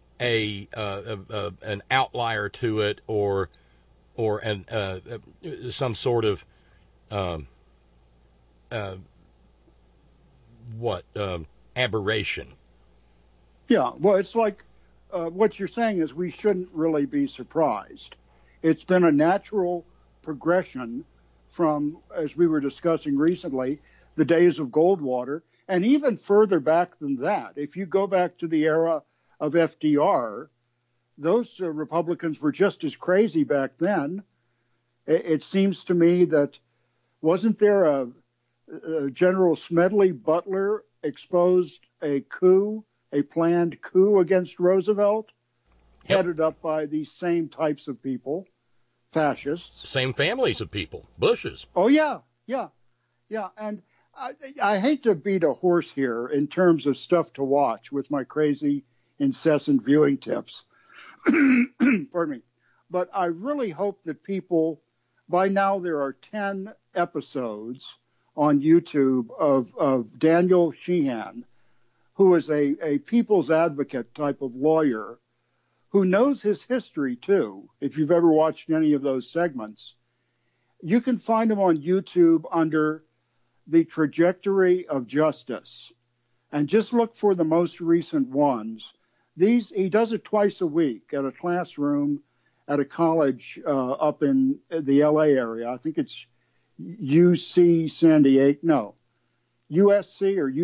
an outlier to it or some sort of aberration. Yeah, well, it's like what you're saying is we shouldn't really be surprised. It's been a natural progression from, as we were discussing recently, the days of Goldwater, and even further back than that. If you go back to the era of FDR, those Republicans were just as crazy back then. It seems to me that wasn't there a General Smedley Butler exposed a planned coup against Roosevelt, headed up by these same types of people, fascists. Same families of people, Bushes. Oh, yeah. And I hate to beat a horse here in terms of stuff to watch with my crazy, incessant viewing tips. Pardon me. But I really hope that people, by now there are 10 episodes on YouTube of Daniel Sheehan, who is a people's advocate type of lawyer who knows his history too. If you've ever watched any of those segments, you can find him on YouTube under The Trajectory of Justice, and just look for the most recent ones. He does it twice a week at a classroom at a college up in the LA area. I think it's UC San Diego. No, USC or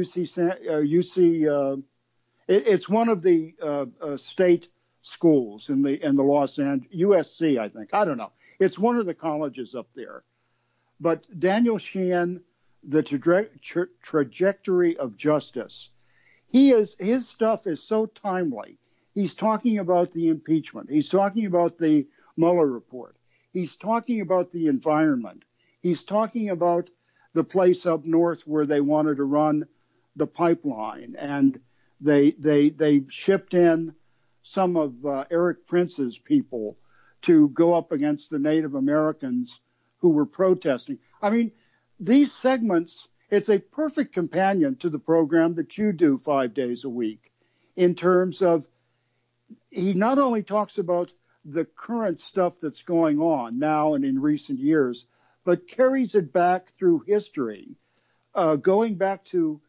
UC. It's one of the state schools in the Los Angeles, USC, I think. I don't know. It's one of the colleges up there. But Daniel Sheehan, The Trajectory of Justice, his stuff is so timely. He's talking about the impeachment. He's talking about the Mueller report. He's talking about the environment. He's talking about the place up north where they wanted to run the pipeline, and they shipped in some of Eric Prince's people to go up against the Native Americans who were protesting. I mean, these segments, it's a perfect companion to the program that you do 5 days a week in terms of he not only talks about the current stuff that's going on now and in recent years, but carries it back through history, going back to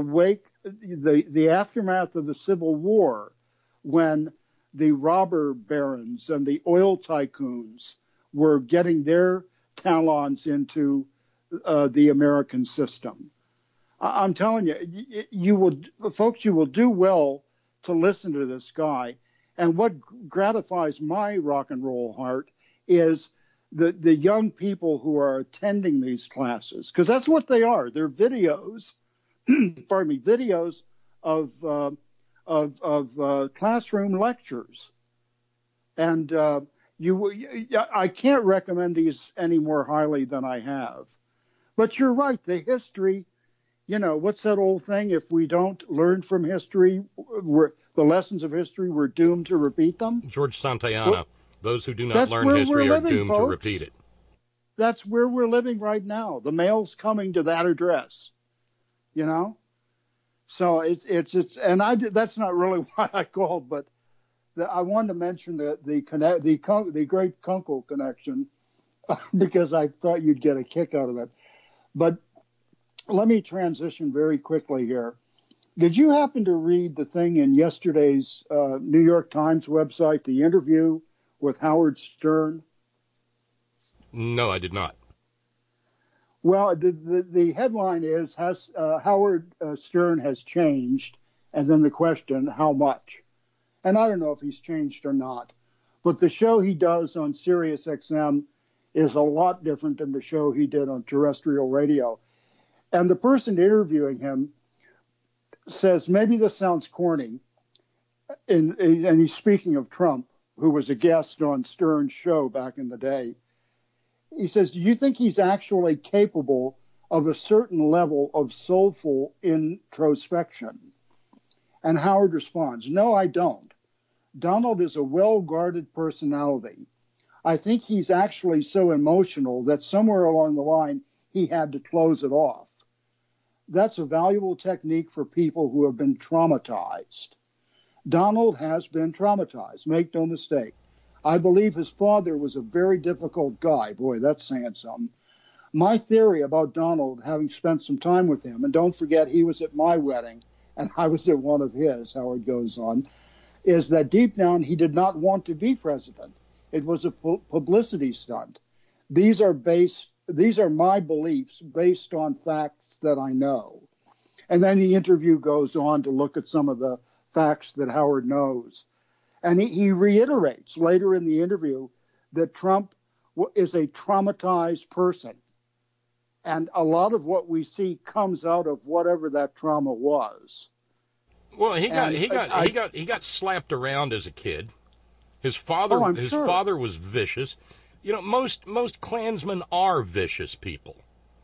the aftermath of the Civil War, when the robber barons and the oil tycoons were getting their talons into the American system. I'm telling you, you will do well to listen to this guy. And what gratifies my rock and roll heart is the young people who are attending these classes, because that's what they are. They're videos, pardon me, videos of classroom lectures. And I can't recommend these any more highly than I have. But you're right, the history, what's that old thing? If we don't learn from history, the lessons of history, we're doomed to repeat them. George Santayana, well, those who do not learn history are doomed to repeat it. That's where we're living right now. The mail's coming to that address, So it's and that's not really why I called, but I wanted to mention the great Kunkel connection because I thought you'd get a kick out of it. But let me transition very quickly here. Did you happen to read the thing in yesterday's New York Times website, the interview with Howard Stern? No, I did not. Well, the headline is, Howard Stern has changed, and then the question, how much? And I don't know if he's changed or not, but the show he does on Sirius XM is a lot different than the show he did on terrestrial radio. And the person interviewing him says, maybe this sounds corny, and he's speaking of Trump, who was a guest on Stern's show back in the day. He says, do you think he's actually capable of a certain level of soulful introspection? And Howard responds, no, I don't. Donald is a well-guarded personality. I think he's actually so emotional that somewhere along the line, he had to close it off. That's a valuable technique for people who have been traumatized. Donald has been traumatized, make no mistake. I believe his father was a very difficult guy. Boy, that's saying something. My theory about Donald, having spent some time with him, and don't forget he was at my wedding, and I was at one of his, Howard goes on, is that deep down he did not want to be president. It was a publicity stunt. These are my beliefs based on facts that I know. And then the interview goes on to look at some of the facts that Howard knows. And he reiterates later in the interview that Trump is a traumatized person. And a lot of what we see comes out of whatever that trauma was. Well, he got slapped around as a kid. His father father was vicious. You know, most Klansmen are vicious people.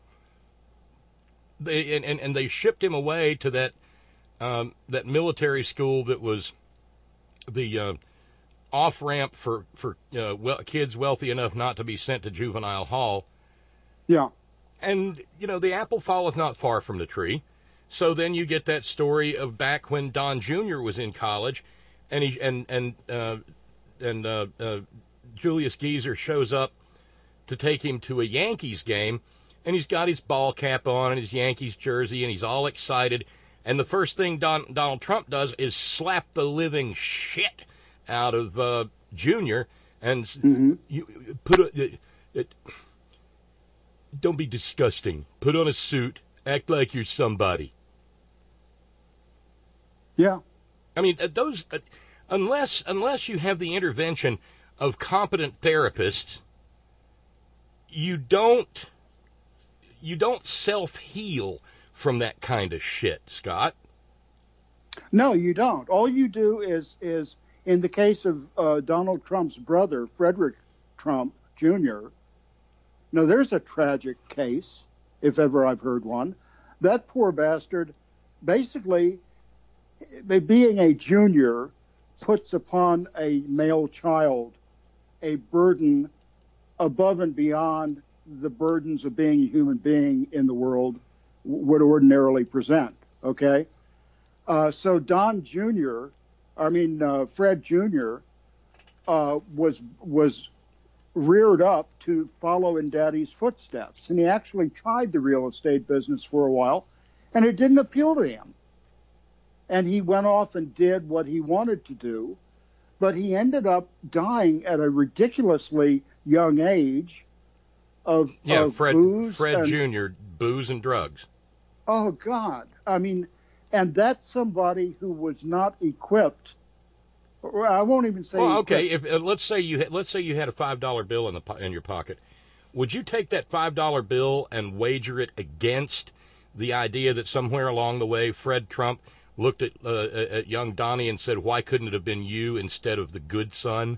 They shipped him away to that military school that was the off-ramp for kids wealthy enough not to be sent to juvenile hall. Yeah. And, you know, the apple falleth not far from the tree. So then you get that story of back when Don Jr. was in college, and Julius Geezer shows up to take him to a Yankees game, and he's got his ball cap on and his Yankees jersey, and he's all excited. And the first thing Donald Trump does is slap the living shit out of Junior, and you put don't be disgusting. Put on a suit. Act like you're somebody. Yeah. I mean, unless you have the intervention of competent therapists, you don't self-heal from that kind of shit, Scott. No, you don't. All you do is in the case of Donald Trump's brother, Frederick Trump Jr., now there's a tragic case, if ever I've heard one. That poor bastard, basically, being a junior, puts upon a male child a burden above and beyond the burdens of being a human being in the world would ordinarily present, okay? So Fred Jr. Was reared up to follow in Daddy's footsteps. And he actually tried the real estate business for a while, and it didn't appeal to him. And he went off and did what he wanted to do, but he ended up dying at a ridiculously young age of Fred Jr., booze and drugs. Oh, God. I mean, and that's somebody who was not equipped. I won't even say. Well, okay. If let's say you had a $5 bill in your pocket, would you take that $5 bill and wager it against the idea that somewhere along the way Fred Trump looked at young Donnie and said, "Why couldn't it have been you instead of the good son?"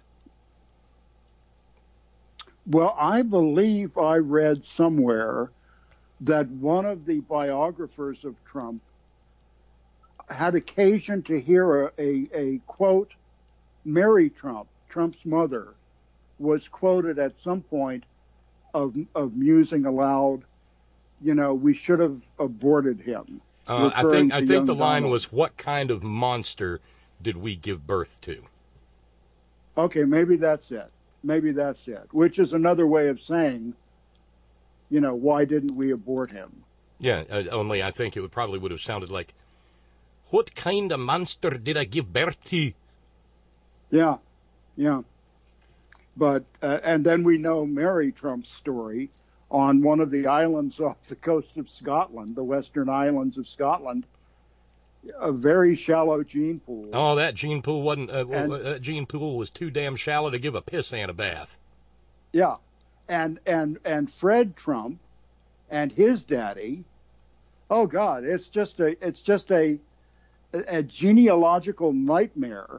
Well, I believe I read somewhere that one of the biographers of Trump had occasion to hear a quote. Mary Trump, Trump's mother, was quoted at some point of musing aloud, you know, we should have aborted him. I think the line was, "What kind of monster did we give birth to?" Okay, maybe that's it. Which is another way of saying, you know, why didn't we abort him? Yeah, only I think it probably would have sounded like, what kind of monster did I give birth to? Yeah, yeah. But, and then we know Mary Trump's story on one of the islands off the coast of Scotland, the Western Islands of Scotland, a very shallow gene pool. Oh, that gene pool wasn't, that gene pool was too damn shallow to give a pissant a bath. Yeah. And Fred Trump and his daddy, oh God, it's just a genealogical nightmare.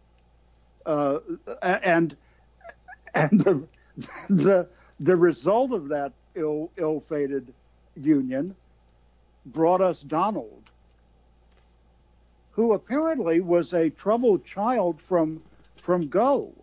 And the result of that ill-fated union brought us Donald, who apparently was a troubled child from Go.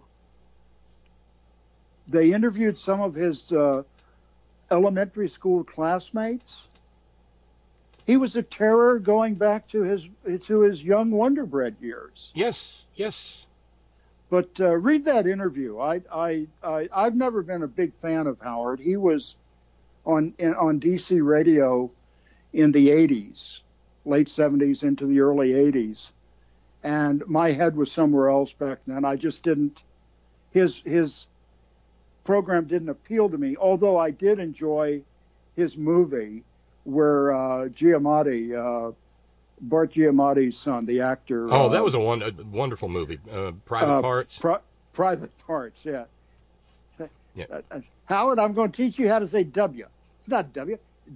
They interviewed some of his elementary school classmates. He was a terror going back to his young Wonder Bread years. Yes, yes. But read that interview. I've never been a big fan of Howard. He was on DC radio in the 80s, late 70s into the early 80s, and my head was somewhere else back then. I just didn't. His program didn't appeal to me. Although I did enjoy his movie where Giamatti. Bart Giamatti's son, the actor. Oh, that was a wonderful movie. Private Parts. Private Parts, yeah. Yeah. Howard, I'm going to teach you how to say W. It's not W.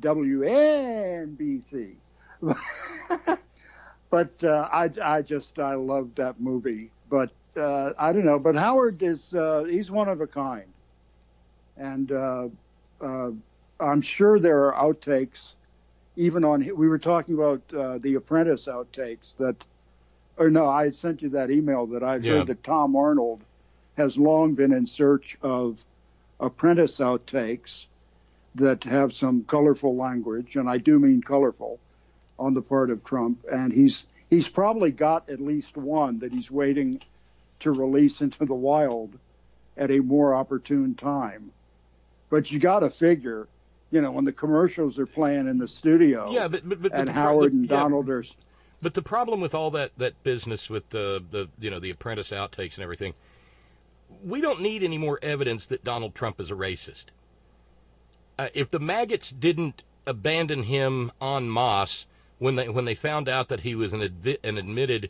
WNBC. But I loved that movie. But I don't know. But Howard he's one of a kind. And I'm sure there are outtakes. Even we were talking about the Apprentice outtakes I had sent you that email that I've heard that Tom Arnold has long been in search of Apprentice outtakes that have some colorful language, and I do mean colorful, on the part of Trump. And he's probably got at least one that he's waiting to release into the wild at a more opportune time. But you got to figure, when the commercials are playing in the studio, and Howard and Donald are. But the problem with all that business with the Apprentice outtakes and everything, we don't need any more evidence that Donald Trump is a racist. If the maggots didn't abandon him en masse when they found out that he was an admitted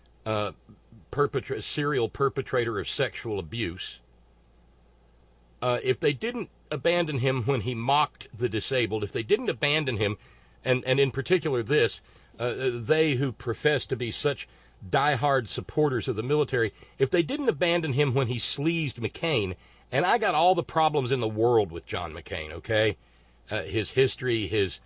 serial perpetrator of sexual abuse, if they didn't abandon him when he mocked the disabled, if they didn't abandon him, and in particular they who profess to be such diehard supporters of the military, if they didn't abandon him when he sleazed McCain, and I got all the problems in the world with John McCain, okay? His history, his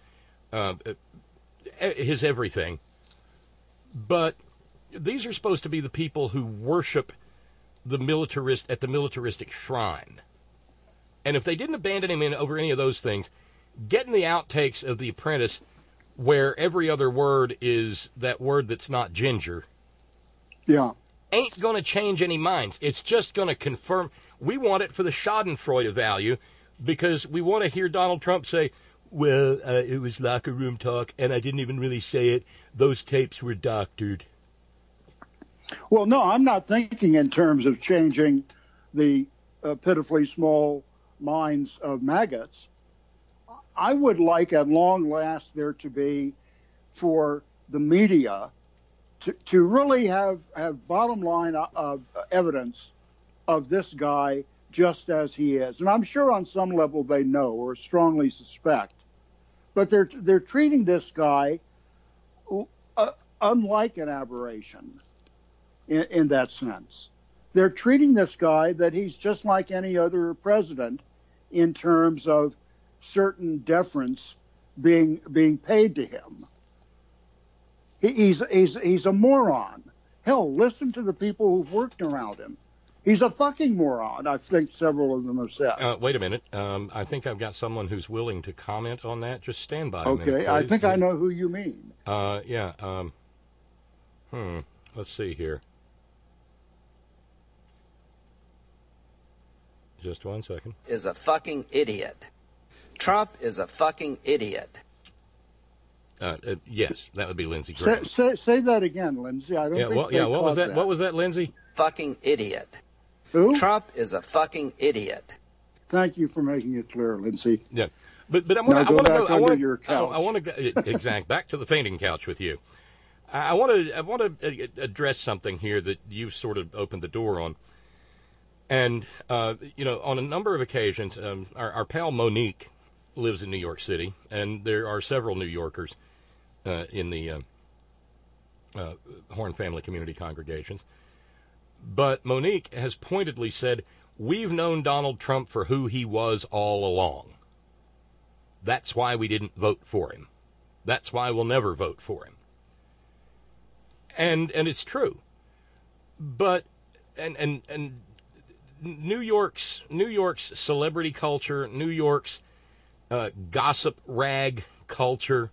everything. But these are supposed to be the people who worship at the militaristic shrine. And if they didn't abandon him over any of those things, getting the outtakes of The Apprentice where every other word is that word that's not ginger, ain't going to change any minds. It's just going to confirm. We want it for the schadenfreude value because we want to hear Donald Trump say, well, it was locker room talk, and I didn't even really say it. Those tapes were doctored. Well, no, I'm not thinking in terms of changing the pitifully small minds of maggots. I would like at long last there to be, for the media, to really have bottom line evidence of this guy just as he is. And I'm sure on some level they know or strongly suspect. But they're treating this guy unlike an aberration in that sense. They're treating this guy that he's just like any other president in terms of certain deference being paid to him. He's a moron. Hell, listen to the people who've worked around him. He's a fucking moron, I think several of them have said. Wait a minute. I think I've got someone who's willing to comment on that. Just stand by a minute, Okay, please. I think I know who you mean. Let's see here. Just 1 second. Is a fucking idiot. Trump is a fucking idiot. Yes, that would be Lindsey Graham. Say that again, Lindsey. I don't think they what was caught that? What was that, Lindsey? Fucking idiot. Who? Trump is a fucking idiot. Thank you for making it clear, Lindsey. Yeah, but I want to go exact back to the fainting couch with you. I want to address something here that you sort of opened the door on, and on a number of occasions, our pal Monique lives in New York City, and there are several New Yorkers in the Horn family community congregations. But Monique has pointedly said, we've known Donald Trump for who he was all along. That's why we didn't vote for him. That's why we'll never vote for him. And it's true. But and New York's celebrity culture, New York's gossip rag culture,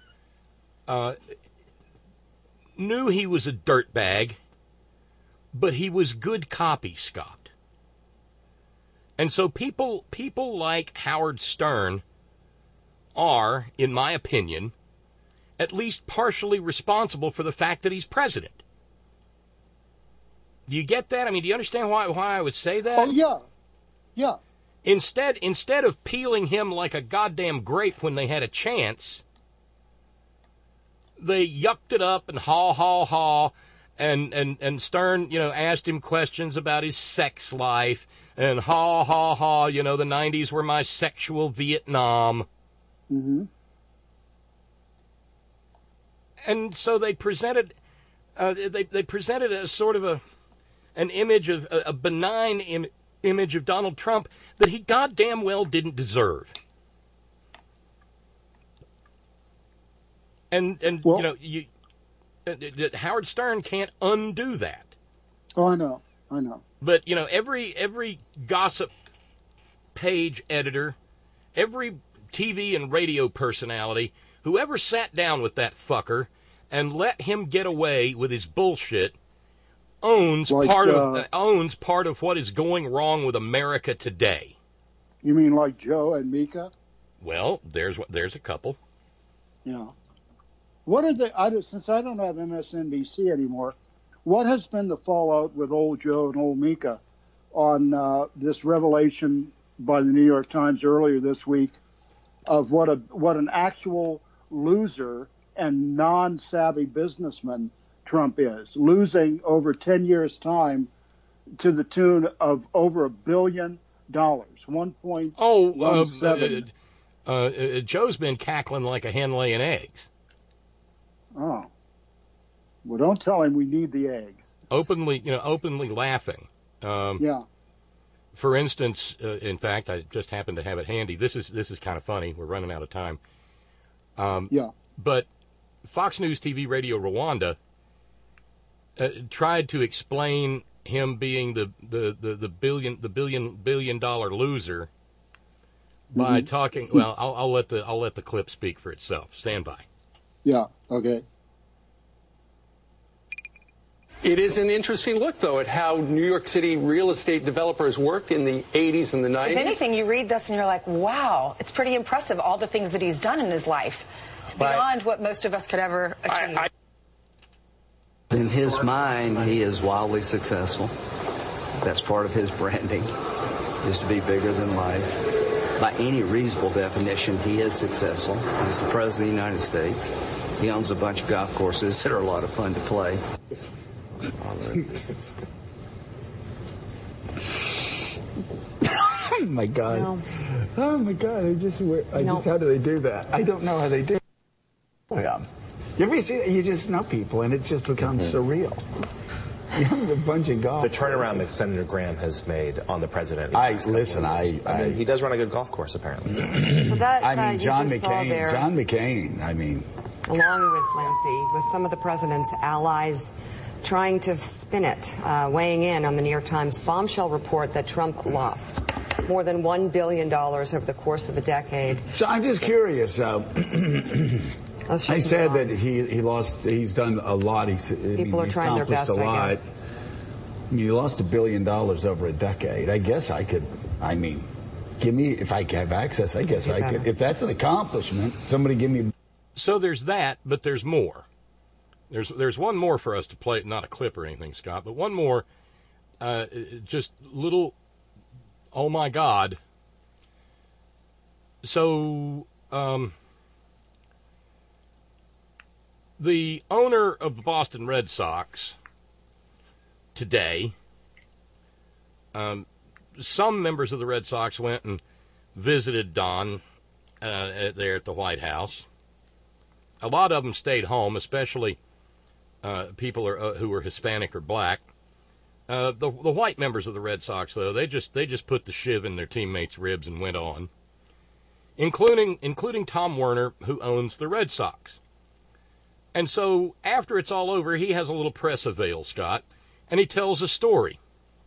knew he was a dirtbag, but he was good copy, Scott. And so people like Howard Stern are, in my opinion, at least partially responsible for the fact that he's president. Do you get that? I mean, do you understand why I would say that? Oh, yeah. Yeah. Instead of peeling him like a goddamn grape when they had a chance, they yucked it up and haw, and Stern, asked him questions about his sex life, and haw, the 90s were my sexual Vietnam. Mm-hmm. And so they presented, they presented as sort of an image of a benign image of Donald Trump that he goddamn well didn't deserve. And Howard Stern can't undo that. Oh, I know. But every gossip page editor, every TV and radio personality, whoever sat down with that fucker and let him get away with his bullshit owns part of what is going wrong with America today. You mean like Joe and Mika? Well, there's a couple. Yeah. What are they? Since I don't have MSNBC anymore, what has been the fallout with old Joe and old Mika on this revelation by the New York Times earlier this week of what an actual loser and non-savvy businessman Trump is, losing over 10 years' time to the tune of over $1 billion, 1.17. Joe's been cackling like a hen laying eggs. Oh, well, don't tell him we need the eggs. Openly laughing. Yeah. For instance, in fact, I just happened to have it handy. This is kind of funny. We're running out of time. Yeah. But Fox News TV Radio Rwanda tried to explain him being the billion dollar loser by talking. Well, I'll let the clip speak for itself. Stand by. Yeah. Okay. It is an interesting look, though, at how New York City real estate developers worked in the 80s and the 90s. If anything, you read this and you're like, wow, it's pretty impressive, all the things that he's done in his life. It's beyond what most of us could ever achieve. In his mind, he is wildly successful. That's part of his branding, is to be bigger than life. By any reasonable definition, he is successful. He's the President of the United States. He owns a bunch of golf courses that are a lot of fun to play. Oh my God! No. Oh my God! Just how do they do that? I don't know how they do. Yeah. You ever see that? You just know people, and it just becomes surreal. You have a bunch of golf. The turnaround that Senator Graham has made on the president. He does run a good golf course, apparently. So that John McCain. I mean, along with Lindsey, with some of the president's allies trying to spin it, weighing in on the New York Times bombshell report that Trump lost more than $1 billion over the course of a decade. So I'm just curious. I said that he lost. He's done a lot. People are trying their best, I guess. I mean, he lost $1 billion over a decade. I guess I could. I mean, give me, if I have access, I guess I could. If that's an accomplishment, somebody give me. So there's that, but there's more. There's one more for us to play, not a clip or anything, Scott, but one more, just little, oh my God. So, the owner of the Boston Red Sox today, some members of the Red Sox went and visited Don there at the White House. A lot of them stayed home, especially people who were Hispanic or black. The white members of the Red Sox, though, they just put the shiv in their teammates' ribs and went on, including Tom Werner, who owns the Red Sox. And so after it's all over, he has a little press avail, Scott, and he tells a story.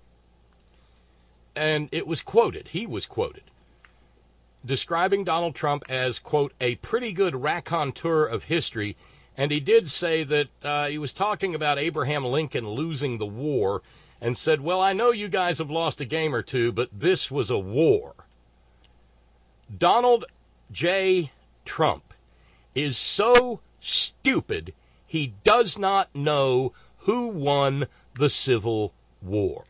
And it was quoted. He was quoted, describing Donald Trump as, quote, a pretty good raconteur of history. And he did say that he was talking about Abraham Lincoln losing the war and said, well, I know you guys have lost a game or two, but this was a war. Donald J. Trump is so stupid he does not know who won the Civil War.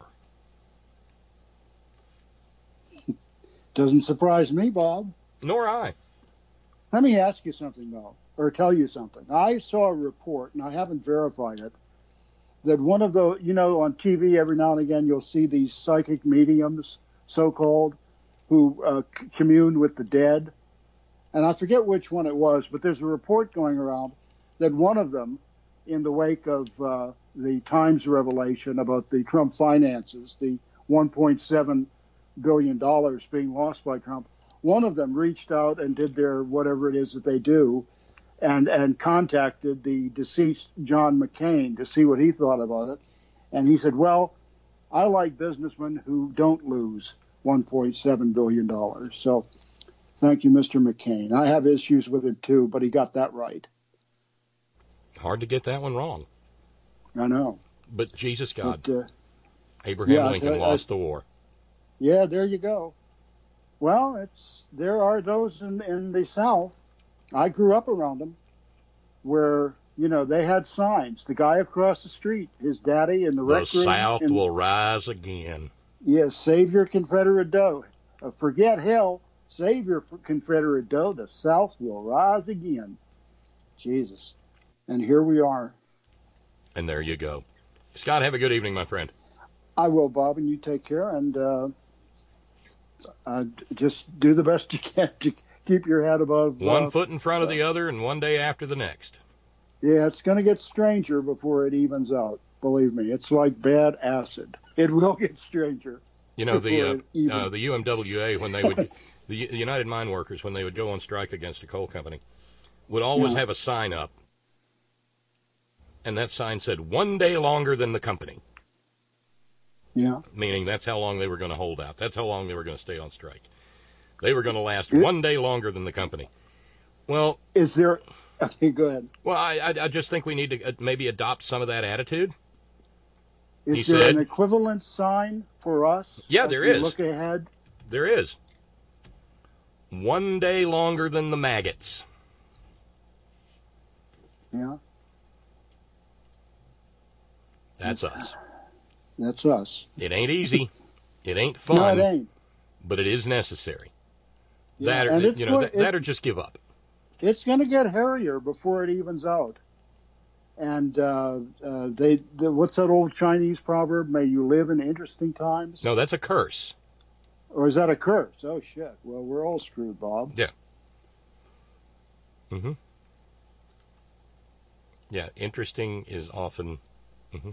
Doesn't surprise me, Bob. Nor I. Let me ask you something, though, or tell you something. I saw a report, and I haven't verified it, that one of the, on TV every now and again you'll see these psychic mediums, so-called, who commune with the dead. And I forget which one it was, but there's a report going around that one of them, in the wake of the Times revelation about the Trump finances, the $1.7 billion being lost by Trump, one of them reached out and did their whatever it is that they do and contacted the deceased John McCain to see what he thought about it. And he said, well, I like businessmen who don't lose $1.7 billion. So thank you, Mr. McCain. I have issues with him, too, but he got that right. Hard to get that one wrong. I know. But Jesus God. But, Abraham Lincoln lost the war. Yeah, there you go. Well, there are those in the South. I grew up around them where, they had signs. The guy across the street, his daddy in the rec room. The South will rise again. Yes, save your Confederate dough. Forget hell. Save your Confederate dough. The South will rise again. Jesus. And here we are. And there you go. Scott, have a good evening, my friend. I will, Bob, and you take care. And just do the best you can to keep your head above. One foot in front of the other and one day after the next. Yeah, it's going to get stranger before it evens out. Believe me, it's like bad acid. It will get stranger. The UMWA, when they would, the United Mine Workers, when they would go on strike against a coal company, would always have a sign up. And that sign said, 1 day longer than the company. Yeah. Meaning that's how long they were going to hold out. That's how long they were going to stay on strike. They were going to last 1 day longer than the company. Well, is there? Okay, go ahead. Well, I just think we need to maybe adopt some of that attitude. Is there an equivalent sign for us? Yeah, there is. Look ahead. There is. 1 day longer than the maggots. Yeah. That's us. That's us. It ain't easy. It ain't fun. No, it ain't. But it is necessary. Yeah, that or just give up. It's going to get hairier before it evens out. And what's that old Chinese proverb? May you live in interesting times? No, that's a curse. Or is that a curse? Oh, shit. Well, we're all screwed, Bob. Yeah. Mm-hmm. Yeah, interesting is often... Mm-hmm.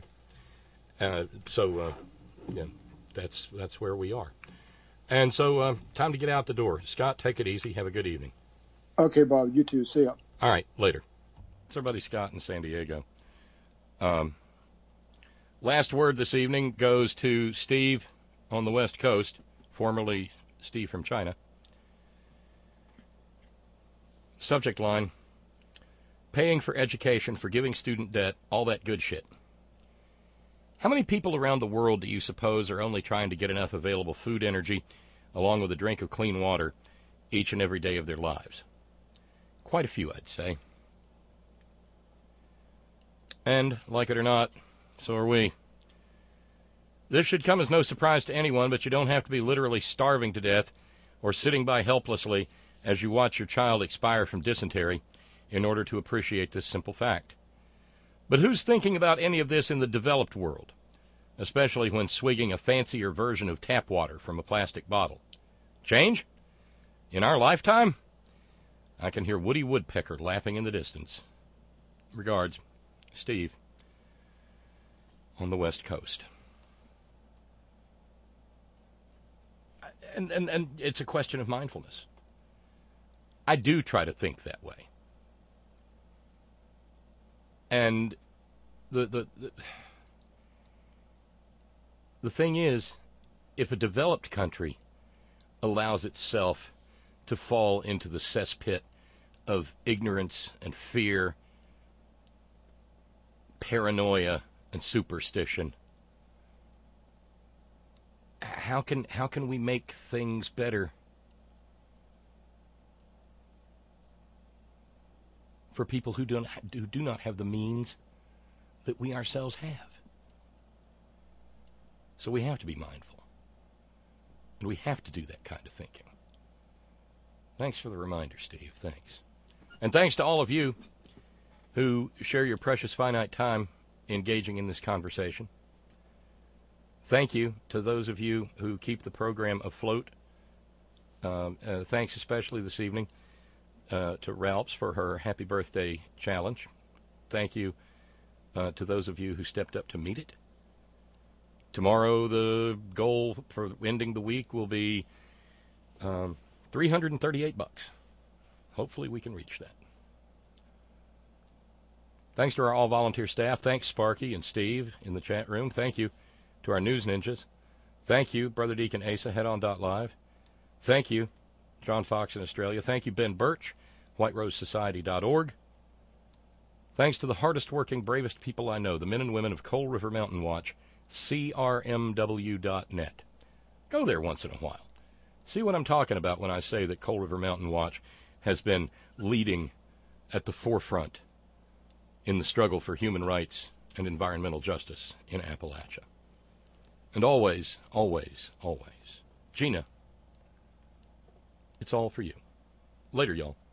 Yeah, that's where we are. And so, time to get out the door. Scott, take it easy. Have a good evening. Okay, Bob. You too. See ya. All right, later. It's our buddy Scott in San Diego. Last word this evening goes to Steve on the West Coast, formerly Steve from China. Subject line, paying for education, forgiving student debt, all that good shit. How many people around the world do you suppose are only trying to get enough available food energy, along with a drink of clean water, each and every day of their lives? Quite a few, I'd say. And, like it or not, so are we. This should come as no surprise to anyone, but you don't have to be literally starving to death or sitting by helplessly as you watch your child expire from dysentery in order to appreciate this simple fact. But who's thinking about any of this in the developed world, especially when swigging a fancier version of tap water from a plastic bottle? Change? In our lifetime? I can hear Woody Woodpecker laughing in the distance. Regards, Steve, on the West Coast. And it's a question of mindfulness. I do try to think that way. And the thing is, if a developed country allows itself to fall into the cesspit of ignorance and fear, paranoia and superstition, how can we make things better for people who do not have the means that we ourselves have? So we have to be mindful, and we have to do that kind of thinking. Thanks for the reminder, Steve. Thanks. And thanks to all of you who share your precious finite time engaging in this conversation. Thank you to those of you who keep the program afloat. Thanks especially this evening to Ralphs for her happy birthday challenge. Thank you to those of you who stepped up to meet it. Tomorrow, the goal for ending the week will be $338. Hopefully we can reach that. Thanks to our all-volunteer staff. Thanks, Sparky and Steve in the chat room. Thank you to our news ninjas. Thank you, Brother Deacon Asa, headon.live. Thank you, John Fox in Australia. Thank you, Ben Birch, whiterosesociety.org. Thanks to the hardest working, bravest people I know, the men and women of Coal River Mountain Watch, crmw.net. Go there once in a while. See what I'm talking about when I say that Coal River Mountain Watch has been leading at the forefront in the struggle for human rights and environmental justice in Appalachia. And always, always, always, Gina, it's all for you. Later, y'all.